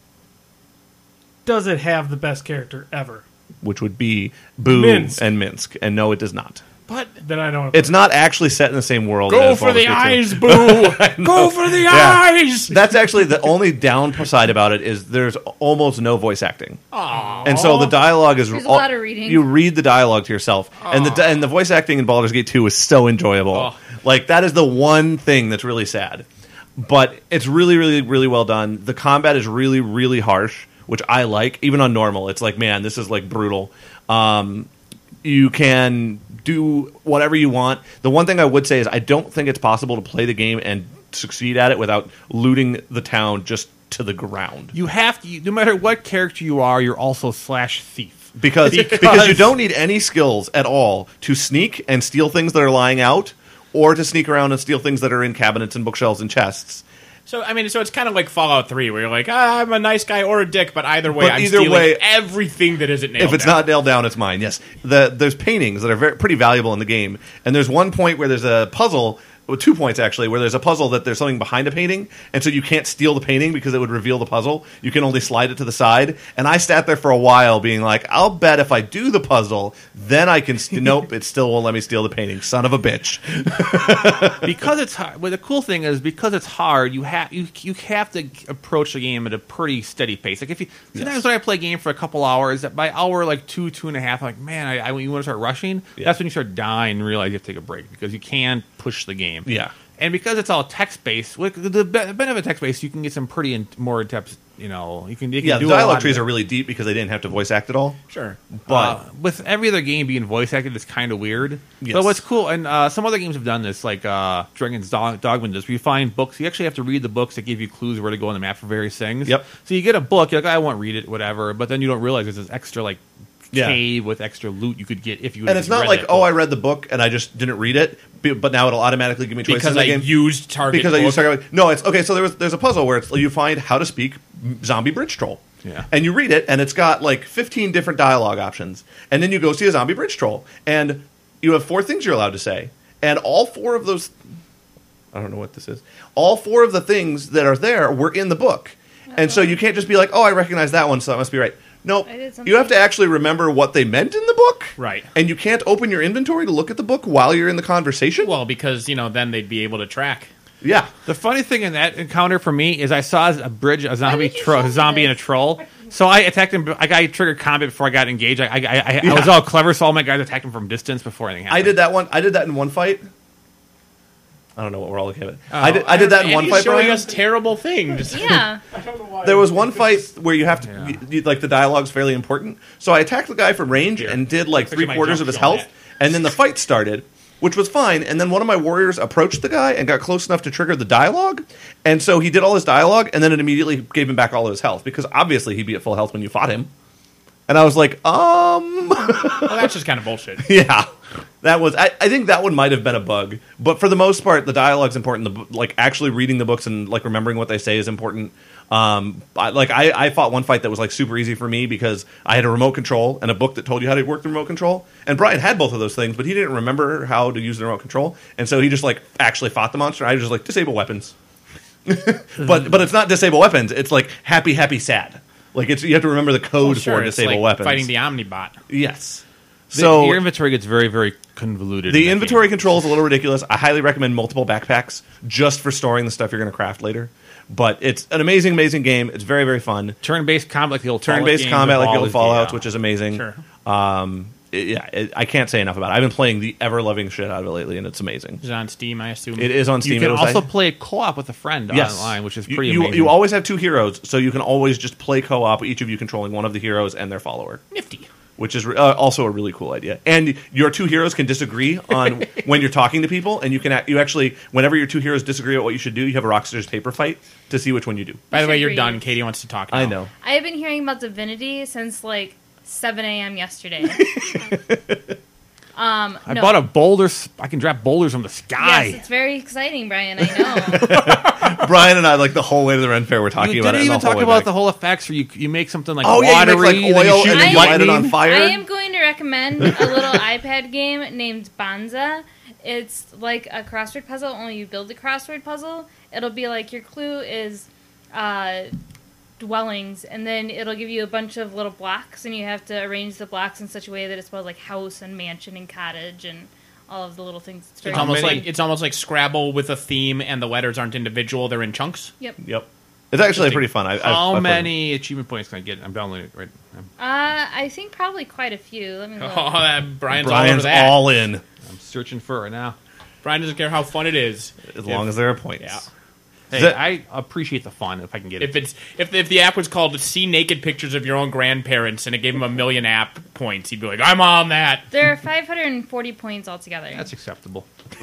Does it have the best character ever? which would be Boo Minsk. and Minsk. And no, it does not. But Then I don't. It's not actually set in the same world. go as for the Baldur's Gate 2. eyes, Boo! Go for the eyes! That's actually the only downside about it is there's almost no voice acting. And so the dialogue is There's a lot of reading. You read the dialogue to yourself, and the voice acting in Baldur's Gate 2 is so enjoyable. Oh. Like that is the one thing that's really sad, but it's really, really, really well done. The combat is really, really harsh, which I like. Even on normal, it's like, man, this is like brutal. You can do whatever you want. The one thing I would say is I don't think it's possible to play the game and succeed at it without looting the town just to the ground. You have to. No matter what character you are, you're also /thief. Because you don't need any skills at all to sneak and steal things that are lying out, or to sneak around and steal things that are in cabinets and bookshelves and chests. So I mean, so it's kind of like Fallout 3, where you're like, I'm a nice guy or a dick, but either way, But I'm either stealing way- everything that isn't nailed If it's down. not nailed down, it's mine. Yes, there's paintings that are pretty valuable in the game, and there's one point where there's a puzzle. Well, 2 points actually, where there's a puzzle that there's something behind a painting, and so you can't steal the painting because it would reveal the puzzle. You can only slide it to the side. And I sat there for a while, being like, "I'll bet if I do the puzzle, then I can." Nope, it still won't let me steal the painting. Son of a bitch! Because it's hard. Well, the cool thing is because it's hard, you have to approach the game at a pretty steady pace. Like if you sometimes when I play a game for a couple hours, by hour like 2.5, I'm like, man, you want to start rushing. Yeah. That's when you start dying and realize you have to take a break because you can't push the game. Yeah. And because it's all text based, the benefit of text based, you can get some pretty more in depth. You know, you can The do a dialogue lot trees of- are really deep because they didn't have to voice act at all. Sure. But with every other game being voice acted, it's kind of weird. Yes. But what's cool, and some other games have done this, like Dragon's Dogma does, where you find books. You actually have to read the books that give you clues where to go on the map for various things. Yep. So you get a book, you're like, I won't read it, whatever. But then you don't realize there's this extra like Yeah. cave with extra loot you could get if you. and it's not read like, that oh, book. I read the book and I just didn't read it, but now it'll automatically give me choices because in the I game. used Target. Because I used book. Target. No, it's okay. So there's a puzzle where you find how to speak zombie bridge troll. Yeah. And you read it, and it's got like 15 different dialogue options. And then you go see a zombie bridge troll, and you have 4 things you're allowed to say. And all 4 of those, I don't know what this is. All 4 of the things that are there were in the book. And so you can't just be like, oh, I recognize that one, so that must be right. Nope. I did something. You have to actually remember what they meant in the book. Right. And you can't open your inventory to look at the book while you're in the conversation. Well, because then they'd be able to track. Yeah. The funny thing in that encounter for me is I saw a zombie did you show me zombie and a this? troll. So I attacked him. I triggered combat before I got engaged. I was all clever, so all my guys attacked him from distance before anything happened. I did that one. I did that in one fight. I don't know what we're all looking at. I did that in one Andy's fight. showing Brian. us terrible things. Yeah. There was one fight where you have to, Yeah. like the dialogue's fairly important. So I attacked the guy from range and did like Look at my 3/4 jump of his shot. health, and then the fight started, which was fine. And then one of my warriors approached the guy and got close enough to trigger the dialogue, and so he did all his dialogue, and then it immediately gave him back all of his health because obviously he'd be at full health when you fought him. And I was like, Well, that's just kind of bullshit. yeah, that was. I think that one might have been a bug, but for the most part, the dialogue's important. Like actually reading the books and like remembering what they say is important. I fought one fight that was like super easy for me because I had a remote control and a book that told you how to work the remote control. And Brian had both of those things, but he didn't remember how to use the remote control, and so he just like actually fought the monster. I was just like disable weapons, but it's not disable weapons. It's like happy, happy, sad. Like you have to remember the code Well, sure, for it's disable like weapons. fighting the Omnibot. Yes. So So your inventory gets very, very convoluted. in the that inventory game. control is a little ridiculous. I highly recommend multiple backpacks just for storing the stuff you're going to craft later. But it's an amazing, amazing game. It's very, very fun. Turn-based combat like the old Turn-based Fallout combat games like the with old all Fallouts, the, which is amazing. Sure. I can't say enough about it. I've been playing the ever-loving shit out of it lately, and it's amazing. Is it on Steam, I assume? It is on Steam. You can It was- also play co-op with a friend Yes. online, which is You- pretty you, amazing. You always have 2 heroes, so you can always just play co-op, each of you controlling one of the heroes and their follower. Nifty. Which is also a really cool idea. And your 2 heroes can disagree on when you're talking to people, and you actually, whenever your 2 heroes disagree on what you should do, you have a Rockstars paper fight to see which one you do. By the way, you're Agreed. done. Katie wants to talk now. I know. I have been hearing about Divinity since like 7 a.m. yesterday. I no. bought a boulder. I can drop boulders from the sky. Yes, it's very exciting, Brian. I know. Brian and I, like the whole way to the Ren Fair, we're talking You about it. didn't and even the whole talk way about back. the whole effects where you make something like Oh, yeah, you make, watery, like, oil shoot and then you light it on lightning. fire. I am going to recommend a little iPad game named Bonza. It's like a crossword puzzle, only you build the crossword puzzle. It'll be like your clue is dwellings, and then it'll give you a bunch of little blocks, and you have to arrange the blocks in such a way that it spells like house and mansion and cottage and all of the little things. It's very It's almost like Scrabble with a theme, and the letters aren't individual; they're in chunks. Yep. Yep. It's actually pretty fun. How I've played many achievement points can I get? I'm downloading it right now. I think probably quite a few. Let me look. Oh, Brian's all over Brian's that. all in, I'm searching for it right now. Brian doesn't care how fun it is, as long as there are points. Yeah. Hey, that- I appreciate the fun if I can get it. If the app was called "See Naked Pictures of Your Own Grandparents" and it gave him 1 million app points, he'd be like, "I'm on that." There are 540 points altogether. That's acceptable.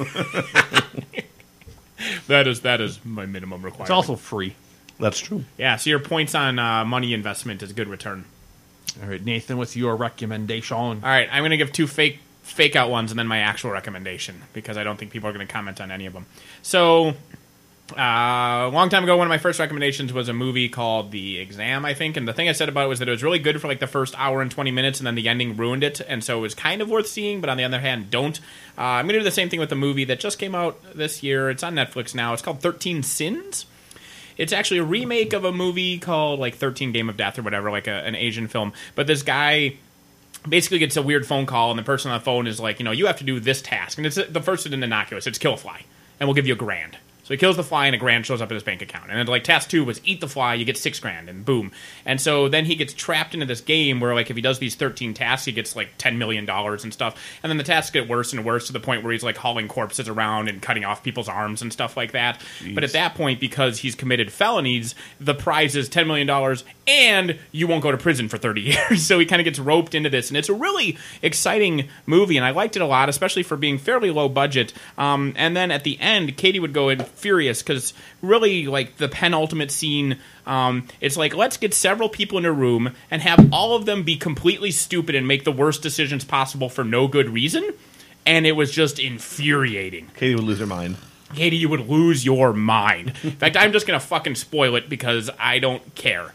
That is my minimum requirement. It's also free. That's true. yeah. So your points on money investment is a good return. All right, Nathan, what's your recommendation? All right, I'm going to give 2 fake out ones and then my actual recommendation because I don't think people are going to comment on any of them. So A long time ago, one of my first recommendations was a movie called The Exam, I think. And the thing I said about it was that it was really good for like the first hour and 20 minutes, and then the ending ruined it. And so it was kind of worth seeing, but on the other hand, don't. I'm going to do the same thing with the movie that just came out this year. It's on Netflix now. It's called 13 Sins. It's actually a remake of a movie called like 13 Game of Death or whatever, like an Asian film. But this guy basically gets a weird phone call, and the person on the phone is like, you have to do this task. And it's the first is innocuous. It's kill a fly, and we'll give you $1,000. So he kills the fly, and $1,000 shows up in his bank account. And then, like, task 2 was eat the fly, you get $6,000, and boom. And so then he gets trapped into this game where, like, if he does these 13 tasks, he gets, like, $10 million and stuff. And then the tasks get worse and worse to the point where he's, like, hauling corpses around and cutting off people's arms and stuff like that. Jeez. But at that point, because he's committed felonies, the prize is $10 million, and you won't go to prison for 30 years. So he kind of gets roped into this. And it's a really exciting movie, and I liked it a lot, especially for being fairly low budget. And then at the end, Katie would go in furious because really, like, the penultimate scene, it's like, let's get several people in a room and have all of them be completely stupid and make the worst decisions possible for no good reason. And it was just infuriating. Katie would lose her mind. Katie, you would lose your mind. In fact, I'm just going to fucking spoil it because I don't care.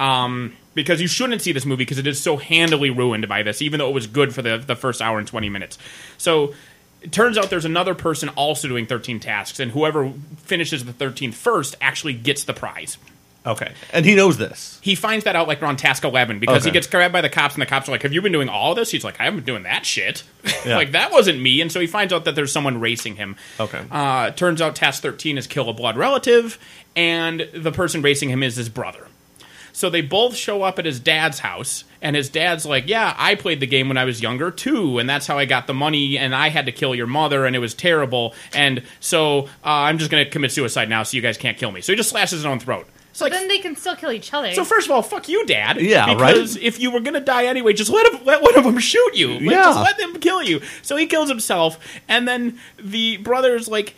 Because you shouldn't see this movie because it is so handily ruined by this, even though it was good for the first hour and 20 minutes. So it turns out there's another person also doing 13 tasks, and whoever finishes the 13th first actually gets the prize. Okay. And he knows this. He finds that out like around task 11 because he gets grabbed by the cops, and the cops are like, have you been doing all of this? He's like, I haven't been doing that shit. Yeah. Like, that wasn't me. And so he finds out that there's someone racing him. Okay. Turns out task 13 is kill a blood relative, and the person racing him is his brother. So they both show up at his dad's house, and his dad's like, yeah, I played the game when I was younger, too, and that's how I got the money, and I had to kill your mother, and it was terrible, and so I'm just going to commit suicide now so you guys can't kill me. So he just slashes his own throat. So then they can still kill each other. So first of all, fuck you, Dad. Yeah, because if you were going to die anyway, just let one of them shoot you. Like, just let them kill you. So he kills himself, and then the brother's like,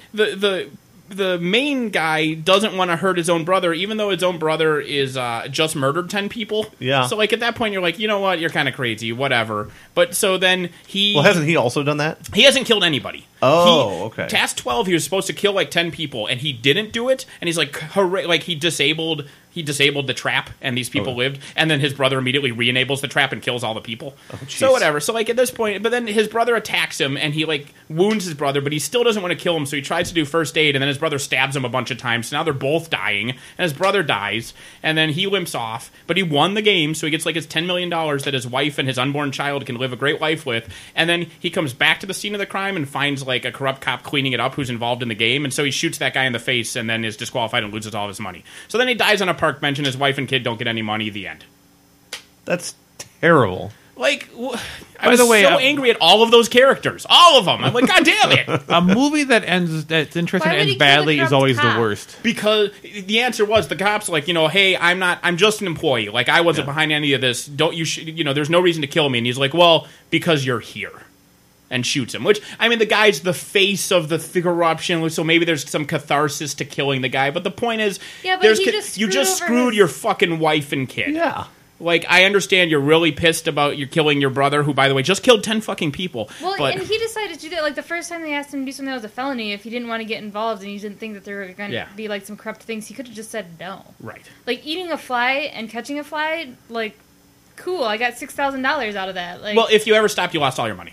the main guy doesn't want to hurt his own brother, even though his own brother is just murdered 10 people. Yeah. So, like, at that point, you're like, you know what? You're kind of crazy. Whatever. But so then he... Well, hasn't he also done that? He hasn't killed anybody. Oh, okay. Task 12, he was supposed to kill, like, 10 people, and he didn't do it. And he's like, hooray. Like, he disabled the trap, and these people lived. And then his brother immediately re-enables the trap and kills all the people. Oh, so whatever. So, like, at this point... But then his brother attacks him, and he, like, wounds his brother, but he still doesn't want to kill him, so he tries to do first aid, and then his brother stabs him a bunch of times. So now they're both dying, and his brother dies, and then he limps off. But he won the game, so he gets, like, his $10 million that his wife and his unborn child can live a great life with. And then he comes back to the scene of the crime and finds, like, a corrupt cop cleaning it up who's involved in the game, and so he shoots that guy in the face and then is disqualified and loses all of his money. So then he dies on a park bench, and his wife and kid don't get any money. The end. That's terrible. Like, I was so angry at all of those characters. All of them. I'm like, God damn it. A movie that's interesting and ends badly is always the worst. Because the answer was, the cops like, hey, I'm just an employee. Like, I wasn't behind any of this. There's no reason to kill me. And he's like, well, because you're here. And shoots him. Which, I mean, the guy's the face of the corruption, so maybe there's some catharsis to killing the guy. But the point is, you just screwed your fucking wife and kid. Yeah. Like, I understand you're really pissed about you killing your brother, who, by the way, just killed 10 fucking people. Well, and he decided to do that. Like, the first time they asked him to do something that was a felony, if he didn't want to get involved and he didn't think that there were going to be, like, some corrupt things, he could have just said no. Right. Like, eating a fly and catching a fly, like, cool, I got $6,000 out of that. Like, well, if you ever stopped, you lost all your money.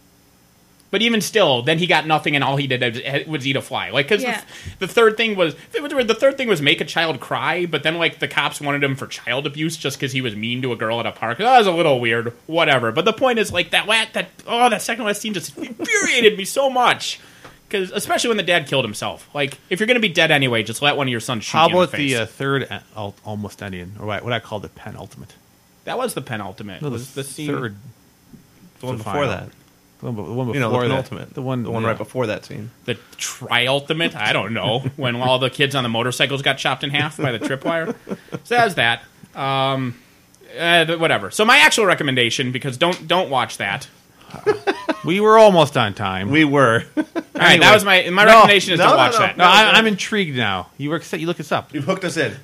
But even still, then he got nothing, and all he did was eat a fly. Like, because the third thing was make a child cry. But then, like, the cops wanted him for child abuse just because he was mean to a girl at a park. That was a little weird. Whatever. But the point is, like, that second last scene just infuriated me so much. Because especially when the dad killed himself. Like, if you're going to be dead anyway, just let one of your sons shoot you in the face. How about the third almost ending, or what I call the penultimate? That was the penultimate. No, the scene. Third. The one before that. The one before the penultimate. The one right before that scene. The tri-ultimate? I don't know. When all the kids on the motorcycles got chopped in half by the tripwire. So that's that. Whatever. So my actual recommendation, because don't watch that. We were almost on time. We were. All right, that was my recommendation is don't watch that. No, I'm intrigued now. You look us up. You've hooked us in.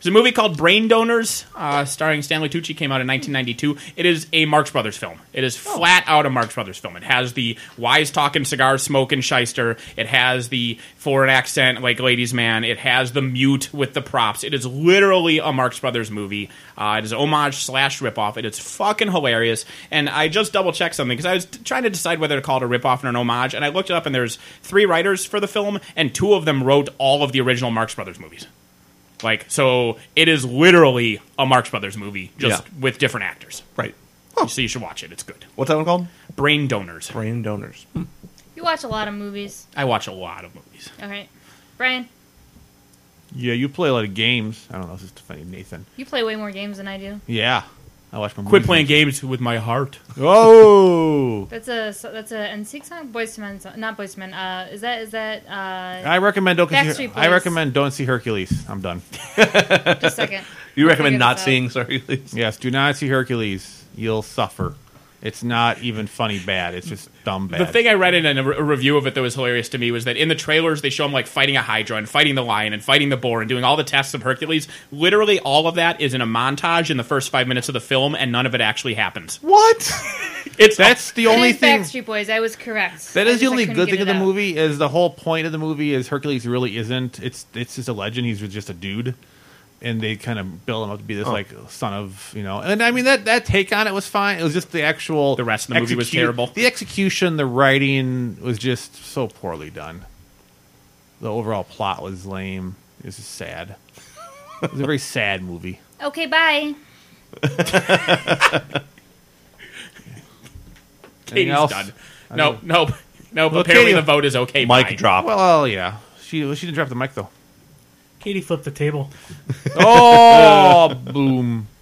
There's a movie called Brain Donors, starring Stanley Tucci, came out in 1992. It is a Marx Brothers film. It is flat out a Marx Brothers film. It has the wise-talking, cigar-smoking shyster. It has the foreign accent, like Ladies' Man. It has the mute with the props. It is literally a Marx Brothers movie. It is homage / ripoff. It is fucking hilarious. And I just double-checked something, because I was trying to decide whether to call it a ripoff or an homage, and I looked it up, and there's 3 writers for the film, and 2 of them wrote all of the original Marx Brothers movies. Like, so it is literally a Marx Brothers movie, just with different actors. Right. So you should watch it. It's good. What's that one called? Brain Donors. Brain Donors. You watch a lot of movies. I watch a lot of movies. All right. Brian, Yeah, you play a lot of games. I don't know. This is funny, Nathan. you play way more games than I do. Yeah, I watch my Quit movies. playing games with my heart. Oh, That's a NSYNC song, Boyz II Men song, not Boyz II Men. Is that I recommend don't. Backstreet I Boys. recommend don't see Hercules. I'm done. just a second? You I'll recommend figure not this out. seeing Hercules? Yes, do not see Hercules. You'll suffer. It's not even funny bad. It's just dumb bad. The thing I read in a review of it that was hilarious to me was that in the trailers they show him like fighting a Hydra and fighting the lion and fighting the boar and doing all the tests of Hercules. Literally all of that is in a montage in the first 5 minutes of the film, and none of it actually happens. What? That's the It only is thing. Backstreet Boys. I was correct. That I is the just- I only couldn't good get thing of it the out. movie. Is the whole point of the movie is Hercules really isn't. It's just a legend. He's just a dude, and they kind of build him up to be this like son of And I mean that take on it was fine. It was just the actual. The rest of the movie was terrible. The execution, the writing was just so poorly done. The overall plot was lame. It was just sad. It was a very sad movie. Okay, bye. Katie's else? done. I No. Well, Apparently Katie- the vote is okay. Mic bye. drop. Well, yeah. She didn't drop the mic though. Katie flipped the table. Oh, boom.